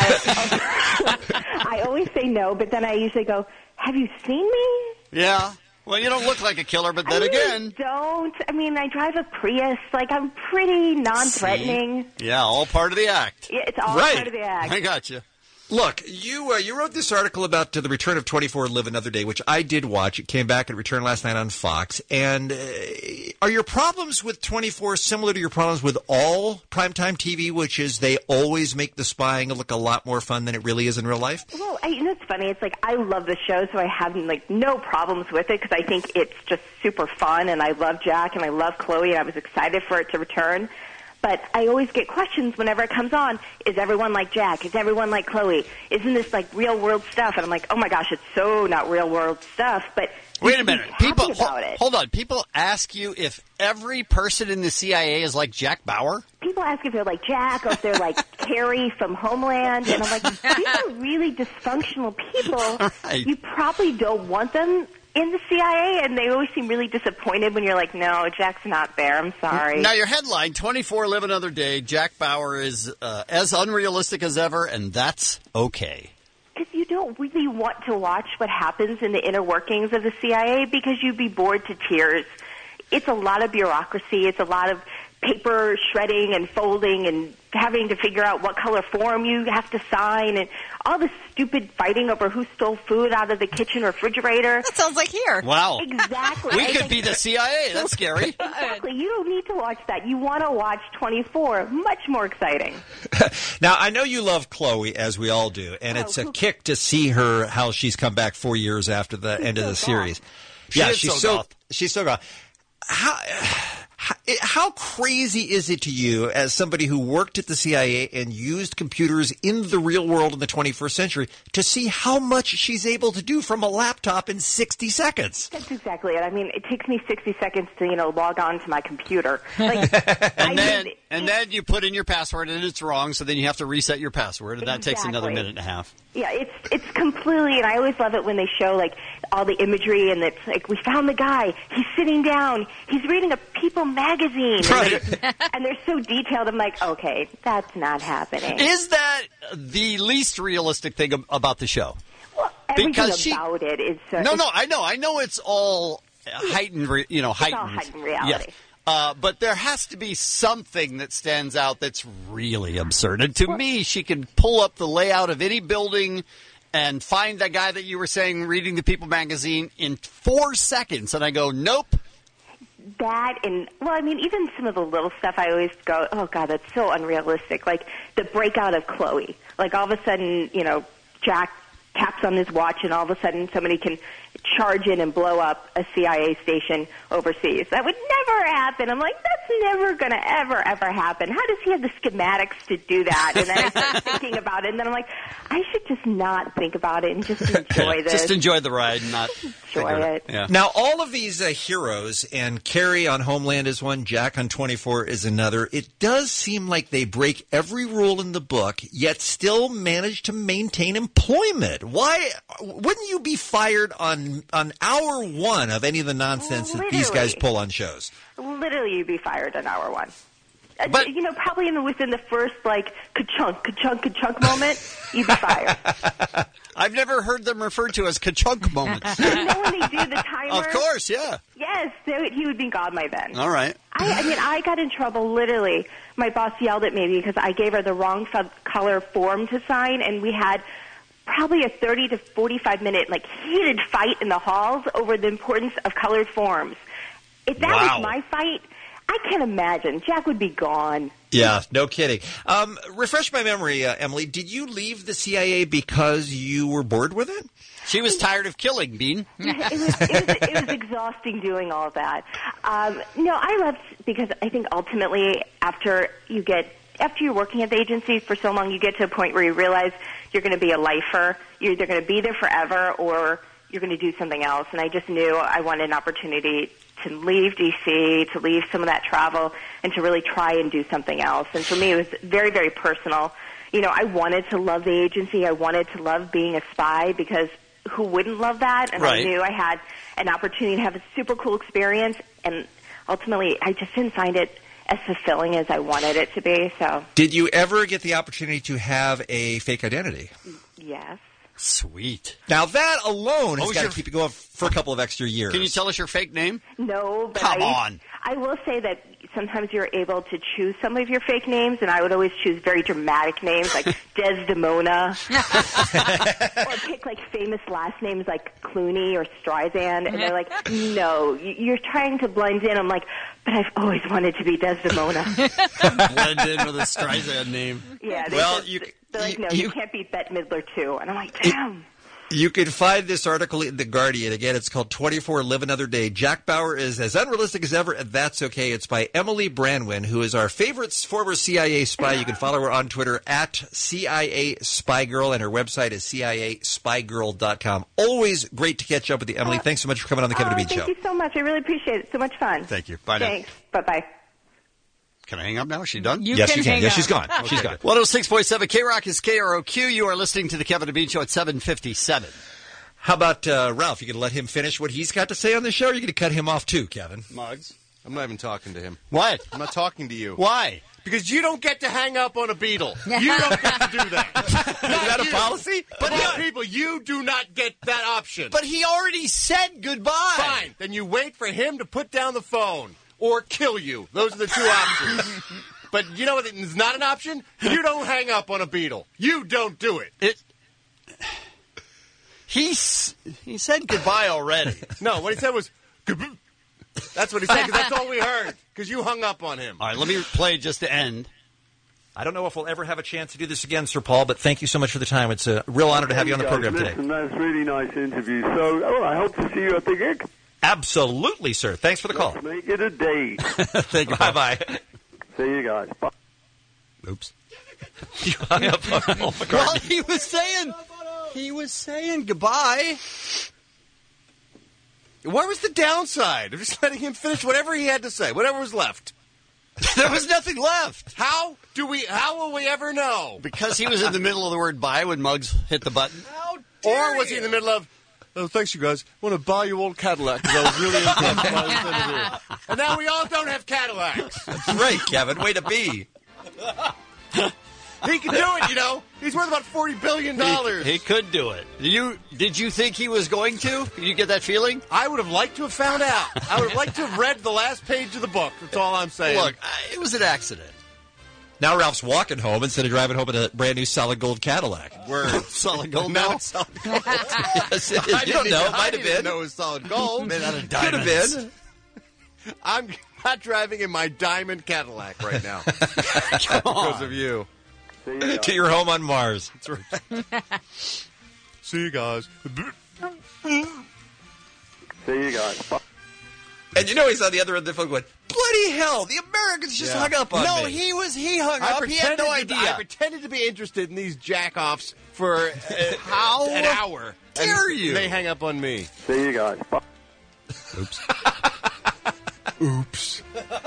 I, I always say no, but then I usually go, have you seen me? Yeah. Well, you don't look like a killer, but then I really again. don't. I mean, I drive a Prius. Like, I'm pretty non-threatening. Yeah, all part of the act. Yeah, it's all Right. part of the act. I got you. Look, you uh, you wrote this article about uh, the return of twenty-four Live Another Day, which I did watch. It came back and returned last night on Fox. And uh, are your problems with twenty-four similar to your problems with all primetime T V, which is they always make the spying look a lot more fun than it really is in real life? Well, I, you know, it's funny. It's like I love the show, so I have like no problems with it because I think it's just super fun, and I love Jack and I love Chloe, and I was excited for it to return. But I always get questions whenever it comes on. Is everyone like Jack? Is everyone like Chloe? Isn't this like real world stuff? And I'm like, oh my gosh, it's so not real world stuff. But you Wait a should be minute. happy People, about hold, it. hold on. People ask you if every person in the C I A is like Jack Bauer? People ask if they're like Jack or if they're like Carrie from Homeland, and I'm like, these are really dysfunctional people. Right. You probably don't want them in the C I A, and they always seem really disappointed when you're like, no, Jack's not there. I'm sorry. Now, your headline, twenty-four Live Another Day, Jack Bauer is uh, as unrealistic as ever, and that's okay. Because you don't really want to watch what happens in the inner workings of the C I A because you'd be bored to tears. It's a lot of bureaucracy. It's a lot of paper shredding and folding and having to figure out what color form you have to sign and all this stupid fighting over who stole food out of the kitchen refrigerator. That sounds like here. Wow. Exactly. We I could think- be the C I A. That's scary. Exactly. You don't need to watch that. You want to watch twenty-four. Much more exciting. Now, I know you love Chloe, as we all do, and it's a kick to see her, how she's come back four years after the end of the series. She yeah, is she's so so goth. she's so goth. How, how how crazy is it to you, as somebody who worked at the C I A and used computers in the real world in the twenty-first century, to see how much she's able to do from a laptop in sixty seconds? That's exactly it. I mean, it takes me sixty seconds to, you know, log on to my computer. Like, And then, and then you put in your password and it's wrong, so then you have to reset your password, and that takes another Exactly. minute and a half. Yeah, it's it's completely, and I always love it when they show like all the imagery, and it's like, we found the guy. He's sitting down. He's reading a People magazine, Right. and, they're, and they're so detailed. I'm like, okay, that's not happening. Is that the least realistic thing ab- about the show? Everything because she- about it is uh, No, it's- no, I know. I know it's all heightened, re- you know, It's all heightened. heightened reality. Yes. Uh, but there has to be something that stands out that's really absurd. And to me, she can pull up the layout of any building and find that guy that you were saying reading the People magazine in four seconds. And I go, nope. That and, well, I mean, even some of the little stuff, I always go, oh, God, that's so unrealistic. Like the breakout of Chloe. Like all of a sudden, you know, Jack taps on his watch and all of a sudden somebody can charge in and blow up a C I A station overseas. That would never happen. I'm like, that's never going to ever, ever happen. How does he have the schematics to do that? And then I start thinking about it, and then I'm like, I should just not think about it and just enjoy this. Just enjoy the ride and not figure it. Yeah. Now, all of these uh, heroes, and Carrie on Homeland is one, Jack on twenty-four is another, it does seem like they break every rule in the book, yet still manage to maintain employment. Why wouldn't you be fired on on hour one of any of the nonsense that these guys Literally. pull on shows? Literally, you'd be fired in hour one. But you know, probably in the, within the first like ka-chunk, ka-chunk, ka-chunk moment, you'd be fired. I've never heard them referred to as ka-chunk moments. You know when they do the timer? Of course, yeah. Yes, they would- he would be God by then. All right. I, I mean, I got in trouble literally. My boss yelled at me because I gave her the wrong f- color form to sign, and we had probably a thirty to forty-five minute like heated fight in the halls over the importance of colored forms. If that Wow. was my fight, I can't imagine. Jack would be gone. Yeah, no kidding. Um, refresh my memory, uh, Emily. Did you leave the C I A because you were bored with it? She was tired of killing, Bean. it, was, it, was, it was exhausting doing all that. Um, no, I left because I think ultimately after you get after you're working at the agency for so long, you get to a point where you realize you're going to be a lifer. You're either going to be there forever or you're going to do something else. And I just knew I wanted an opportunity to leave D C, to leave some of that travel, and to really try and do something else. And for me, it was very, very personal. You know, I wanted to love the agency. I wanted to love being a spy because who wouldn't love that? And Right. I knew I had an opportunity to have a super cool experience, and ultimately I just didn't find it as fulfilling as I wanted it to be. So, Did you ever get the opportunity to have a fake identity? yes. Sweet. Now that alone has What was got to your- keep you going for a couple of extra years. Can you tell us your fake name? No, but Come I, on. I will say that sometimes you're able to choose some of your fake names, and I would always choose very dramatic names like Desdemona, or pick like famous last names like Clooney or Streisand, and they're like, no, you- you're trying to blend in. I'm like, but I've always wanted to be Desdemona. Blend in with a Streisand name. Yeah, they Well, said- you- they're like, no, you- you, can't be Bette Midler too, and I'm like, damn. You can find this article in The Guardian. Again, it's called twenty-four Live Another Day. Jack Bauer is as unrealistic as ever, and that's okay. It's by Emily Branwin, who is our favorite former C I A spy. You can follow her on Twitter at C I A Spy Girl, and her website is C I A spy girl dot com. Always great to catch up with you, Emily. Thanks so much for coming on the Kevin Oh, and Bean thank Show. you so much. I really appreciate it. So much fun. Thank you. Bye now. Thanks. Bye-bye. Can I hang up now? Is she done? You Yes, can you can. hang Yes, she's up. gone. She's gone. one oh six point seven K-Rock is K R O Q. You are listening to the Kevin and Bean Show at seven fifty-seven. How about uh, Ralph? You going to let him finish what he's got to say on the show, or are you going to cut him off too, Kevin? Muggs. I'm not even talking to him. What? I'm not talking to you. Why? Because you don't get to hang up on a Beatle. You don't get to do that. Is that a policy? But other people, you do not get that option. But he already said goodbye. Fine. Then you wait for him to put down the phone or kill you. Those are the two options. But you know what is not an option? You don't hang up on a Beatle. You don't do it. It. He's, he said goodbye already. No, what he said was, "Gab-" that's what he said, because that's all we heard, because you hung up on him. All right, let me play just to end. I don't know if we'll ever have a chance to do this again, Sir Paul, but thank you so much for the time. It's a real honor to have you on the Guys, program today. listen, that's a really nice interview. So, oh, I hope to see you at the gig. Absolutely, sir. Thanks for the call. Let's make it a day. Thank you. Bye-bye. See you guys. Bye. Oops. You hung up on Paul McCartney. Well, he was saying, he was saying goodbye. What was the downside of just letting him finish whatever he had to say, whatever was left? There was nothing left. How do we? How will we ever know? Because he was in the middle of the word bye when Muggs hit the button. Or was he in the middle of, oh, thanks, you guys. I want to buy you old Cadillac because I was really impressed by this interview. And now we all don't have Cadillacs. That's right, Kevin. Way to be. He can do it, you know. He's worth about forty billion dollars. He, he could do it. Did you, did you think he was going to? Did you get that feeling? I would have liked to have found out. I would have liked to have read the last page of the book. That's all I'm saying. Look, it was an accident. Now Ralph's walking home instead of driving home in a brand new solid gold Cadillac. Word. Solid gold now now? it's solid gold. Yes, it is. I You didn't don't know. even- It might I have didn't even been. know it was solid gold. Made out of Could have diamonds. been. I'm not driving in my diamond Cadillac right now because of you. To your home on Mars. That's right. See you guys. See you guys. Bye. And you know he's on the other end of the phone going, bloody hell, the Americans just Yeah. hung up on No, me. he was, he hung I up. He had no pretended to- idea. I pretended to be interested in these jackoffs for uh, How an hour. dare and you? They hang up on me. See you guys. Bye. Oops. Oops.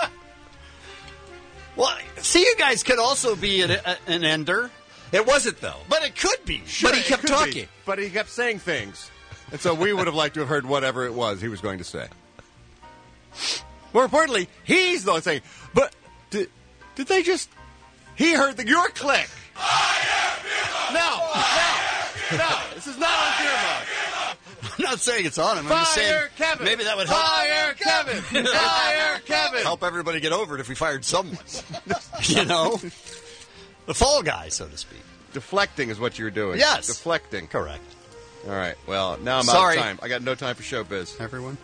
Well, see, you guys could also be an, a, an ender, It wasn't, though. but it could be. But he It kept could be, talking. But he kept saying things. And so we would have liked to have heard whatever it was he was going to say. More importantly, he's the one saying, but did, did they just... He heard the, your click. No, no, no. This is not on Deer Mug. I'm not saying it's on him. I'm just saying Fire Kevin. maybe that would help. Fire Kevin. Fire Kevin. Help everybody get over it if we fired someone. You know? The fall guy, so to speak. Deflecting is what you're doing. Yes. Deflecting. Correct. All right. Well, now I'm Sorry. out of time. I got no time for showbiz. Everyone?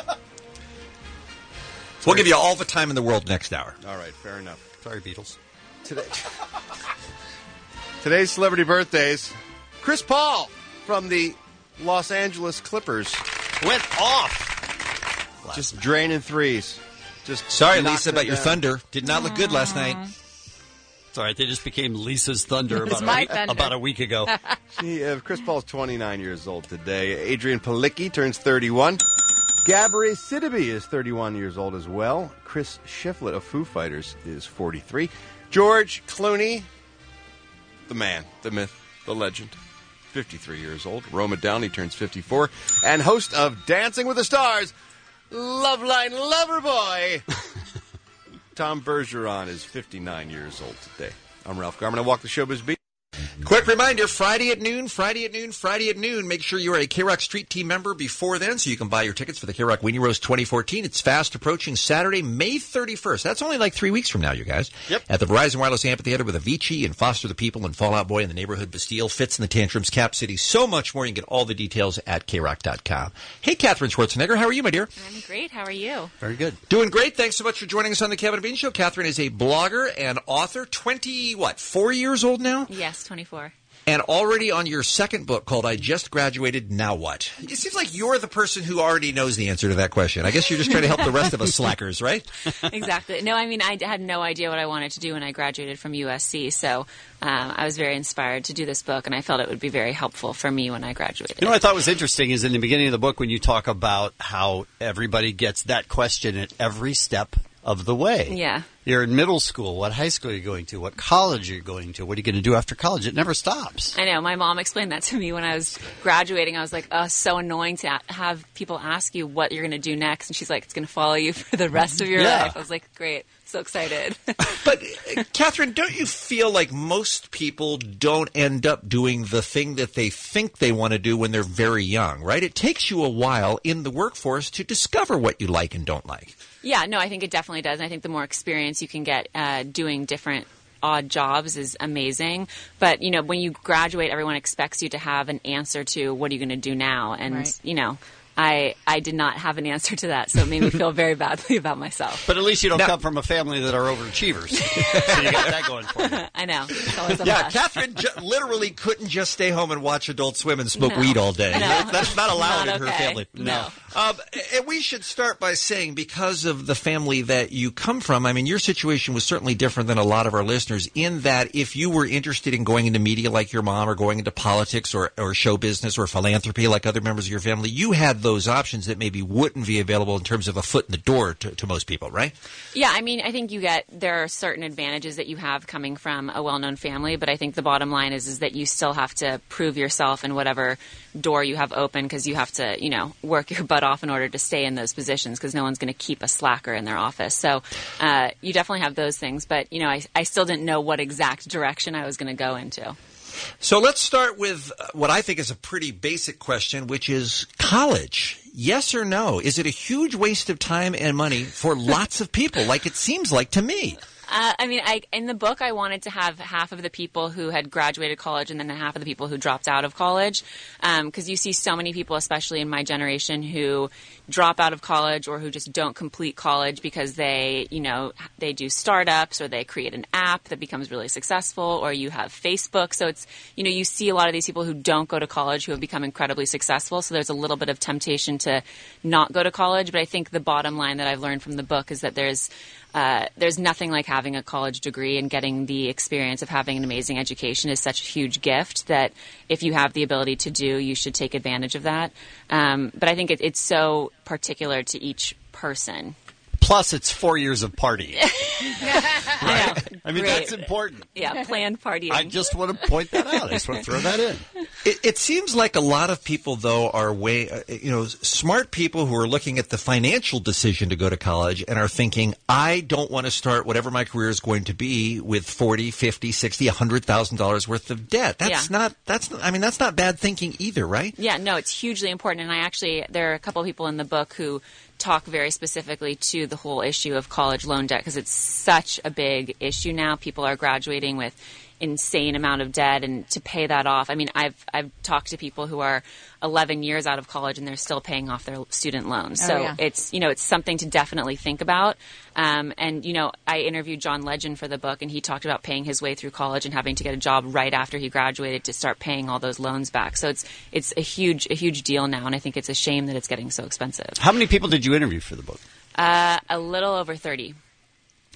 We'll give you all the time in the world next hour. All right. Fair enough. Sorry, Beatles. Today. Today's celebrity birthdays. Chris Paul from the Los Angeles Clippers. Went off. Just draining threes. Just Sorry, knocked Lisa, them about your down. thunder. Did not look good last night. It's all right. They just became Lisa's Thunder It's about, a my week, thunder. about a week ago. See, uh, Chris Paul's twenty-nine years old today. Adrian Palicki turns thirty-one. Gabourey Sidibe is thirty-one years old as well. Chris Shiflett of Foo Fighters is forty-three. George Clooney, the man, the myth, the legend, fifty-three years old. Roma Downey turns fifty-four. And host of Dancing with the Stars, Loveline Loverboy, Tom Bergeron is fifty-nine years old today. I'm Ralph Garman. I walk the showbiz beat. Quick reminder, Friday at noon, Friday at noon, Friday at noon. Make sure you're a K-Rock Street Team member before then so you can buy your tickets for the K-Rock Weenie Roast twenty fourteen. It's fast approaching Saturday, May thirty-first. That's only like three weeks from now, you guys. Yep. At the Verizon Wireless Amphitheater with Avicii and Foster the People and Fall Out Boy in the Neighborhood Bastille, Fitz and the Tantrums, Cap City, so much more. You can get all the details at K rock dot com. Hey, Catherine Schwarzenegger, how are you, my dear? I'm great. How are you? Very good. Doing great. Thanks so much for joining us on the Kevin and Bean Show. Catherine is a blogger and author, twenty, what, four years old now? Yes, twenty-four. And already on your second book called I Just Graduated, Now What? It seems like you're the person who already knows the answer to that question. I guess you're just trying to help the rest of us slackers, right? Exactly. No, I mean, I had no idea what I wanted to do when I graduated from U S C, so um, I was very inspired to do this book, and I felt it would be very helpful for me when I graduated. You know what I thought was interesting is in the beginning of the book when you talk about how everybody gets that question at every step of the way. Yeah. You're in middle school. What high school are you going to? What college are you going to? What are you going to do after college? It never stops. I know. My mom explained that to me when I was graduating. I was like, oh, so annoying to have people ask you what you're going to do next. And she's like, it's going to follow you for the rest of your Yeah. life. I was like, great. So excited. But, uh, Catherine, don't you feel like most people don't end up doing the thing that they think they want to do when they're very young, right? It takes you a while in the workforce to discover what you like and don't like. Yeah, no, I think it definitely does. And I think the more experience you can get uh, doing different odd jobs is amazing. But, you know, when you graduate, everyone expects you to have an answer to what are you going to do now? And, Right. you know, I I did not have an answer to that, so it made me feel very badly about myself. But at least you don't come from a family that are overachievers. So you got that going for you. I know. It's always a Yeah, plus. Catherine ju- literally couldn't just stay home and watch Adult Swim and smoke No. weed all day. No. That's not allowed Not in her okay. family. No. Um, and we should start by saying, because of the family that you come from, I mean, your situation was certainly different than a lot of our listeners in that if you were interested in going into media like your mom or going into politics or, or show business or philanthropy like other members of your family, you had those options that maybe wouldn't be available in terms of a foot in the door to, to most people, right? Yeah, I mean, I think you get there are certain advantages that you have coming from a well-known family, but I think the bottom line is is that you still have to prove yourself in whatever door you have open because you have to, you know, work your butt off in order to stay in those positions because no one's going to keep a slacker in their office. So uh, you definitely have those things, but you know, I, I still didn't know what exact direction I was going to go into. So let's start with what I think is a pretty basic question, which is college. Yes or no? Is it a huge waste of time and money for lots of people, like it seems like to me? Uh, I mean, I, in the book, I wanted to have half of the people who had graduated college and then half of the people who dropped out of college. Because um, you see so many people, especially in my generation, who drop out of college or who just don't complete college because they, you know, they do startups or they create an app that becomes really successful, or you have Facebook. So it's, you know, you see a lot of these people who don't go to college who have become incredibly successful. So there's a little bit of temptation to not go to college. But I think the bottom line that I've learned from the book is that there's Uh, there's nothing like having a college degree, and getting the experience of having an amazing education is such a huge gift that if you have the ability to do, you should take advantage of that. Um, but I think it, it's so particular to each person. Plus, it's four years of partying. Right? I mean, Great. that's important. Yeah, planned partying. I just want to point that out. I just want to throw that in. It, it seems like a lot of people, though, are way, uh, you know, smart people who are looking at the financial decision to go to college and are thinking, I don't want to start whatever my career is going to be with forty, fifty, sixty, one hundred thousand dollars worth of debt. That's Yeah. not, that's, I mean, that's not bad thinking either, right? Yeah, no, it's hugely important. And I actually, there are a couple of people in the book who talk very specifically to the whole issue of college loan debt because it's such a big issue now. People are graduating with insane amount of debt, and to pay that off. I mean, I've I've talked to people who are eleven years out of college and they're still paying off their student loans. Oh, so yeah. it's, you know, it's something to definitely think about. Um, and, you know, I interviewed John Legend for the book, and he talked about paying his way through college and having to get a job right after he graduated to start paying all those loans back. So it's it's a huge a huge deal now, and I think it's a shame that it's getting so expensive. How many people did you interview for the book? Uh, a little over thirty.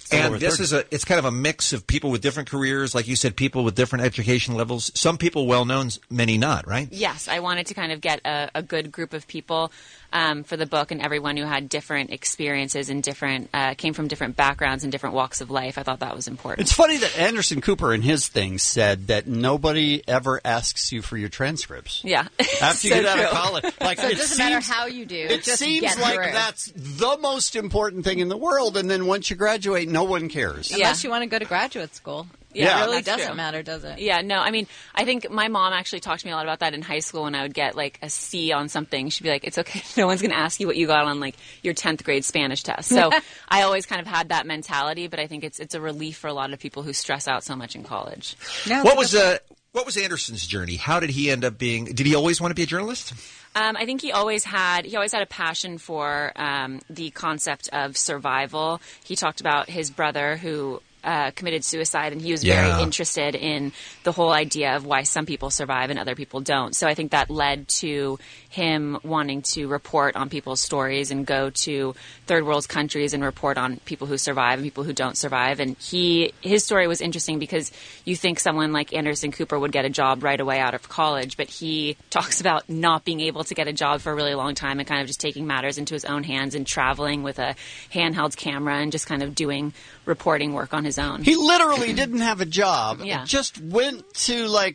And this is a it's kind of a mix of people with different careers, like you said, people with different education levels. Some people well known, many not, right? Yes, I wanted to kind of get a, a good group of people um, for the book, and everyone who had different experiences and different uh, came from different backgrounds and different walks of life. I thought that was important. It's funny that Anderson Cooper in his thing said that nobody ever asks you for your transcripts. Yeah, after you so get out of true. college, like so it, it doesn't seems, matter how you do. It just seems get like through. that's the most important thing in the world, and then once you graduate, no one cares. Unless you want to go to graduate school. Yeah. It really That's doesn't true. matter, does it? Yeah, no, I mean, I think my mom actually talked to me a lot about that in high school when I would get like a C on something. She'd be like, it's okay, no one's going to ask you what you got on like your tenth grade Spanish test. So I always kind of had that mentality, but I think it's it's a relief for a lot of people who stress out so much in college. what was uh, what was Anderson's journey? How did he end up being? Did he always want to be a journalist? Um, I think he always had he always had a passion for um, the concept of survival. He talked about his brother who uh, committed suicide, and he was Yeah. very interested in the whole idea of why some people survive and other people don't. So I think that led to him wanting to report on people's stories and go to third world countries and report on people who survive and people who don't survive. And he his story was interesting because you think someone like Anderson Cooper would get a job right away out of college, but he talks about not being able to get a job for a really long time and kind of just taking matters into his own hands and traveling with a handheld camera and just kind of doing reporting work on his own. He literally didn't have a job. Yeah. Just went to like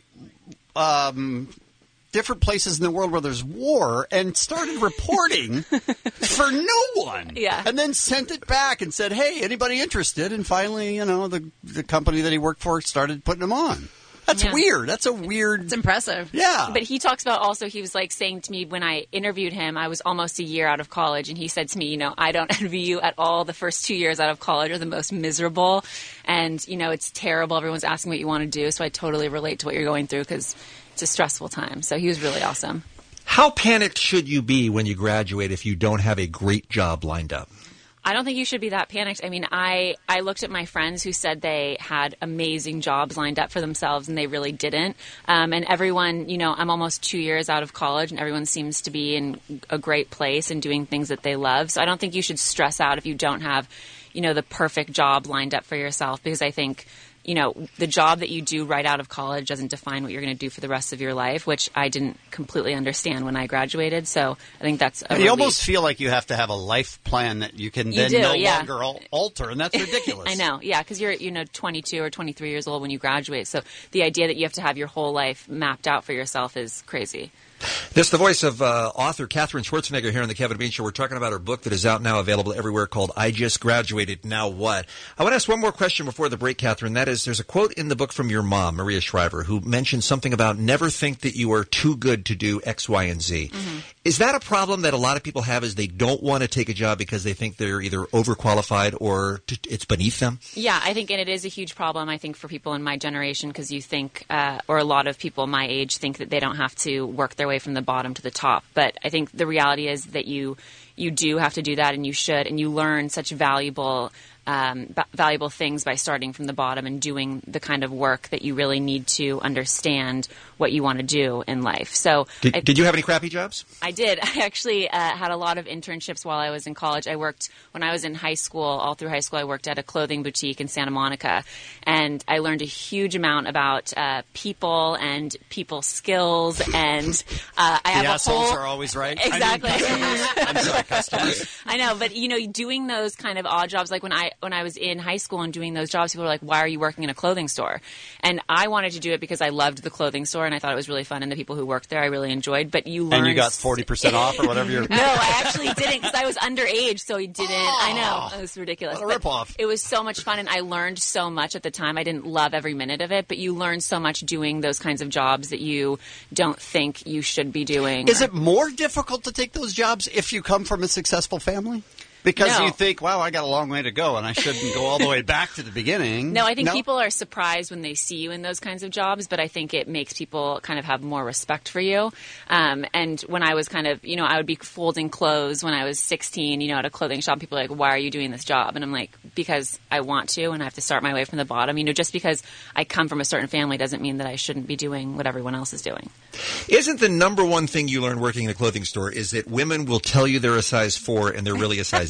um, different places in the world where there's war and started reporting for no one. Yeah. And then sent it back and said, "Hey, anybody interested?" And finally, you know, the the company that he worked for started putting him on. That's Yeah. weird. That's a weird. It's impressive. Yeah. But he talks about also, he was like saying to me when I interviewed him, I was almost a year out of college, and he said to me, you know, I don't envy you at all. The first two years out of college are the most miserable, and, you know, it's terrible. Everyone's asking what you want to do, so I totally relate to what you're going through because it's a stressful time. So he was really awesome. How panicked should you be when you graduate if you don't have a great job lined up? I don't think you should be that panicked. I mean, I, I looked at my friends who said they had amazing jobs lined up for themselves, and they really didn't. Um, and everyone, you know, I'm almost two years out of college, and everyone seems to be in a great place and doing things that they love. So I don't think you should stress out if you don't have, you know, the perfect job lined up for yourself, because I think, you know, the job that you do right out of college doesn't define what you're going to do for the rest of your life, which I didn't completely understand when I graduated. So I think that's a You relief. almost feel like you have to have a life plan that you can You then do, no yeah. longer al- alter, and that's ridiculous. I know, yeah, because you're, you know, twenty-two or twenty-three years old when you graduate. So the idea that you have to have your whole life mapped out for yourself is crazy. This is the voice of uh, author Katherine Schwarzenegger here on the Kevin Bean Show. We're talking about her book that is out now, available everywhere, called I Just Graduated, Now What? I want to ask one more question before the break, Katherine. That is, there's a quote in the book from your mom, Maria Shriver, who mentioned something about never think that you are too good to do X, Y, and Z. Mm-hmm. Is that a problem that a lot of people have, is they don't want to take a job because they think they're either overqualified or t- it's beneath them? Yeah, I think, and it is a huge problem, I think, for people in my generation, because you think, uh, or a lot of people my age think that they don't have to work their way from the bottom to the top. But I think the reality is that you you do have to do that, and you should, and you learn such valuable um, b- valuable things by starting from the bottom and doing the kind of work that you really need to understand what you want to do in life. So, Did, I, did you have any crappy jobs? I did. I actually uh, had a lot of internships while I was in college. I worked when I was in high school, all through high school, I worked at a clothing boutique in Santa Monica, and I learned a huge amount about uh, people and people skills, and uh, I The have a assholes whole... are always right. Exactly. I mean, customers. I'm sorry, customers. I know, but you know, doing those kind of odd jobs, like when I when I was in high school and doing those jobs, people were like, "Why are you working in a clothing store?" And I wanted to do it because I loved the clothing store and I thought it was really fun, and the people who worked there I really enjoyed. But you learn, And you got forty percent off or whatever. You're... No, I actually didn't, because I was underage, so he didn't. I know, it was ridiculous. What a But ripoff. It was so much fun, and I learned so much at the time. I didn't love every minute of it, but you learn so much doing those kinds of jobs that you don't think you should be doing. Is it more difficult to take those jobs if you come from a successful family? Because No. you think, wow, I got a long way to go, and I shouldn't go all the way back to the beginning. No, I think people are surprised when they see you in those kinds of jobs, but I think it makes people kind of have more respect for you. Um, and when I was kind of, you know, I would be folding clothes when I was sixteen, you know, at a clothing shop. People are like, why are you doing this job? And I'm like, because I want to, and I have to start my way from the bottom. You know, just because I come from a certain family doesn't mean that I shouldn't be doing what everyone else is doing. Isn't the number one thing you learn working in a clothing store is that women will tell you they're a size four and they're really a size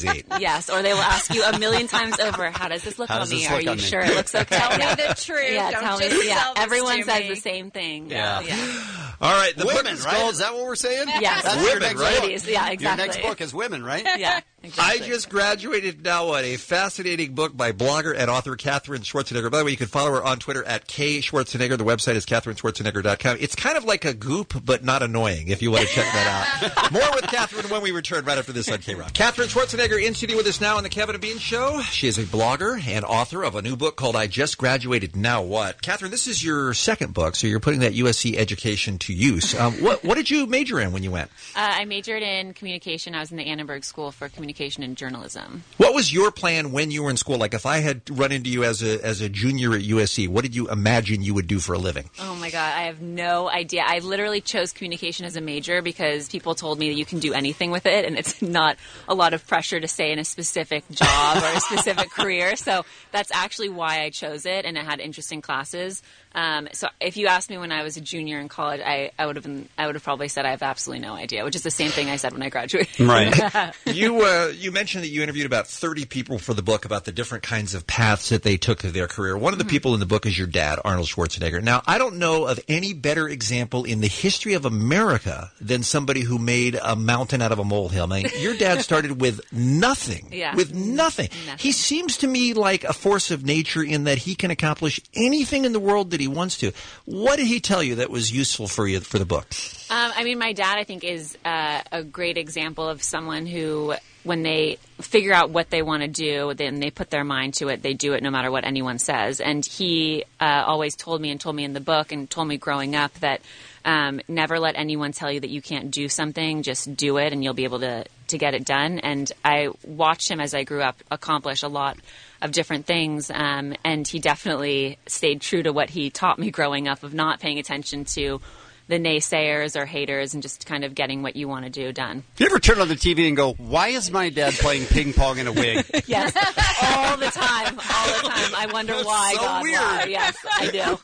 eight. Yes, or they will ask you a million times over, how does this look How on does me? this Are look you on me? sure it looks okay? Tell yeah. me the truth. Yeah, Don't tell just me. Yeah, sell this everyone to says me. the same thing. Yeah. yeah. All right, the book Women, is right? called- Is that what we're saying? Yes. That's Women, your next right? book. Ladies, yeah, exactly. Your next book is women, right? Yeah. I just graduated. Now what? A fascinating book by blogger and author Catherine Schwarzenegger. By the way, you can follow her on Twitter at K Schwarzenegger. The website is Catherine Schwarzenegger dot com. It's kind of like a Goop, but not annoying, if you want to check that out. More with Catherine when we return right after this on K-Rock. Catherine Schwarzenegger in studio with us now on the Kevin and Bean Show. She is a blogger and author of a new book called I Just Graduated, Now What? Catherine, this is your second book, so you're putting that U S C education to use. Um, what, what did you major in when you went? Uh, I majored in communication. I was in the Annenberg School for Communication and Journalism. What was your plan when you were in school? Like, if I had run into you as a as a junior at U S C, what did you imagine you would do for a living? Oh my God, I have no idea. I literally chose communication as a major because people told me that you can do anything with it, and it's not a lot of pressure to stay in a specific job or a specific career. So that's actually why I chose it, and it had interesting classes. Um, so if you asked me when I was a junior in college, I, I would have been, I would have probably said I have absolutely no idea, which is the same thing I said when I graduated. Right. you uh, you mentioned that you interviewed about thirty people for the book about the different kinds of paths that they took to their career. One of the Mm-hmm. people in the book is your dad, Arnold Schwarzenegger. Now, I don't know of any better example in the history of America than somebody who made a mountain out of a molehill. I mean, your dad started with nothing. Yeah. With nothing. Nothing. He seems to me like a force of nature in that he can accomplish anything in the world that he wants to. What did he tell you that was useful for you for the book? Um, I mean, my dad, I think, is uh, a great example of someone who, when they figure out what they want to do, then they put their mind to it. They do it no matter what anyone says. And he uh, always told me and told me in the book and told me growing up that um, never let anyone tell you that you can't do something. Just do it and you'll be able to, to get it done. And I watched him as I grew up accomplish a lot of different things. Um, and he definitely stayed true to what he taught me growing up of not paying attention to the naysayers or haters and just kind of getting what you want to do done. Do you ever turn on the T V and go, why is my dad playing ping pong in a wig? Yes, all the time, all the time. I wonder That's why, so God, weird. why. Yes, I do.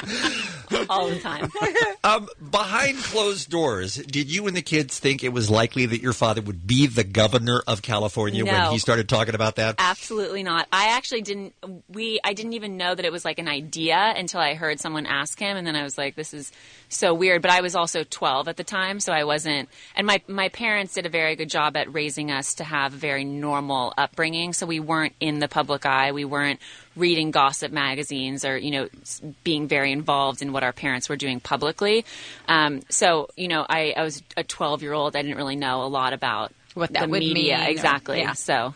Yeah. All the time. Um, behind closed doors, did you and the kids think it was likely that your father would be the governor of California No. when he started talking about that? Absolutely not. I actually didn't. We. I didn't even know that it was like an idea until I heard someone ask him, and then I was like, "This is so weird." But I was also twelve at the time, so I wasn't. And my my parents did a very good job at raising us to have a very normal upbringing. So we weren't in the public eye. We weren't reading gossip magazines or you know s- being very involved in what our parents were doing publicly. Um, so you know, I, I was a twelve year old. I didn't really know a lot about What the that would media mean or- exactly. yeah. So.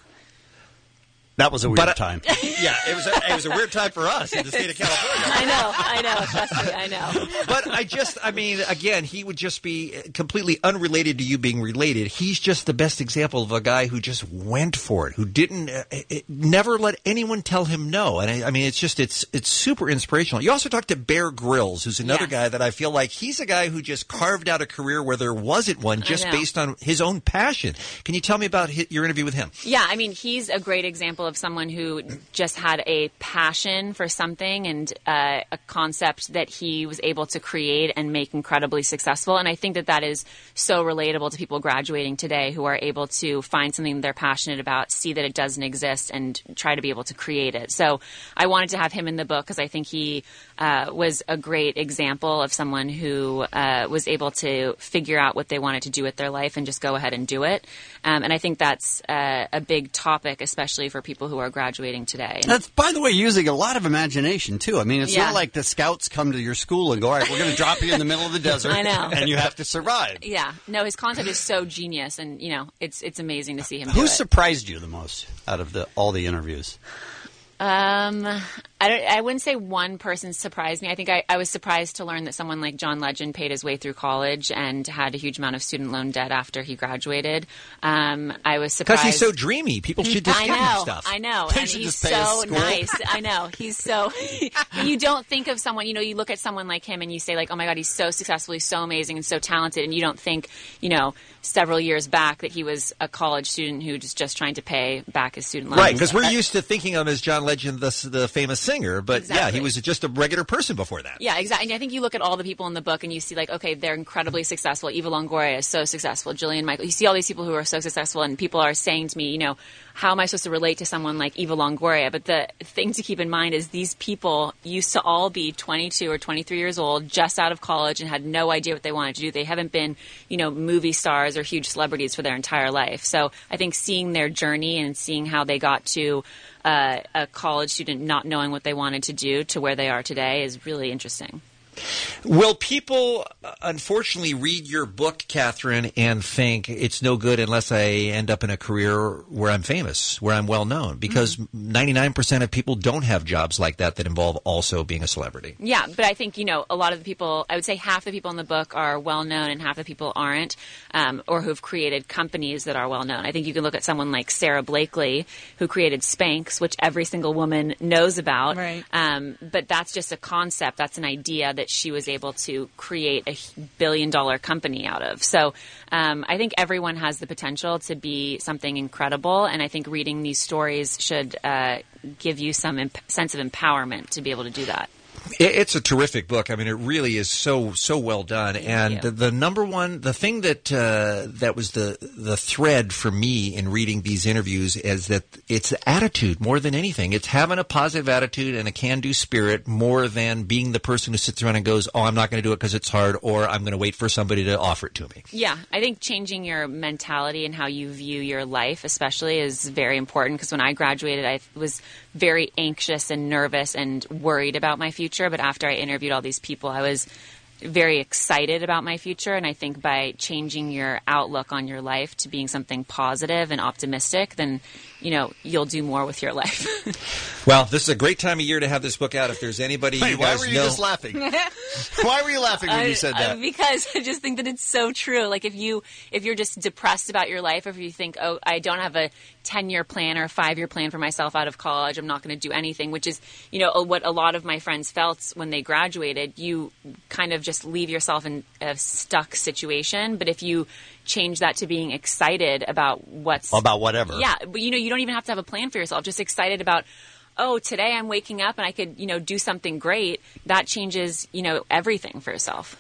That was a weird But, uh, time. Yeah, it was. A, it was a weird time for us in the state of California. I know, I know, trust me, I know. But I just, I mean, again, he would just be completely unrelated to you being related. He's just the best example of a guy who just went for it, who didn't, uh, it, never let anyone tell him no. And I, I mean, it's just, it's it's super inspirational. You also talked to Bear Grylls, who's another Yes. guy that I feel like he's a guy who just carved out a career where there wasn't one, just know. based on his own passion. Can you tell me about hi your interview with him? Yeah, I mean, he's a great example of someone who just had a passion for something and uh, a concept that he was able to create and make incredibly successful. And I think that that is so relatable to people graduating today who are able to find something they're passionate about, see that it doesn't exist, and try to be able to create it. So I wanted to have him in the book because I think he uh, was a great example of someone who uh, was able to figure out what they wanted to do with their life and just go ahead and do it. Um, and I think that's uh, a big topic, especially for people who are graduating today. That's, by the way, using a lot of imagination, too. I mean, it's Yeah. not like the scouts come to your school and go, all right, we're going to drop you in the middle of the desert. I know. And you have to survive. Yeah, no, his concept is so genius, and you know, it's it's amazing to see him. Who do it. surprised you the most out of the all the interviews? Um, I don't. I wouldn't say one person surprised me. I think I, I was surprised to learn that someone like John Legend paid his way through college and had a huge amount of student loan debt after he graduated. Um, I was surprised Because he's so dreamy. People should I discount know, his stuff. I know, They and should he's just pay his so school. nice. I know, he's so. You don't think of someone, you know, you look at someone like him and you say, like, oh my God, he's so successful, he's so amazing and so talented, and you don't think, you know, several years back that he was a college student who was just trying to pay back his student loans. Right, because we're used to thinking of him as John Legend, the, the famous singer, but yeah, Exactly. he was just a regular person before that. Yeah, exactly. And I think you look at all the people in the book and you see, like, okay, they're incredibly successful. Eva Longoria is so successful. Jillian Michael. You see all these people who are so successful, and people are saying to me, you know, how am I supposed to relate to someone like Eva Longoria? But the thing to keep in mind is these people used to all be twenty-two or twenty-three years old, just out of college, and had no idea what they wanted to do. They haven't been, you know, movie stars or huge celebrities for their entire life. So I think seeing their journey and seeing how they got to uh, a college student not knowing what they wanted to do to where they are today is really interesting. Will people, uh, unfortunately, read your book, Catherine, and think it's no good unless I end up in a career where I'm famous, where I'm well known? Because Mm-hmm. ninety-nine percent of people don't have jobs like that that involve also being a celebrity. Yeah, but I think, you know, a lot of the people, I would say half the people in the book are well known and half the people aren't, um, or who've created companies that are well known. I think you can look at someone like Sarah Blakely, who created Spanx, which every single woman knows about. Right. Um, but that's just a concept. That's an idea that she was able to create a billion dollar company out of. So um, I think everyone has the potential to be something incredible. And I think reading these stories should uh, give you some imp- sense of empowerment to be able to do that. It- It's a terrific book. I mean, it really is so so well done. And the, the number one, the thing that uh, that was the the thread for me in reading these interviews is that it's attitude more than anything. It's having a positive attitude and a can-do spirit more than being the person who sits around and goes, "Oh, I'm not going to do it because it's hard," or "I'm going to wait for somebody to offer it to me." Yeah, I think changing your mentality and how you view your life especially is very important, because when I graduated, I was very anxious and nervous and worried about my future. But after I interviewed all these people, I was very excited about my future. And I think by changing your outlook on your life to being something positive and optimistic, then, you know, you'll do more with your life. Well, this is a great time of year to have this book out. If there's anybody Wait, you why guys were you know, just laughing? Why were you laughing when you said that? Uh, because I just think that it's so true. Like if you if you're just depressed about your life, or if you think, oh, I don't have a ten-year plan or a five-year plan for myself out of college, I'm not going to do anything, which is, you know, what a lot of my friends felt when they graduated. You kind of just leave yourself in a stuck situation. But if you change that to being excited about what's About whatever. Yeah, but you know, you don't even have to have a plan for yourself. Just excited about, oh, today I'm waking up and I could, you know, do something great. That changes, you know, everything for yourself.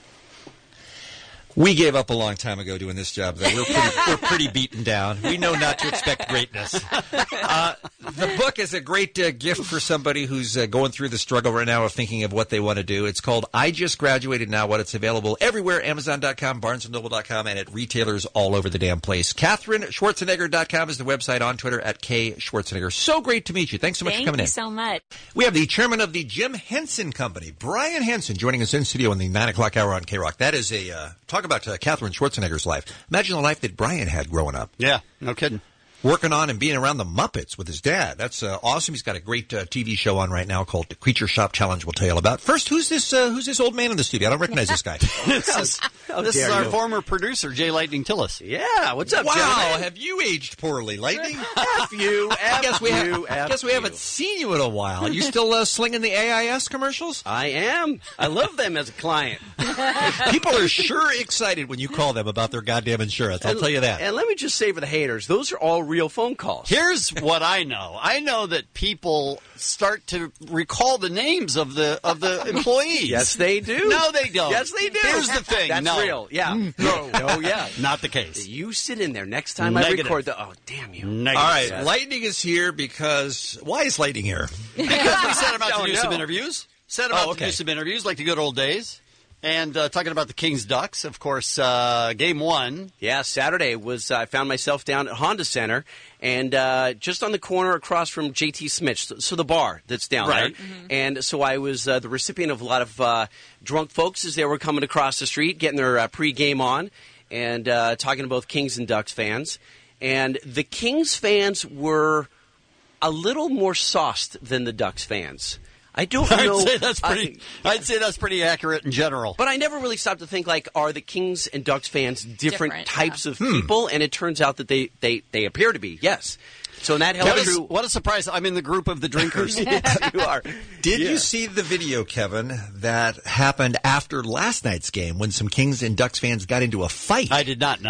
we gave up a long time ago doing this job, though. We're pretty, we're pretty beaten down. We know not to expect greatness. Uh, the book is a great uh, gift for somebody who's uh, going through the struggle right now of thinking of what they want to do. It's called I Just Graduated Now What. It's available everywhere, Amazon dot com, Barnes and Noble dot com, and at retailers all over the damn place. Catherine Schwarzenegger dot com is the website, on Twitter at K Schwarzenegger. So great to meet you. Thanks so much Thank for coming you in. so much. We have the chairman of the Jim Henson Company, Brian Henson, joining us in studio in the nine o'clock hour on K-Rock. That is a, uh, talk about uh, Catherine Schwarzenegger's life. Imagine the life that Brian had growing up. Yeah, no kidding. Working on and being around the Muppets with his dad. That's uh, awesome. He's got a great uh, T V show on right now called The Creature Shop Challenge we'll tell you all about. First, who's this uh, Who's this old man in the studio? I don't recognize this guy. This is, How this is dare our you. former producer, Jay Lightning Tillis. Yeah, what's up, Wow, gentlemen? have you aged poorly, Lightning? F you, I F guess we, you, have, F guess we you. haven't seen you in a while. You still uh, slinging the A I S commercials? I am. I love them as a client. People are sure excited when you call them about their goddamn insurance. I'll And- tell you that. And let me just say for the haters, those are all real phone calls. Here's what I know. I know that people start to recall the names of the of the employees. Yes, they do. No, they don't. Yes, they do. Here's the thing. That's no. real. Yeah. No. Oh, yeah. Not the case. You sit in there next time I Negative. record the. Oh, damn you. Negative. All right, Yes. Lightning is here because... Why is Lightning here? Because we set him out to Don't do some know. interviews. Set him Oh, out to okay. do some interviews like the good old days. And uh, talking about the Kings Ducks, of course, uh, game one. Yeah, Saturday was. uh, I found myself down at Honda Center, and uh, just on the corner across from J T Smith's, so, so the bar that's down Right. there. And so I was uh, the recipient of a lot of uh, drunk folks as they were coming across the street, getting their uh, pregame on, and uh, talking to both Kings and Ducks fans. And the Kings fans were a little more sauced than the Ducks fans. I don't I'd know. say that's pretty. I- I'd say that's pretty accurate in general. But I never really stopped to think, like, are the Kings and Ducks fans different, Different, types yeah. of people? And it turns out that they, they, they appear to be, yes. So that held What a, true. what a surprise! I'm in the group of the drinkers. Yes, you are. Did Yeah. you see the video, Kevin, that happened after last night's game when some Kings and Ducks fans got into a fight? I did not know.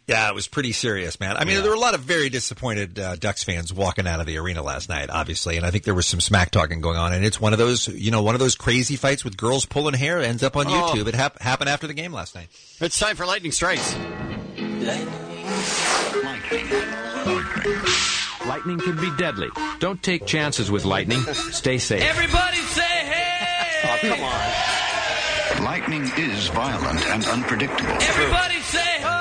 Yeah, it was pretty serious, man. I mean, Yeah. there were a lot of very disappointed uh, Ducks fans walking out of the arena last night, obviously, and I think there was some smack talking going on. And it's one of those, you know, one of those crazy fights with girls pulling hair ends up on Oh. YouTube. It hap- happened after the game last night. It's time for Lightning Strikes. Lightning can be deadly. Don't take chances with lightning. Stay safe. Everybody say hey! Oh, come on. Lightning is violent and unpredictable. Everybody say ho!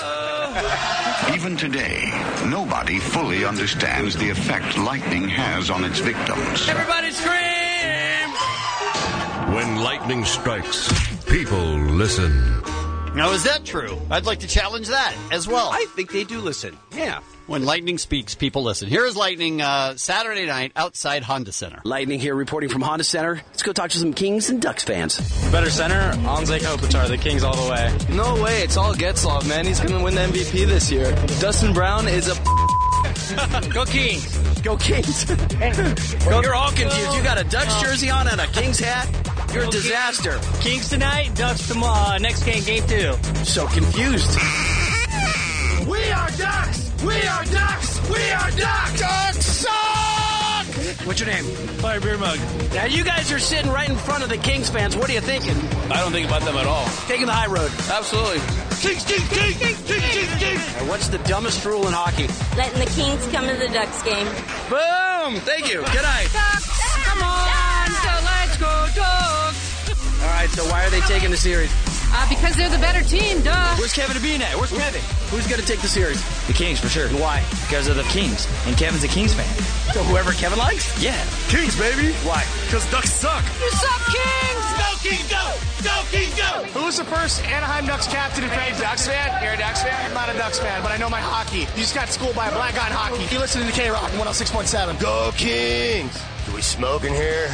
Even today, nobody fully understands the effect lightning has on its victims. Everybody scream! When lightning strikes, people listen. Now, is that true? I'd like to challenge that as well. I think they do listen. Yeah. When lightning speaks, people listen. Here is Lightning uh, Saturday night outside Honda Center. Lightning here reporting from Honda Center. Let's go talk to some Kings and Ducks fans. Better center, Anze Kopitar, the Kings all the way. No way, it's all Getzlav, man. He's going to win the M V P this year. Dustin Brown is a... Go Kings! Go Kings! Go, you're all confused. You got a Ducks jersey on and a Kings hat? You're a disaster. Kings tonight, Ducks tomorrow. Next game, game two. So confused. We are Ducks! We are Ducks! We are Ducks! Ducks suck! What's your name? Fire beer mug. Now, you guys are sitting right in front of the Kings fans. What are you thinking? I don't think about them at all. Taking the high road. Absolutely. Kings, Kings, Kings, Kings, Kings, Kings, Kings! Now, what's the dumbest rule in hockey? Letting the Kings come to the Ducks game. Boom! Thank you. Good night. Ducks! Come on! So let's go, Ducks! All right, so why are they taking the series? Uh, because they're the better team, duh. Where's Kevin Bean at? Where's Kevin? Who's going to take the series? The Kings, for sure. And why? Because of the Kings. And Kevin's a Kings fan. So whoever Kevin likes? Yeah. Kings, baby. Why? Because Ducks suck. You suck, Kings! Go, Kings, go! Go, Kings, go! Who's the first Anaheim Ducks captain and fan? Ducks fan? You're a Ducks fan? I'm not a Ducks fan, but I know my hockey. You just got schooled by a black guy in hockey. You listening to K-Rock one oh six point seven. Go Kings! Do we smoke in here?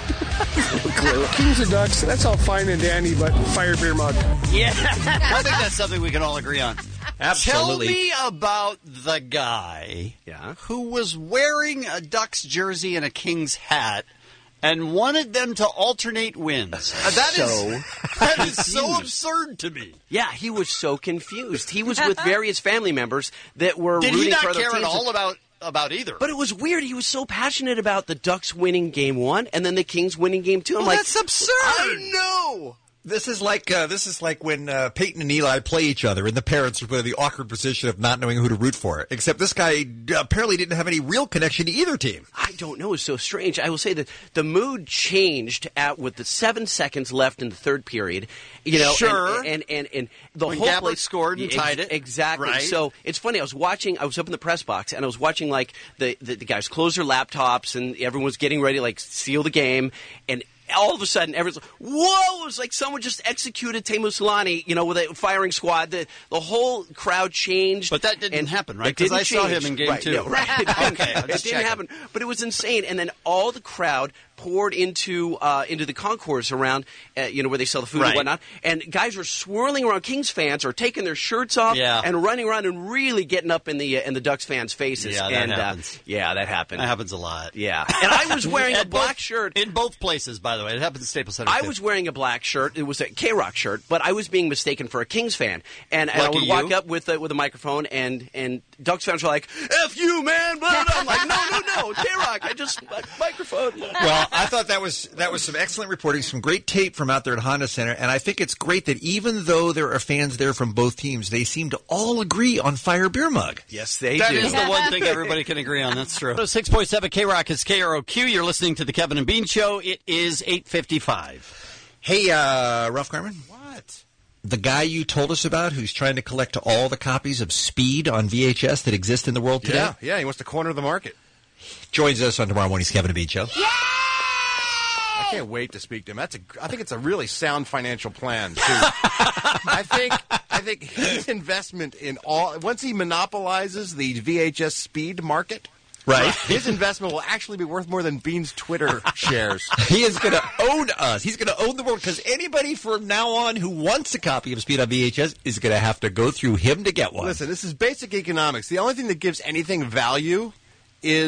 Kings and Ducks, that's all fine and dandy, but fire beer mug. Yeah. I think that's something we can all agree on. Absolutely. Tell me about the guy yeah. who was wearing a Ducks jersey and a Kings hat and wanted them to alternate wins. Uh, that so is that is so absurd to me. Yeah, he was so confused. He was with various family members that were Did rooting he not for other care at teams. all about about either? But it was weird. He was so passionate about the Ducks winning game one and then the Kings winning game two. I'm well, like, that's absurd. I know. This is like uh, this is like when uh, Peyton and Eli play each other, and the parents were in the awkward position of not knowing who to root for. Except this guy apparently didn't have any real connection to either team. I don't know. It's so strange. I will say that the mood changed at with the seven seconds left in the third period. You know, Sure. and and and, and the When whole Gabbert place scored and Ex- tied it. exactly. Right. So it's funny. I was watching. I was up in the press box and I was watching like the the, the guys close their laptops and everyone was getting ready to like seal the game and. All of a sudden, everyone's like, whoa! It was like someone just executed Teemu Selanne, you know, with a firing squad. The, the whole crowd changed. But that didn't and happen, right? It 'Cause didn't I saw change. him in game right, two. Yeah, right. It didn't, Okay, I'm it just didn't checking. happen. But it was insane. And then all the crowd poured into uh, into the concourse around, uh, you know, where they sell the food Right. and whatnot. And guys were swirling around. Kings fans are taking their shirts off Yeah. and running around and really getting up in the uh, in the Ducks fans' faces. Yeah, that and, happens. Uh, yeah, that happened. That happens a lot. Yeah, and I was wearing a At black both- shirt in both places. By the way, it happens at Staples Center. I too. was wearing a black shirt. It was a K-Rock shirt, but I was being mistaken for a Kings fan. And, and I Lucky would walk you. up with a, with a microphone, and, and Ducks fans were like, F you, man! Blah, blah. I'm like, no, no, no, K-Rock, I just, uh, microphone. Well, I thought that was that was some excellent reporting, some great tape from out there at Honda Center, and I think it's great that even though there are fans there from both teams, they seem to all agree on Fire Beer Mug. Yes, they That do. is the one thing everybody can agree on. That's true. six point seven K-Rock is K R O Q. You're listening to the Kevin and Bean Show. It is eight fifty-five. Hey, uh, Ralph Garman? What? The guy you told us about who's trying to collect all the copies of Speed on V H S that exist in the world today? Yeah, yeah, he wants to corner the market. Joins us on tomorrow morning's Kevin and Bean Show. I can't wait to speak to him. That's a, I think it's a really sound financial plan, too. I think I think his investment in all, once he monopolizes the V H S Speed market, right, his investment will actually be worth more than Bean's Twitter shares. He is going to own us. He's going to own the world because anybody from now on who wants a copy of Speed on V H S is going to have to go through him to get one. Listen, this is basic economics. The only thing that gives anything value is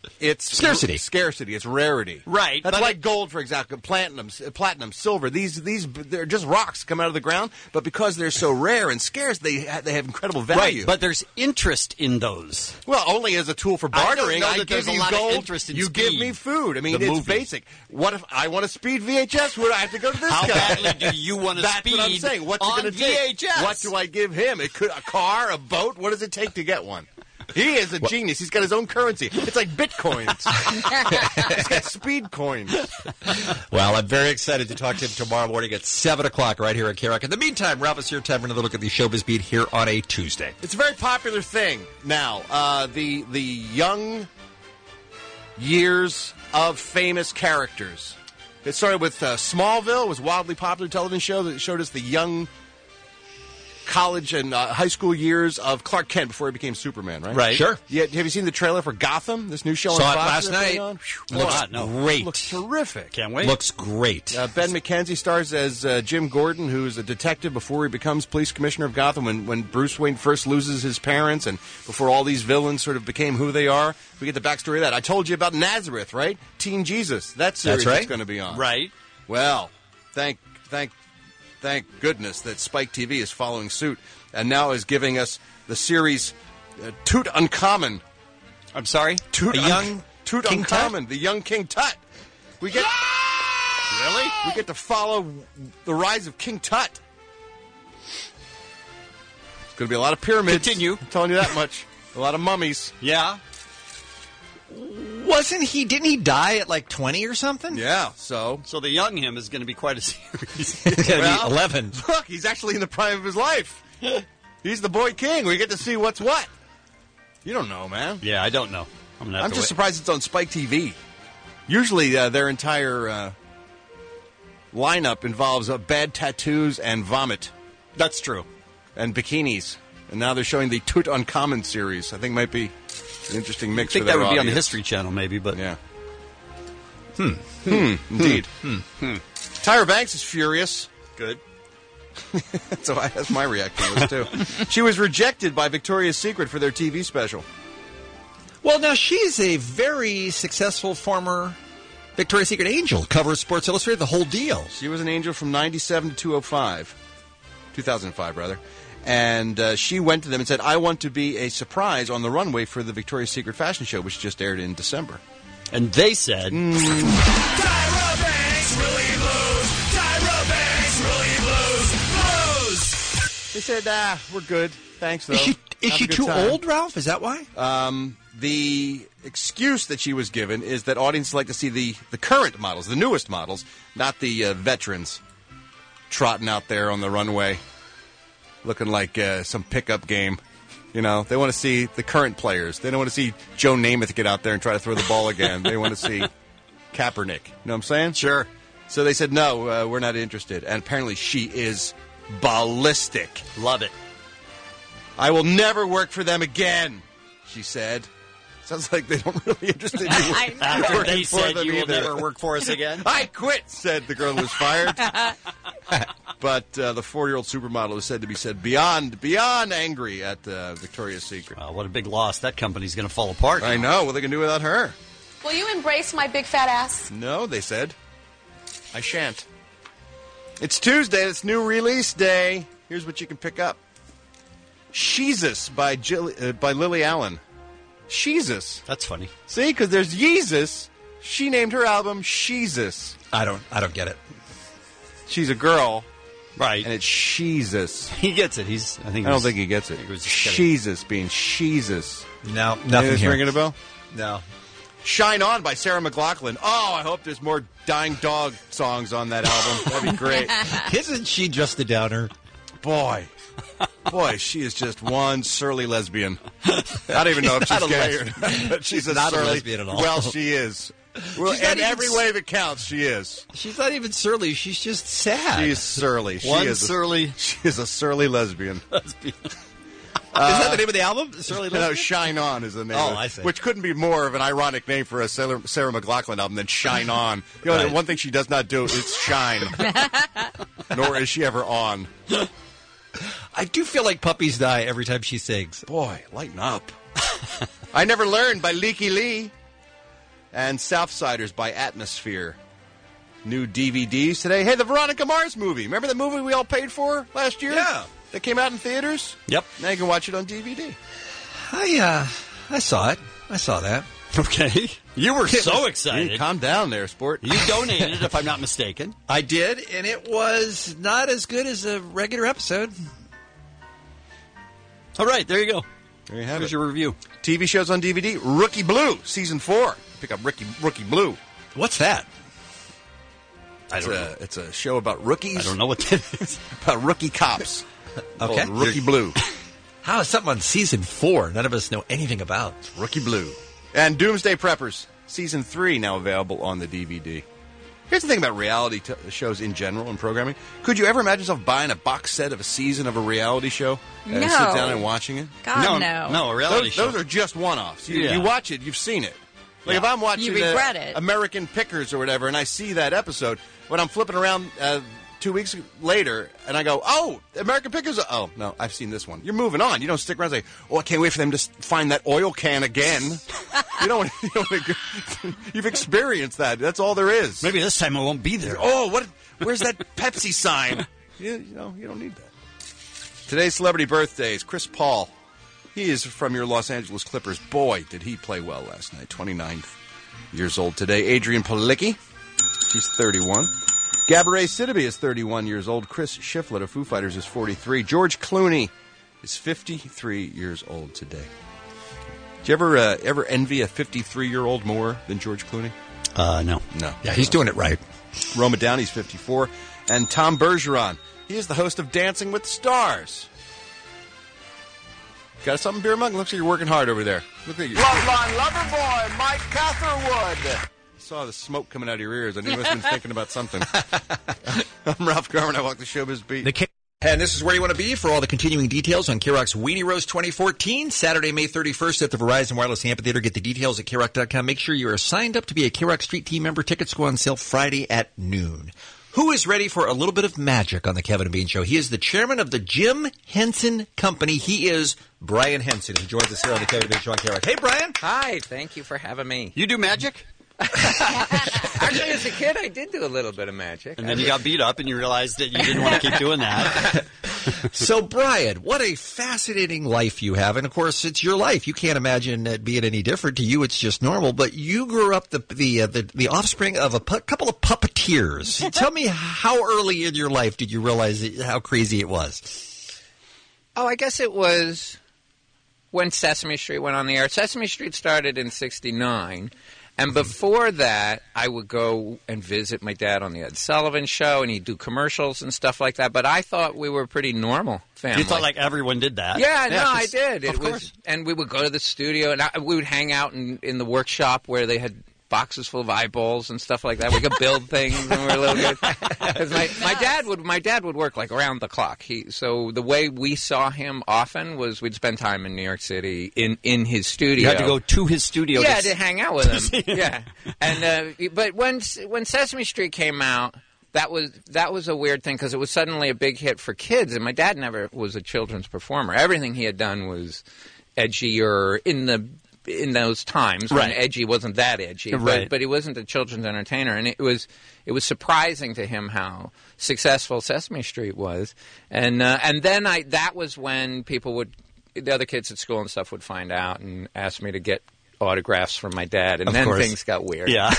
It's Scarcity. r- scarcity. It's rarity. Right, That's but like it- gold, for example, platinum, s- platinum, silver. These, these, they're just rocks come out of the ground, but because they're so rare and scarce, they ha- they have incredible value. Right, but there's interest in those. Well, only as a tool for I don't bartering. know I, that give there's a you lot of gold. interest in you speed. give me food. I mean, The it's movie. basic. What if I want a speed V H S? Would I have to go to this How guy? badly do you want to That's speed what I'm saying. What's on it going to V H S? take? What do I give him? It could a car, a boat. What does it take to get one? He is a genius. He's got his own currency. It's like bitcoins. He's got speed coins. Well, I'm very excited to talk to him tomorrow morning at seven o'clock right here at K Rock. In the meantime, Ralph, it's your time for another look at the Showbiz Beat here on a Tuesday. It's a very popular thing now. Uh, the the young years of famous characters. It started with uh, Smallville. It was a wildly popular television show that showed us the young college and uh, high school years of Clark Kent before he became Superman, right? Right. Sure. Yeah, have you seen the trailer for Gotham, this new show Saw on it Fox? last they're putting night. on? Phew, Looks boy, no. great. Looks terrific. Can't wait. Looks great. Uh, Ben McKenzie stars as uh, Jim Gordon, who's a detective before he becomes police commissioner of Gotham. When, when Bruce Wayne first loses his parents and before all these villains sort of became who they are, we get the backstory of that. I told you about Nazareth, right? Teen Jesus. That series right. is going to be on. Right. Well, thank, thank, thank goodness that Spike T V is following suit and now is giving us the series uh, Tutankhamun. I'm sorry? Tut A young King Tutankhamun, the young King Tut. We get really we get to follow the rise of King Tut. It's going to be a lot of pyramids. Continue. I'm telling you that much. A lot of mummies. Yeah. Wasn't he, didn't he die at like twenty or something? Yeah. So So the young him is going to be quite a series. It's going to Well, be eleven. look, he's actually in the prime of his life. He's the boy king. We get to see what's what. You don't know, man. Yeah, I don't know. I'm, gonna have I'm to just wait. surprised it's on Spike T V. Usually, uh, their entire uh, lineup involves uh, bad tattoos and vomit That's true. and bikinis. And now they're showing the Tutankhamun series. I think might be an interesting I mix. think for that their would be on the audience. History Channel, maybe, but Yeah. Hmm. Hmm. Indeed. Hmm. Hmm. Tyra Banks is furious. Good. So I, that's my reaction to this, too. She was rejected by Victoria's Secret for their T V special. Well, now she's a very successful former Victoria's Secret angel. Cover of Sports Illustrated, the whole deal. She was an angel from ninety-seven to two oh five. two thousand five, rather. And uh, she went to them and said, I want to be a surprise on the runway for the Victoria's Secret fashion show, which just aired in December. And they said, Mm. Tyra Banks really blows. Tyra Banks really blows. Blows. They said, ah, we're good. Thanks, though. Is she, is Have she a good too time. old, Ralph? Is that why? Um, the excuse that she was given is that audiences like to see the, the current models, the newest models, not the uh, veterans trotting out there on the runway looking like uh, some pickup game. You know, they want to see the current players. They don't want to see Joe Namath get out there and try to throw the ball again. They want to see Kaepernick. You know what I'm saying? Sure. So they said, no, uh, we're not interested. And apparently she is ballistic. Love it. I will never work for them again, she said. Sounds like they don't really interested in you. After working they for said them you will either. never work for us again. I quit, said the girl who was fired. But uh, the forty-year-old supermodel is said to be said beyond beyond angry at uh, Victoria's Secret. Wow, what a big loss. That company's going to fall apart. I know. What they can do without her? Will you embrace my big fat ass? No, they said. I shan't. It's Tuesday. It's new release day. Here's what you can pick up. Sheezus by Jill, uh, by Lily Allen. Sheezus. That's funny. See, because there's Yeezus. She named her album Sheezus. I don't. I don't get it. She's a girl, right? And it's Sheezus. He gets it. He's. I think. I don't he's- think he gets it. he was just kidding. Sheezus being Sheezus. No, Maybe nothing it's here. ringing a bell? No. Shine On by Sarah McLachlan. Oh, I hope there's more Dying Dog songs on that album. That'd be great. Isn't she just a downer? Boy. Boy, she is just one surly lesbian. I don't even know if She's she's not a gay. lesbian. But she's a Not a surly. lesbian at all. Well, she is. Well, She's not in even every s- way that counts, she is. She's not even surly. She's just sad. She's surly. She One is a- surly. She is a surly lesbian. Is that the name of the album? Surly No, Lesbian? Shine On is the name. Oh, of it, I see. Which couldn't be more of an ironic name for a Sarah, Sarah McLachlan album than Shine On. You know, Right. the one thing she does not do is shine. Nor is she ever on. I do feel like puppies die every time she sings. Boy, lighten up. I Never Learned by Leaky Lee. And Southsiders by Atmosphere. New D V Ds today. Hey, the Veronica Mars movie. Remember the movie we all paid for last year? Yeah. That came out in theaters? Yep. Now you can watch it on D V D. I, uh, I saw it. I saw that. Okay. You were so excited. You calm down there, sport. You donated, if I'm not mistaken. I did, and it was not as good as a regular episode. All right, there you go. There you have Here's it. your review. T V shows on D V D. Rookie Blue, Season four. Pick up Rookie, Rookie Blue. What's that? I don't it's know. A, it's a show about rookies. I don't know what that is. About rookie cops. Okay. Rookie Blue. How is something on Season four none of us know anything about? It's Rookie Blue. And Doomsday Preppers, Season three, now available on the D V D. Here's the thing about reality t- shows in general and programming. Could you ever imagine yourself buying a box set of a season of a reality show and No. sit down and watching it? God, no, no. no, a reality Those, show. those are just one-offs. You, Yeah. you watch it, you've seen it. Like if I'm watching You regret uh, it. American Pickers or whatever, and I see that episode, when I'm flipping around uh, two weeks later, and I go, "Oh, American Pickers!" Oh no, I've seen this one. You're moving on. You don't stick around and say, "Oh, I can't wait for them to s- find that oil can again." you don't. You don't you've experienced that. That's all there is. Maybe this time I won't be there. Oh, what? Where's that Pepsi sign? You, you know, you don't need that. Today's celebrity birthdays: Chris Paul. He is from your Los Angeles Clippers. Boy, did he play well last night. twenty-nine years old today. Adrian Palicki. She's thirty-one. Gabourey Sidibe is thirty-one years old. Chris Shiflett of Foo Fighters is forty-three. George Clooney is fifty-three years old today. Do you ever uh, ever envy a fifty-three-year-old more than George Clooney? Uh, no. No. Yeah, he's doing it right. Roma Downey's fifty-four. And Tom Bergeron. He is the host of Dancing with the Stars. Got something, Beer Mug? Looks like you're working hard over there. Look at you. Loveline lover boy, Mike Catherwood. I saw the smoke coming out of your ears. I knew you must have been thinking about something. I'm Ralph Garman. I walk the showbiz beat. The K- and this is where you want to be for all the continuing details on K-Rock's Weenie Roast twenty fourteen, Saturday, May thirty-first at the Verizon Wireless Amphitheater. Get the details at K Rock dot com. Make sure you are signed up to be a K-Rock Street Team member. Tickets go on sale Friday at noon. Who is ready for a little bit of magic on the Kevin and Bean Show? He is the chairman of the Jim Henson Company. He is Brian Henson, who joins us here on the Kevin and Bean Show on K-Rock. Hey, Brian. Hi, thank you for having me. You do magic? Actually, as a kid, I did do a little bit of magic. And then you got beat up and you realized that you didn't want to keep doing that. So, Brian, what a fascinating life you have. And, of course, it's your life. You can't imagine it being any different. To you, it's just normal. But you grew up the the uh, the, the offspring of a pu- couple of puppeteers. Tell me, how early in your life did you realize it, how crazy it was? Oh, I guess it was when Sesame Street went on the air. Sesame Street started in sixty-nine. And before that, I would go and visit my dad on the Ed Sullivan Show, and he'd do commercials and stuff like that. But I thought we were a pretty normal family. You thought like everyone did that? Yeah, yeah no, I did. It of was, course. and we would go to the studio, and I, we would hang out in, in the workshop where they had boxes full of eyeballs and stuff like that. We could build things when we were little kids. 'Cause my, my dad would my dad would work like around the clock. He so the way we saw him often was we'd spend time in New York City in, in his studio. You had to go to his studio. Yeah, to, to hang out with him. Yeah, and uh, but when when Sesame Street came out, that was that was a weird thing because it was suddenly a big hit for kids, and my dad never was a children's performer. Everything he had done was edgy or in the in those times when Right. edgy wasn't that edgy, Right. but, but he wasn't a children's entertainer, and it was it was surprising to him how successful Sesame Street was, and uh, and then I that was when people would the other kids at school and stuff would find out and ask me to get autographs from my dad, and Of then course. things got weird. Yeah.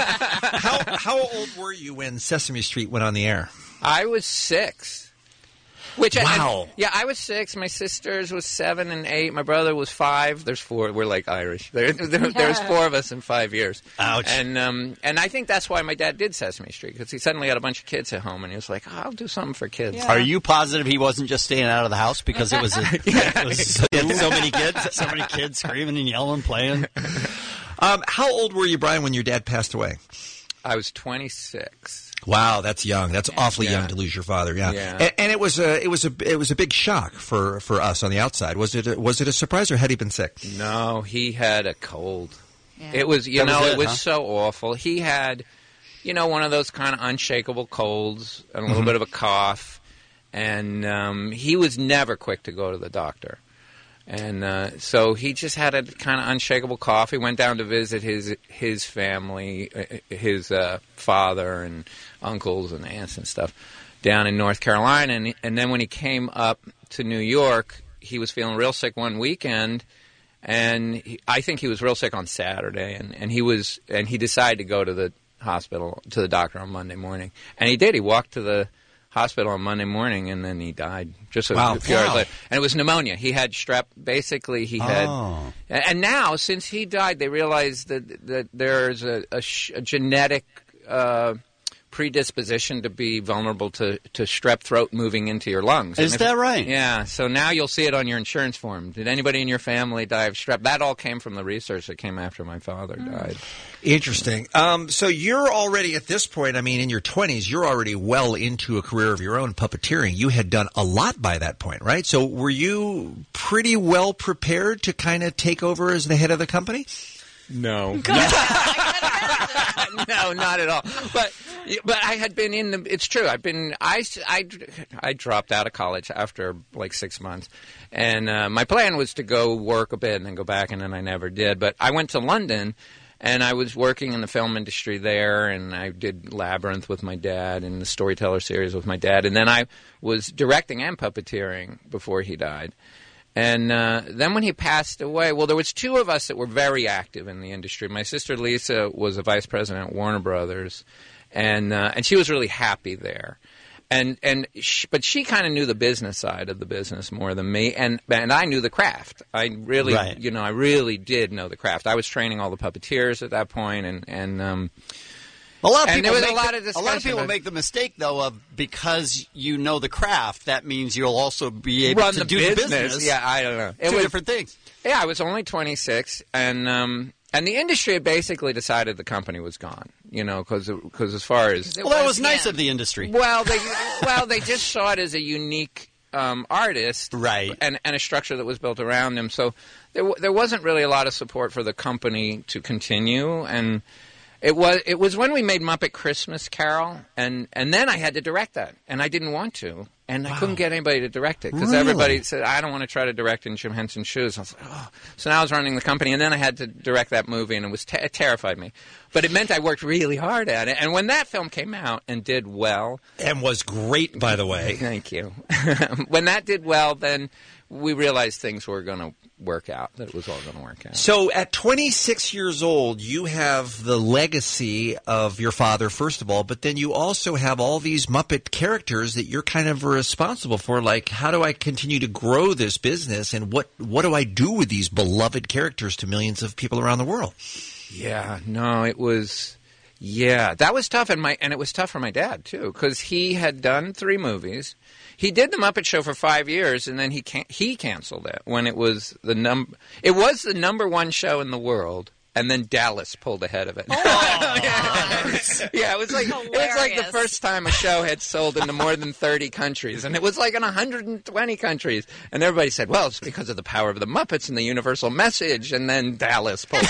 how how old were you when Sesame Street went on the air? I was six. Which I- Wow. I, yeah, I was six. My sisters was seven and eight. My brother was five. There's four. We're like Irish. There, there, there's four of us in five years. Ouch. And um, and I think that's why my dad did Sesame Street, because he suddenly had a bunch of kids at home, and he was like, oh, I'll do something for kids. Are you positive he wasn't just staying out of the house because it was, a, it was so, so many kids, so many kids screaming and yelling, playing? Um, how old were you, Brian, when your dad passed away? I was twenty-six. Wow, that's young. That's awfully Yeah. young to lose your father. Yeah, Yeah. And, and it was a it was a it was a big shock for, for us on the outside. Was it a, was it a surprise, or had he been sick? No, he had a cold. Yeah. It was, you That was know, it, it was huh? so awful. He had, you know, one of those kind of unshakable colds and a little Mhm. bit of a cough, and um, he was never quick to go to the doctor. And uh, so he just had a kind of unshakable cough. He went down to visit his his family, uh, his uh, father and uncles and aunts and stuff down in North Carolina. And, and then when he came up to New York, he was feeling real sick one weekend. And he, I think he was real sick on Saturday. And, and he was and he decided to go to the hospital, to the doctor on Monday morning. And he did. He walked to the hospital on Monday morning, and then he died just a Wow. few hours Wow. later. And it was pneumonia. He had strep. Basically, he had. Oh. And now, since he died, they realized that that there's a, a, sh- a genetic uh, predisposition to be vulnerable to, to strep throat moving into your lungs. Is And if- that right? Yeah. So now you'll see it on your insurance form. Did anybody in your family die of strep? That all came from the research that came after my father died. Interesting. Um, so you're already at this point, I mean, in your twenties, you're already well into a career of your own puppeteering. You had done a lot by that point, right? So were you pretty well prepared to kind of take over as the head of the company? No. no, not at all. But but I had been in the. It's true. I've been. I, I, I dropped out of college after like six months, and uh, my plan was to go work a bit and then go back, and then I never did. But I went to London, and I was working in the film industry there, and I did Labyrinth with my dad and the Storyteller series with my dad, and then I was directing and puppeteering before he died. And uh, then when he passed away, well, there was two of us that were very active in the industry. My sister Lisa was a vice president at Warner Brothers, and uh, and she was really happy there. And and she, but she kind of knew the business side of the business more than me, and and I knew the craft. I really, Right. you know, I really did know the craft. I was training all the puppeteers at that point, and and. Um, A lot of And people there was make a lot the, of a lot of discussion people of- make the mistake though of because you know the craft, that means you'll also be able run to the do business. the business. Yeah, I don't know. It Two was different things. Yeah, I was only twenty-six, and um, and the industry had basically decided the company was gone. You know, because as far as Well, that was nice of the industry. well, they well they just saw it as a unique um, artist, right, and and a structure that was built around him. So there w- there wasn't really a lot of support for the company to continue, and. It was it was when we made Muppet Christmas Carol, and, and then I had to direct that, and I didn't want to, and I couldn't get anybody to direct it because Really? everybody said I don't want to try to direct in Jim Henson's shoes. I was like, oh. So now I was running the company, and then I had to direct that movie, and it was te- it terrified me, but it meant I worked really hard at it. And when that film came out and did well, and was great, by the way. Thank you. When that did well, then we realized things were going to work out. That it was all going to work out. So at twenty-six years old, you have the legacy of your father, first of all, but then you also have all these Muppet characters that you're kind of responsible for. Like, how do I continue to grow this business, and what, what do I do with these beloved characters to millions of people around the world? Yeah, no, it was, yeah, that was tough, and my and it was tough for my dad too, because he had done three movies. He did the Muppet Show for five years, and then he can- he canceled it when it was the num it was the number one show in the world, and then Dallas pulled ahead of it. Yeah, it was like it was like the Hilarious. first time a show had sold into more than thirty countries, and it was like in one hundred twenty countries, and everybody said, "Well, it's because of the power of the Muppets and the universal message." And then Dallas pulled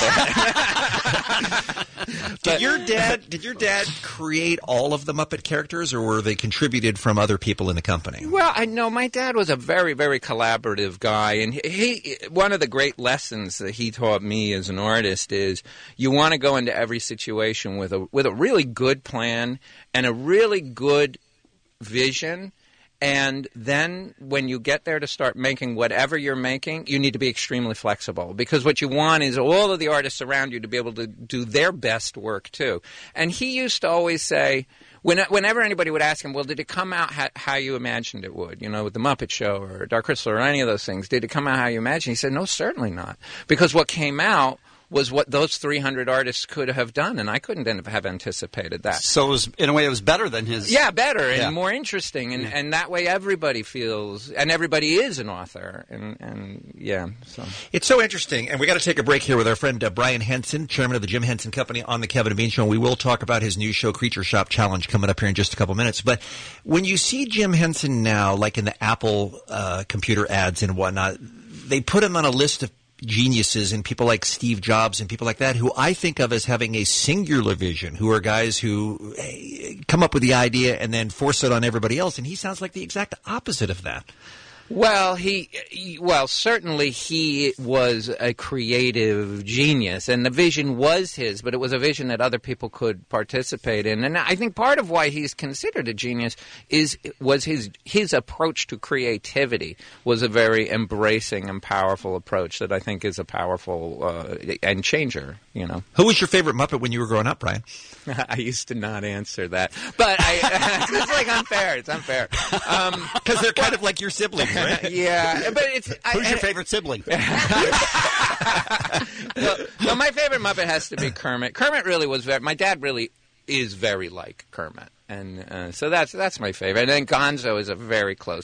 ahead. Did your dad did your dad create all of the Muppet characters, or were they contributed from other people in the company? Well, I know my dad was a very, very collaborative guy, and he, he one of the great lessons that he taught me as an artist is you want to go into every situation with a with a really good plan and a really good vision. And then when you get there to start making whatever you're making, you need to be extremely flexible, because what you want is all of the artists around you to be able to do their best work too. And he used to always say, when, whenever anybody would ask him, well, did it come out how, how you imagined it would, you know, with the Muppet Show or Dark Crystal or any of those things, did it come out how you imagined? He said, no, certainly not. Because what came out was what those three hundred artists could have done, and I couldn't have anticipated that. So it was, in a way, it was better than his. Yeah, better and Yeah. more interesting, and, and that way everybody feels, and everybody is an author, and, and yeah. So It's so interesting, and we got to take a break here with our friend uh, Brian Henson, chairman of the Jim Henson Company, on the Kevin and Bean Show. And we will talk about his new show, Creature Shop Challenge, coming up here in just a couple minutes. But when you see Jim Henson now, like in the Apple uh, computer ads and whatnot, they put him on a list of geniuses and people like Steve Jobs and people like that, who I think of as having a singular vision, who are guys who eh, come up with the idea and then force it on everybody else. And he sounds like the exact opposite of that. Well, he, he, well, certainly he was a creative genius, and the vision was his, but it was a vision that other people could participate in. And I think part of why he's considered a genius is was his his approach to creativity was a very embracing and powerful approach that I think is a powerful uh, and changer. You know, who was your favorite Muppet when you were growing up, Brian? I used to not answer that, but I, it's like unfair. It's unfair because um, they're kind of like your siblings, right? Yeah, but it's who's I, your favorite sibling? well, well, my favorite Muppet has to be Kermit. Kermit really was very. My dad really is very like Kermit, and uh, so that's that's my favorite. And then Gonzo is a very close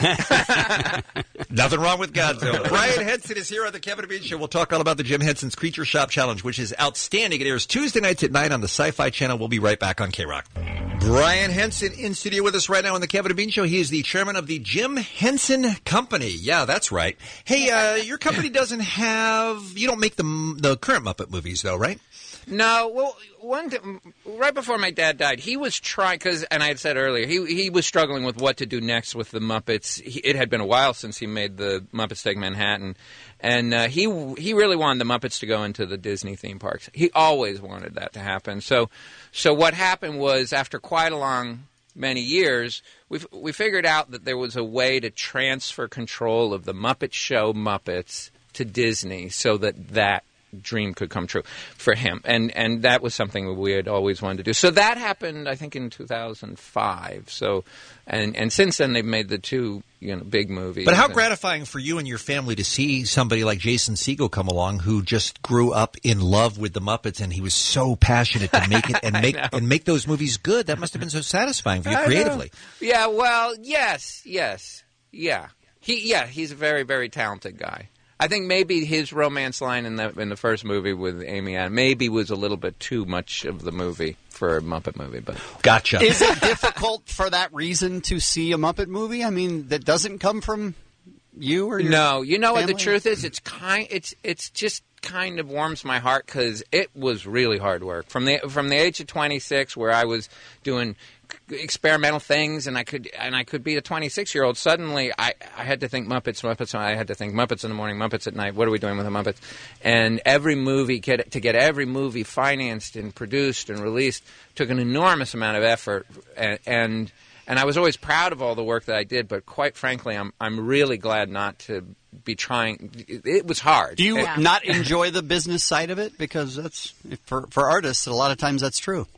second. Nothing wrong with Gonzo. Brian Henson is here on the Kevin and Bean Show. We'll talk all about the Jim Henson's Creature Shop Challenge, which is outstanding. It airs Tuesday nights at nine on the Sci-Fi Channel. We'll be right back on K-Rock. Brian Henson in studio with us right now on the Kevin and Bean Show. He is the chairman of the Jim Henson Company. Yeah, that's right. Hey, uh, your company doesn't have... You don't make the, the current Muppet movies, though, right? No, well, one th- right before my dad died, he was trying because, and I had said earlier, he he was struggling with what to do next with the Muppets. He, it had been a while since he made the Muppets Take Manhattan, and uh, he he really wanted the Muppets to go into the Disney theme parks. He always wanted that to happen. So, so what happened was after quite a long many years, we we figured out that there was a way to transfer control of the Muppet Show Muppets to Disney, so that that dream could come true for him, and and that was something we had always wanted to do. So that happened, I think, in two thousand five. So, and and since then they've made the two, you know, big movies. But how gratifying for you and your family to see somebody like Jason Segel come along, who just grew up in love with the Muppets, and he was so passionate to make it and make and make those movies good. That must have been so satisfying for you creatively. Yeah, well, yes, yes, yeah. He, yeah, he's a very, very talented guy. I think maybe his romance line in the in the first movie with Amy Adams maybe was a little bit too much of the movie for a Muppet movie. But gotcha. Is it difficult for that reason to see a Muppet movie? I mean, that doesn't come from you or your no. You know family? What the truth is? It's kind. It's it's just kind of warms my heart because it was really hard work from the from the age of twenty-six, where I was doing experimental things, and I could and I could be a twenty-six year old. Suddenly, I, I had to think Muppets, Muppets. I had to think Muppets in the morning, Muppets at night. What are we doing with the Muppets? And every movie, get to get every movie financed and produced and released took an enormous amount of effort, and. and And I was always proud of all the work that I did, but quite frankly, I'm I'm really glad not to be trying. It was hard. Do you yeah. not enjoy the business side of it? Because that's for for artists, a lot of times that's true.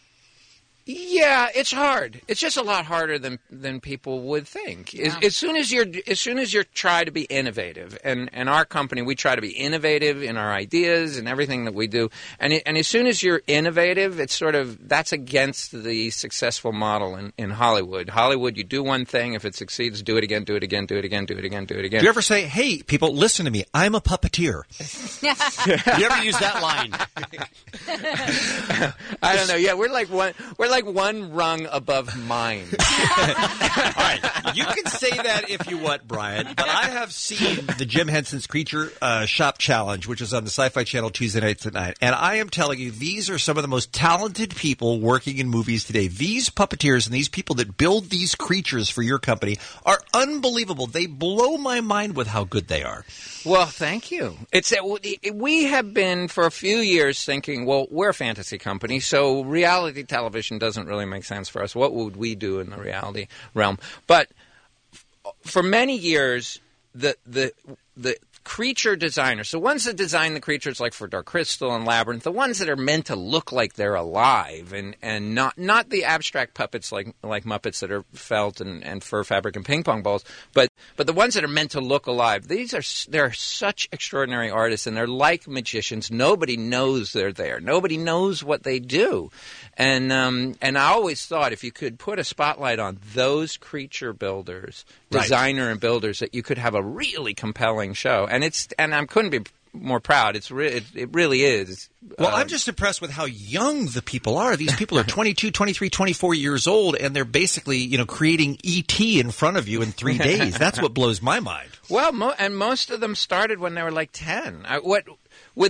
Yeah, it's hard. It's just a lot harder than than people would think. Yeah. As, as soon as you're as soon as you try to be innovative, and, and our company, we try to be innovative in our ideas and everything that we do. And it, and as soon as you're innovative, it's sort of that's against the successful model in, in Hollywood. Hollywood, you do one thing, if it succeeds, do it again, do it again, do it again, do it again, do it again. Do you ever say, "Hey, people, listen to me. I'm a puppeteer"? You ever use that line? I don't know. Yeah, we're like one. We're like one rung above mine. All right, you can say that if you want, Brian, but I have seen the Jim Henson's Creature uh, Shop Challenge, which is on the Sci-Fi Channel Tuesday nights at nine, and I am telling you, these are some of the most talented people working in movies today. These puppeteers and these people that build these creatures for your company are unbelievable. They blow my mind with how good they are. Well, thank you. It's that we have been for a few years thinking, well, we're a fantasy company, so reality television doesn't really make sense for us. What would we do in the reality realm? But for many years, the the the creature designers, the ones that design the creatures like for Dark Crystal and Labyrinth, the ones that are meant to look like they're alive and, and not not the abstract puppets like like Muppets that are felt and, and fur fabric and ping pong balls, but but the ones that are meant to look alive. These are they're such extraordinary artists, and they're like magicians. Nobody knows they're there. Nobody knows what they do. And um, and I always thought if you could put a spotlight on those creature builders, designer right. and builders, that you could have a really compelling show. And it's and I couldn't be more proud. It's re- it, it really is. Well, uh, I'm just impressed with how young the people are. These people are twenty-two, twenty-three, twenty-four years old, and they're basically, you know, creating E T in front of you in three days. That's what blows my mind. Well, mo- and most of them started when they were like ten. I, what with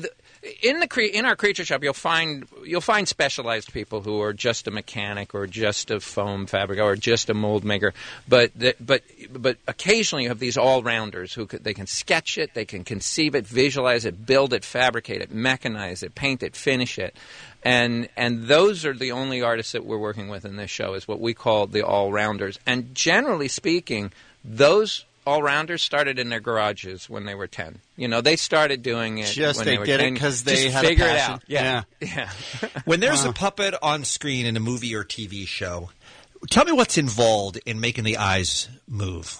in the cre- in our creature shop, you'll find you'll find specialized people who are just a mechanic or just a foam fabricator or just a mold maker. But the, but but occasionally you have these all rounders who could, they can sketch it, they can conceive it, visualize it, build it, fabricate it, mechanize it, paint it, finish it. And and those are the only artists that we're working with in this show, is what we call the all-rounders. And generally speaking, those all-rounders started in their garages when they were ten. You know, they started doing it Just when they, they were did ten. it because they Just had figure a it passion. out. Yeah. yeah. yeah. When there's Wow. a puppet on screen in a movie or T V show, tell me what's involved in making the eyes move.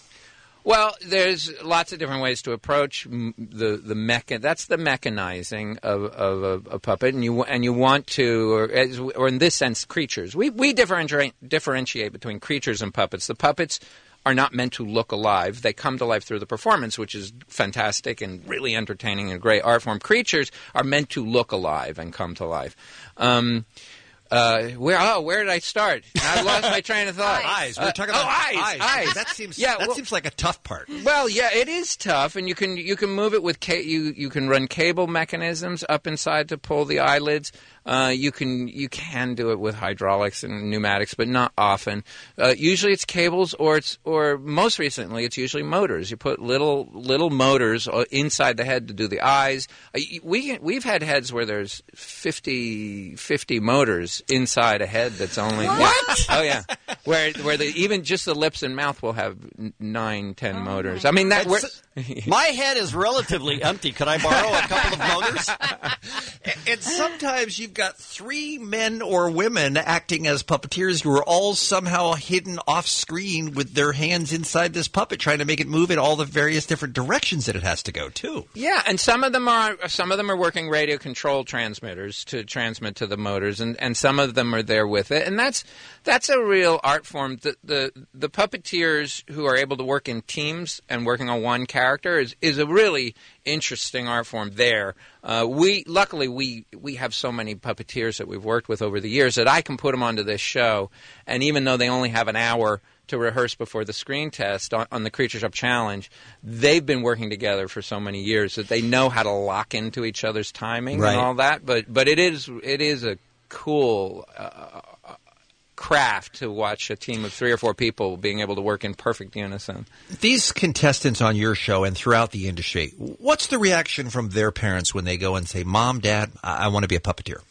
Well, there's lots of different ways to approach m- the the mecha. That's the mechanizing of, of a, a puppet, and you and you want to, or, as, or in this sense, creatures. We we differentiate differentiate between creatures and puppets. The puppets are not meant to look alive. They come to life through the performance, which is fantastic and really entertaining and a great art form. Creatures are meant to look alive and come to life. Um, Uh, where? Oh, where did I start? I lost my train of thought. Eyes. We're Uh, talking oh, about eyes. eyes. Eyes. That seems. Yeah, that well- seems like a tough part. Well, yeah, it is tough, and you can you can move it with ca- you you can run cable mechanisms up inside to pull the eyelids. Uh, you can you can do it with hydraulics and pneumatics, but not often. Uh, usually, it's cables, or it's or most recently, it's usually motors. You put little little motors uh, inside the head to do the eyes. Uh, we we've had heads where there's fifty, fifty motors inside a head that's only What? Yeah. Oh yeah, where where the, even just the lips and mouth will have n- nine, ten Oh motors. I mean that. we're- My head is relatively empty. Could I borrow a couple of motors? And sometimes you've got three men or women acting as puppeteers who are all somehow hidden off screen with their hands inside this puppet, trying to make it move in all the various different directions that it has to go too. Yeah, and some of them are some of them are working radio control transmitters to transmit to the motors, and, and some of them are there with it, and that's that's a real art form. The, the the puppeteers who are able to work in teams and working on one character is is a really interesting art form. There, uh, we luckily we we have so many puppeteers that we've worked with over the years that I can put them onto this show, and even though they only have an hour to rehearse before the screen test on, on the Creature Shop Challenge, they've been working together for so many years that they know how to lock into each other's timing Right. and all that. But but it is it is a cool uh, craft to watch a team of three or four people being able to work in perfect unison. These contestants on your show and throughout the industry, what's the reaction from their parents when they go and say, "Mom, Dad, I, I want to be a puppeteer"?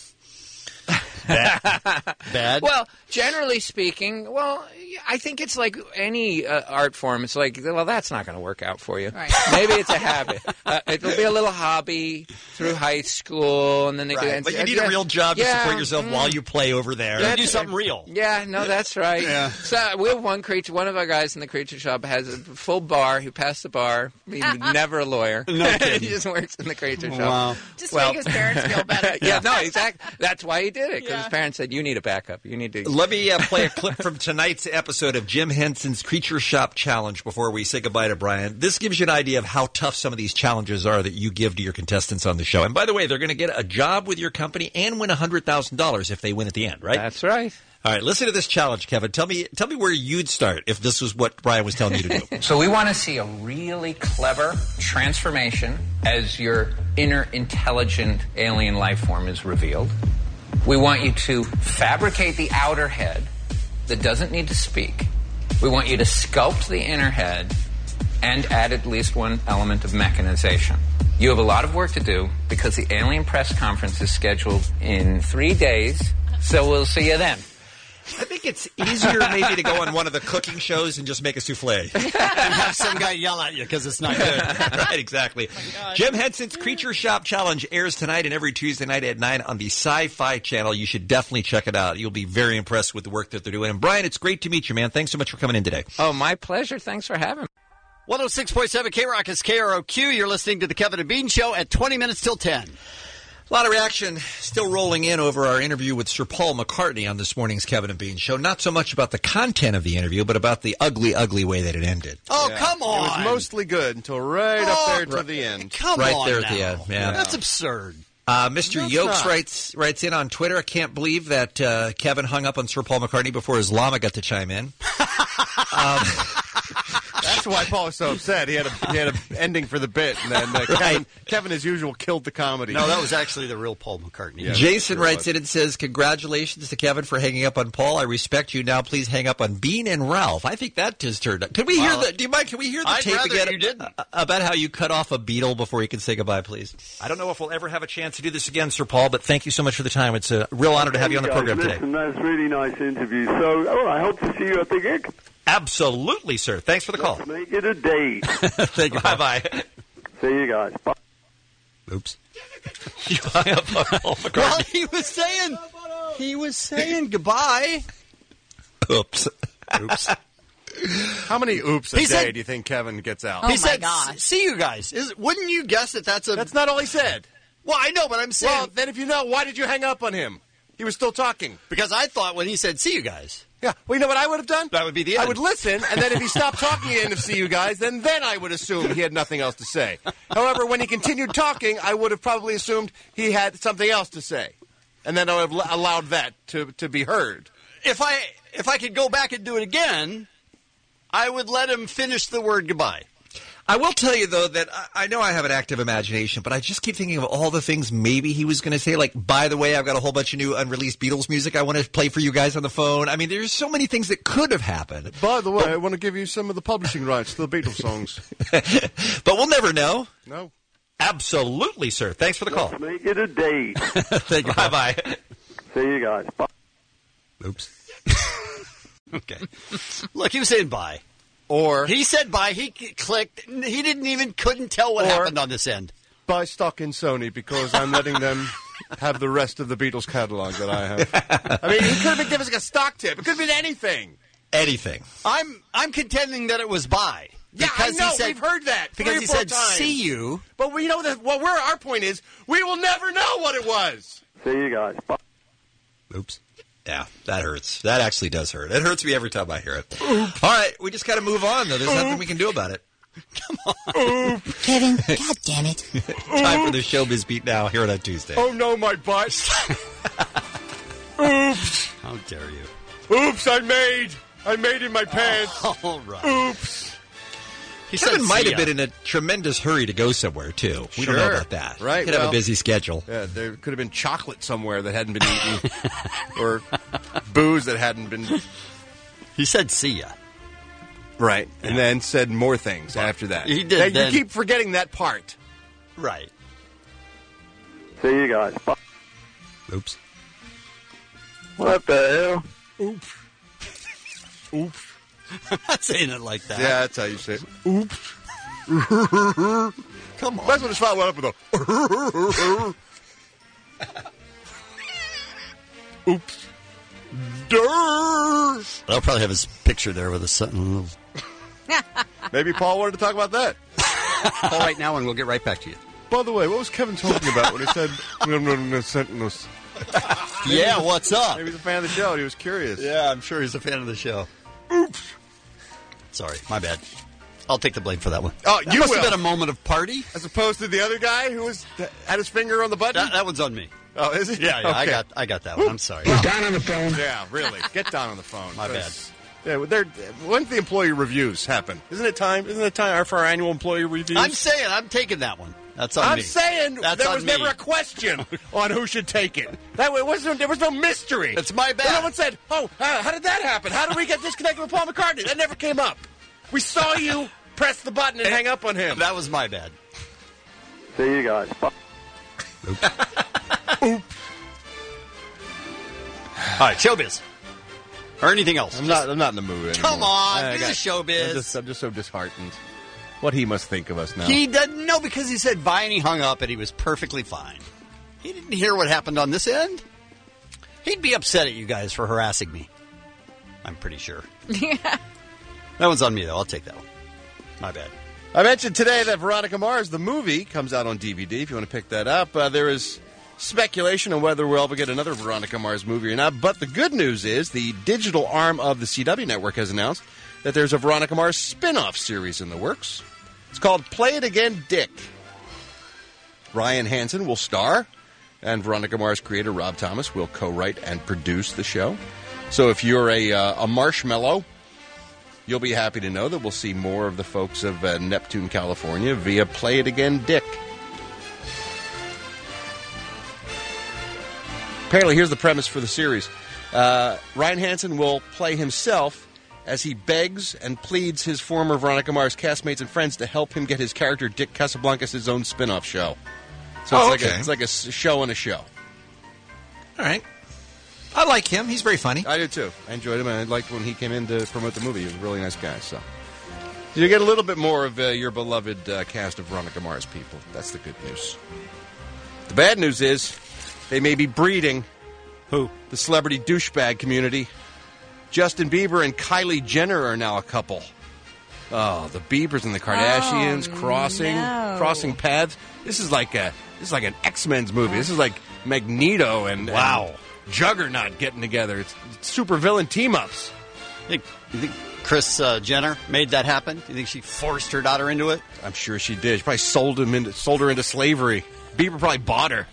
Bad? Well, generally speaking, well, I think it's like any uh, art form. It's like, well, that's not going to work out for you. Right. Maybe it's a habit. Uh, it'll be a little hobby through high school, and then they Right. and- But you and- need yeah, a real job to yeah, support yourself mm. while you play over there. That's- do something real. Yeah, no, that's right. Yeah. So we have one creature. One of our guys in the creature shop has a full bar. Who passed the bar. He's never a lawyer. No kidding. He just works in the creature shop. Wow. Just Well- make his parents feel better. yeah, no, exactly. That's why he did it, because Yeah. his parents said, "You need a backup. You need to." Let me uh, play a clip from tonight's episode of Jim Henson's Creature Shop Challenge before we say goodbye to Brian. This gives you an idea of how tough some of these challenges are that you give to your contestants on the show. And by the way, they're going to get a job with your company and win one hundred thousand dollars if they win at the end, right? That's right. All right, listen to this challenge, Kevin. Tell me, tell me where you'd start if this was what Brian was telling you to do. So we want to see a really clever transformation as your inner intelligent alien life form is revealed. We want you to fabricate the outer head that doesn't need to speak. We want you to sculpt the inner head and add at least one element of mechanization. You have a lot of work to do because the Alien Press Conference is scheduled in three days, so we'll see you then. I think it's easier maybe to go on one of the cooking shows and just make a souffle. And have some guy yell at you because it's not good. Right, exactly. Jim Henson's Creature Shop Challenge airs tonight and every Tuesday night at nine on the Sci-Fi Channel. You should definitely check it out. You'll be very impressed with the work that they're doing. And Brian, it's great to meet you, man. Thanks so much for coming in today. Oh, my pleasure. Thanks for having me. one oh six point seven K Rock is K R O Q. You're listening to the Kevin and Bean Show at twenty minutes till ten. A lot of reaction still rolling in over our interview with Sir Paul McCartney on this morning's Kevin and Bean Show. Not so much about the content of the interview, but about the ugly, ugly way that it ended. Oh, come on. It was mostly good until right Oh, up there to right. the end. Come right on there now. at the end, yeah. That's absurd. Uh, Mister No, it's Yokes not. writes writes in on Twitter, I can't believe that uh, Kevin hung up on Sir Paul McCartney before his llama got to chime in. um, That's why Paul was so upset. He had a he had an ending for the bit, and then uh, Kevin, Kevin, as usual, killed the comedy. No, that was actually the real Paul McCartney. Yeah, Jason sure writes was. in and says, congratulations to Kevin for hanging up on Paul. I respect you. Now please hang up on Bean and Ralph. I think that just turned out. Could we Well, hear the, do you mind, can we hear the I'd tape rather again you didn't. uh, about how you cut off a Beatle before you can say goodbye, please? I don't know if we'll ever have a chance to do this again, Sir Paul, but thank you so much for the time. It's a real honor to have you on the guys, program today. listen, that's a really nice interview. So, oh, I hope to see you at the gig. Absolutely, sir. Thanks for the call. Let's make it a date. Thank you. Bye-bye. See you guys. Bye. Oops. You hung up on Paul McCartney. Well, he was saying, he was saying goodbye. Oops. Oops. How many oops a He day said- do you think Kevin gets out? he said, "See you guys." Is, wouldn't you guess that that's a? That's not all he said. Well, I know, but I'm saying. Well, then if you know, why did you hang up on him? He was still talking. Because I thought when he said, "See you guys." Yeah. Well, you know what I would have done? That would be the I end. would listen, and then if he stopped talking at the end of See You Guys, then then I would assume he had nothing else to say. However, when he continued talking, I would have probably assumed he had something else to say. And then I would have allowed that to, to be heard. If I if I could go back and do it again, I would let him finish the word goodbye. I will tell you, though, that I, I know I have an active imagination, but I just keep thinking of all the things maybe he was going to say. Like, by the way, I've got a whole bunch of new unreleased Beatles music I want to play for you guys on the phone. I mean, there's so many things that could have happened. By the way, I want to give you some of the publishing rights to the Beatles songs. But we'll never know. No. Absolutely, sir. Thanks for the call. Let's make it a date. Thank you. Bye-bye. See you guys. Bye. Oops. Okay. Look, he was saying bye. Or he said bye. He c- clicked. He didn't even couldn't tell what Or- happened on this end. buy stock in Sony because I'm letting them have the rest of the Beatles catalog that I have. I mean, it could have been giving us a stock tip. It could have been anything. Anything. I'm I'm contending that it was bye. Yeah, because I know. He said, We've heard that because three he or four said times. see you. But we know that. Well, where our point is, we will never know what it was. See you guys. Bye. Oops. Yeah, that hurts. That actually does hurt. It hurts me every time I hear it. Oops. All right, we just got to move on, though. There's nothing we can do about it. Come on. Kevin, God damn it. Time for the Showbiz Beat now here on Tuesday. Oh no, my butt! Oops! How dare you? Oops! I made. I made in my pants. All right. Oops! He Kevin said, might "See have ya." been in a tremendous hurry to go somewhere, too. We don't know Sure. about that. Right, He could have well- a busy schedule. Yeah, there could have been chocolate somewhere that hadn't been eaten, or booze that hadn't been. He said see ya. Right, and then said more things after that. He did, Now, you then- keep forgetting that part. Right. See you guys. Bye. Oops. What the hell? Oops. Oops. I'm not saying it like that. Yeah, that's how you say it. Oops. Come on. That's what it's followed up with a. Oops. Durr. I'll probably have his picture there with a something. Maybe Paul wanted to talk about that. Call right now, and we'll get right back to you. By the way, what was Kevin talking about when he said no, no, no, sentinels? Yeah, what's up? Maybe he's a fan of the show. And he was curious. Yeah, I'm sure he's a fan of the show. Oops. Sorry, my bad. I'll take the blame for that one. Oh, That you must will. have been a moment of party. As opposed to the other guy who was had his finger on the button. That, that one's on me. Oh, is it? Yeah, yeah, I Okay. got, I got that one. I'm sorry. Get Don on the phone. Yeah, really. Get Don on the phone. My bad. Yeah, well, they're, when's the employee reviews happen? Isn't it time? Isn't it time for our annual employee reviews? I'm saying I'm taking that one. That's on I'm me. saying That's there on was me. never a question on who should take it. That way, it wasn't, there was no mystery. It's my bad. No one said, "Oh, uh, how did that happen? How did we get disconnected with Paul McCartney?" That never came up. We saw you press the button and hang up on him. That was my bad. See you guys. Bye. All right, showbiz. Or anything else. I'm not. I'm not in the mood anymore. Come on, I do the got- showbiz. I'm just, I'm just so disheartened. What he must think of us now. He doesn't know because he said bye and he hung up and he was perfectly fine. He didn't hear what happened on this end. He'd be upset at you guys for harassing me. I'm pretty sure. Yeah. That one's on me, though. I'll take that one. My bad. I mentioned today that Veronica Mars, the movie, comes out on D V D if you want to pick that up. Uh, there is speculation on whether we'll ever get another Veronica Mars movie or not. But the good news is the digital arm of the C W network has announced that there's a Veronica Mars spin-off series in the works. It's called Play It Again, Dick. Ryan Hansen will star, and Veronica Mars creator Rob Thomas will co-write and produce the show. So if you're a, uh, a marshmallow, You'll be happy to know that we'll see more of the folks of uh, Neptune, California via Play It Again Dick. Apparently, here's the premise for the series. Uh, Ryan Hansen will play himself as he begs and pleads his former Veronica Mars castmates and friends to help him get his character Dick Casablancas his own spin-off show. So Oh, it's, like okay. a, it's like a s- show and a show. All right. I like him. He's very funny. I do, too. I enjoyed him, and I liked when he came in to promote the movie. He was a really nice guy, so... You get a little bit more of uh, your beloved uh, cast of Veronica Mars people. That's the good news. The bad news is they may be breeding... Who? The celebrity douchebag community. Justin Bieber and Kylie Jenner are now a couple. Oh, the Biebers and the Kardashians Oh, crossing no. crossing paths. This is like a this is like an X-Men's movie. This is like Magneto and, Wow. and Juggernaut getting together. It's, it's super villain team-ups. You think, you think Kris uh, Jenner made that happen? Do you think she forced her daughter into it? I'm sure she did. She probably sold him into sold her into slavery. Bieber probably bought her.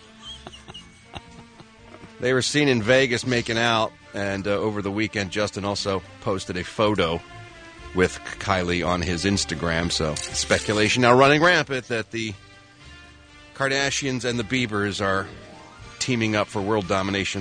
They were seen in Vegas making out, and uh, over the weekend, Justin also posted a photo with Kylie on his Instagram. So speculation now running rampant that the Kardashians and the Biebers are teaming up for world domination.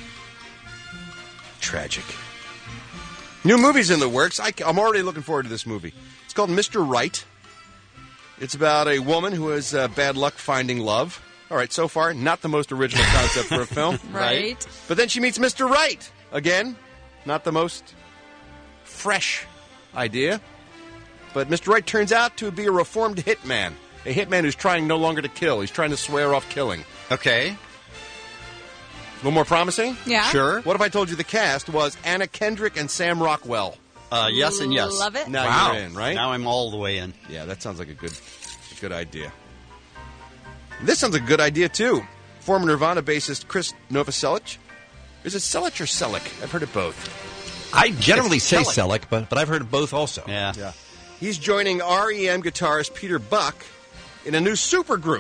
Tragic. New movies in the works. I, I'm already looking forward to this movie. It's called Mister Right. It's about a woman who has uh, bad luck finding love. All right, so far, not the most original concept for a film. Right. But then she meets Mister Right. Again, not the most fresh idea. But Mister Right turns out to be a reformed hitman. A hitman who's trying no longer to kill. He's trying to swear off killing. Okay. A little more promising? Yeah. Sure. What if I told you the cast was Anna Kendrick and Sam Rockwell? Uh, yes and yes. Love it. Now Wow. you're in, right? Now I'm all the way in. Yeah, that sounds like a good, a good idea. This sounds like a good idea, too. Former Nirvana bassist Chris Novoselic. Is it Selic or Selic? I've heard it both. I generally It's say Selic. Selic, but, but I've heard of both also. Yeah. Yeah. He's joining R E M guitarist Peter Buck in a new supergroup.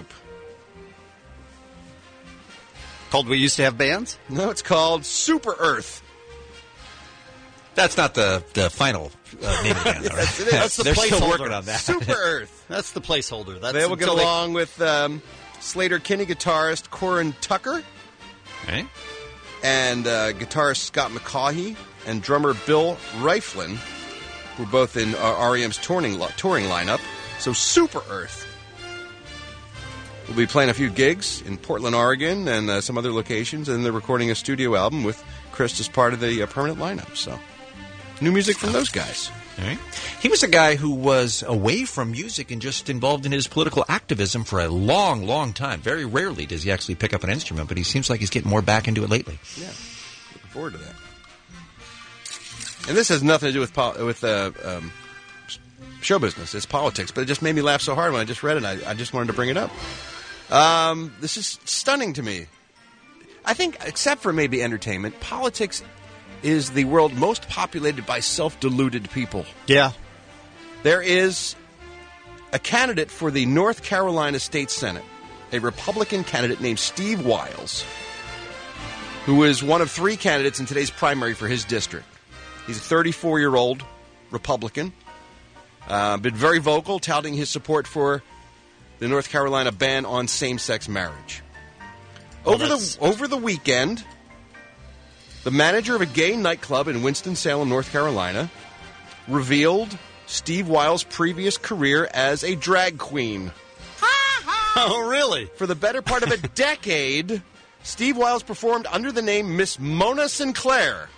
Called We Used to Have Bands? No, it's called Super Earth. That's not the, the final uh, name of the band, though, right? Yes, it is. That's the They're still placeholder. working on that. Super Earth. That's the placeholder. That's They will get until they- along with um, Slater Kinney guitarist Corin Tucker Okay. and uh, guitarist Scott McCaughey and drummer Bill Riflin, who are both in uh, R E M's touring, li- touring lineup. So Super Earth. We'll be playing a few gigs in Portland, Oregon, and uh, some other locations, and they're recording a studio album with Chris as part of the uh, permanent lineup. So, new music from those guys. All right. He was a guy who was away from music and just involved in his political activism for a long, long time. Very rarely does he actually pick up an instrument, but he seems like he's getting more back into it lately. Yeah, looking forward to that. And this has nothing to do with pol- with uh, um, show business. It's politics, but it just made me laugh so hard when I just read it. I, I just wanted to bring it up. Um, this is stunning to me. I think, except for maybe entertainment, politics is the world most populated by self-deluded people. Yeah. There is a candidate for the North Carolina State Senate, a Republican candidate named Steve Wiles, who is one of three candidates in today's primary for his district. He's a thirty-four-year-old Republican, uh, been very vocal, touting his support for the North Carolina ban on same-sex marriage. Well, over that's- the over the weekend, the manager of a gay nightclub in Winston-Salem, North Carolina, revealed Steve Wiles' previous career as a drag queen. Oh, really? For the better part of a decade, Steve Wiles performed under the name Miss Mona Sinclair.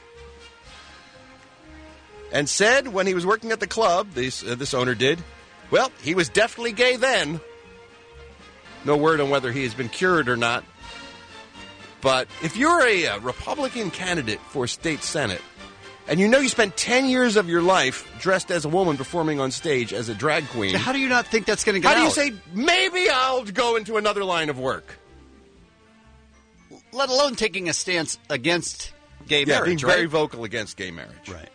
And said when he was working at the club, this, uh, this owner did, well, he was definitely gay then. No word on whether he has been cured or not. But if you're a, uh Republican candidate for state senate, and you know you spent ten years of your life dressed as a woman performing on stage as a drag queen, How do you not think that's going to get how do you out? say, maybe I'll go into another line of work? Let alone taking a stance against gay Yeah, marriage, being right? very vocal against gay marriage. Right.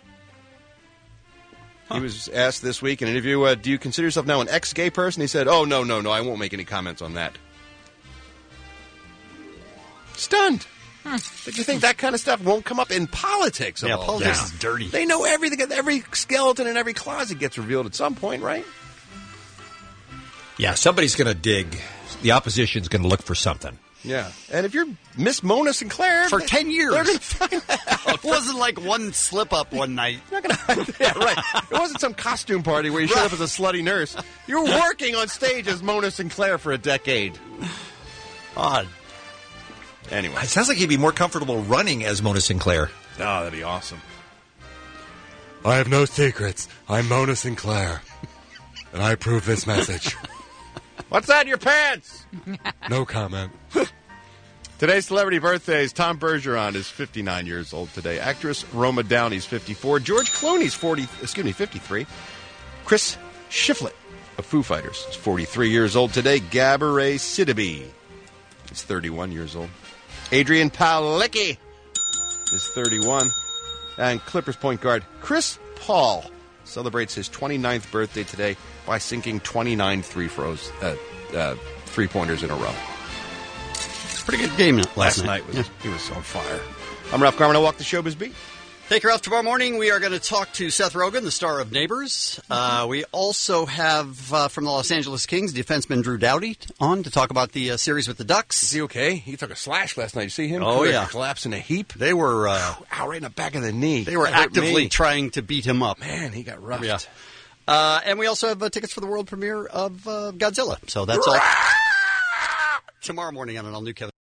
He was asked this week in an interview, uh, do you consider yourself now an ex-gay person? He said, oh, no, no, no, I won't make any comments on that. Stunned. Hmm. But you think that kind of stuff won't come up in politics? Yeah, all? politics Yeah. is dirty. They know everything. Every skeleton in every closet gets revealed at some point, right? Yeah, somebody's going to dig. The opposition's going to look for something. Yeah. And if you're Miss Mona Sinclair... For they- ten years. They're going to find out. It wasn't like one slip-up one night. You're not gonna, yeah, right. It wasn't some costume party where you showed Right. up as a slutty nurse. You were working on stage as Mona Sinclair for a decade. Odd. Anyway. It sounds like he'd be more comfortable running as Mona Sinclair. Oh, that'd be awesome. I have no secrets. I'm Mona Sinclair. And I approve this message. What's that in your pants? No comment. Today's celebrity birthdays. Tom Bergeron is fifty-nine years old today. Actress Roma Downey's fifty-four. George Clooney's forty. Excuse me, fifty-three. Chris Shiflett of Foo Fighters is forty-three years old today. Gabourey Sidibe is thirty-one years old. Adrian Palicki is thirty-one. And Clippers point guard Chris Paul celebrates his twenty-ninth birthday today by sinking twenty-nine three throws, uh, uh, three-pointers in a row. Pretty good game last, Last night. night was Yeah. he was on fire. I'm Ralph Garman. I walk the showbiz beat. Take her off tomorrow morning. We are going to talk to Seth Rogen, the star of Neighbors. Uh, we also have, uh, from the Los Angeles Kings, defenseman Drew Doughty on to talk about the uh, series with the Ducks. Is he okay? He took a slash last night. You see him? Oh, Career yeah. collapse in a heap. They were uh, Ow, right in the back of the knee. they were That hurt actively me. trying to beat him up. Man, he got roughed. Yeah. Uh, and we also have uh, tickets for the world premiere of uh, Godzilla. So that's all tomorrow morning on an all-new Kevin.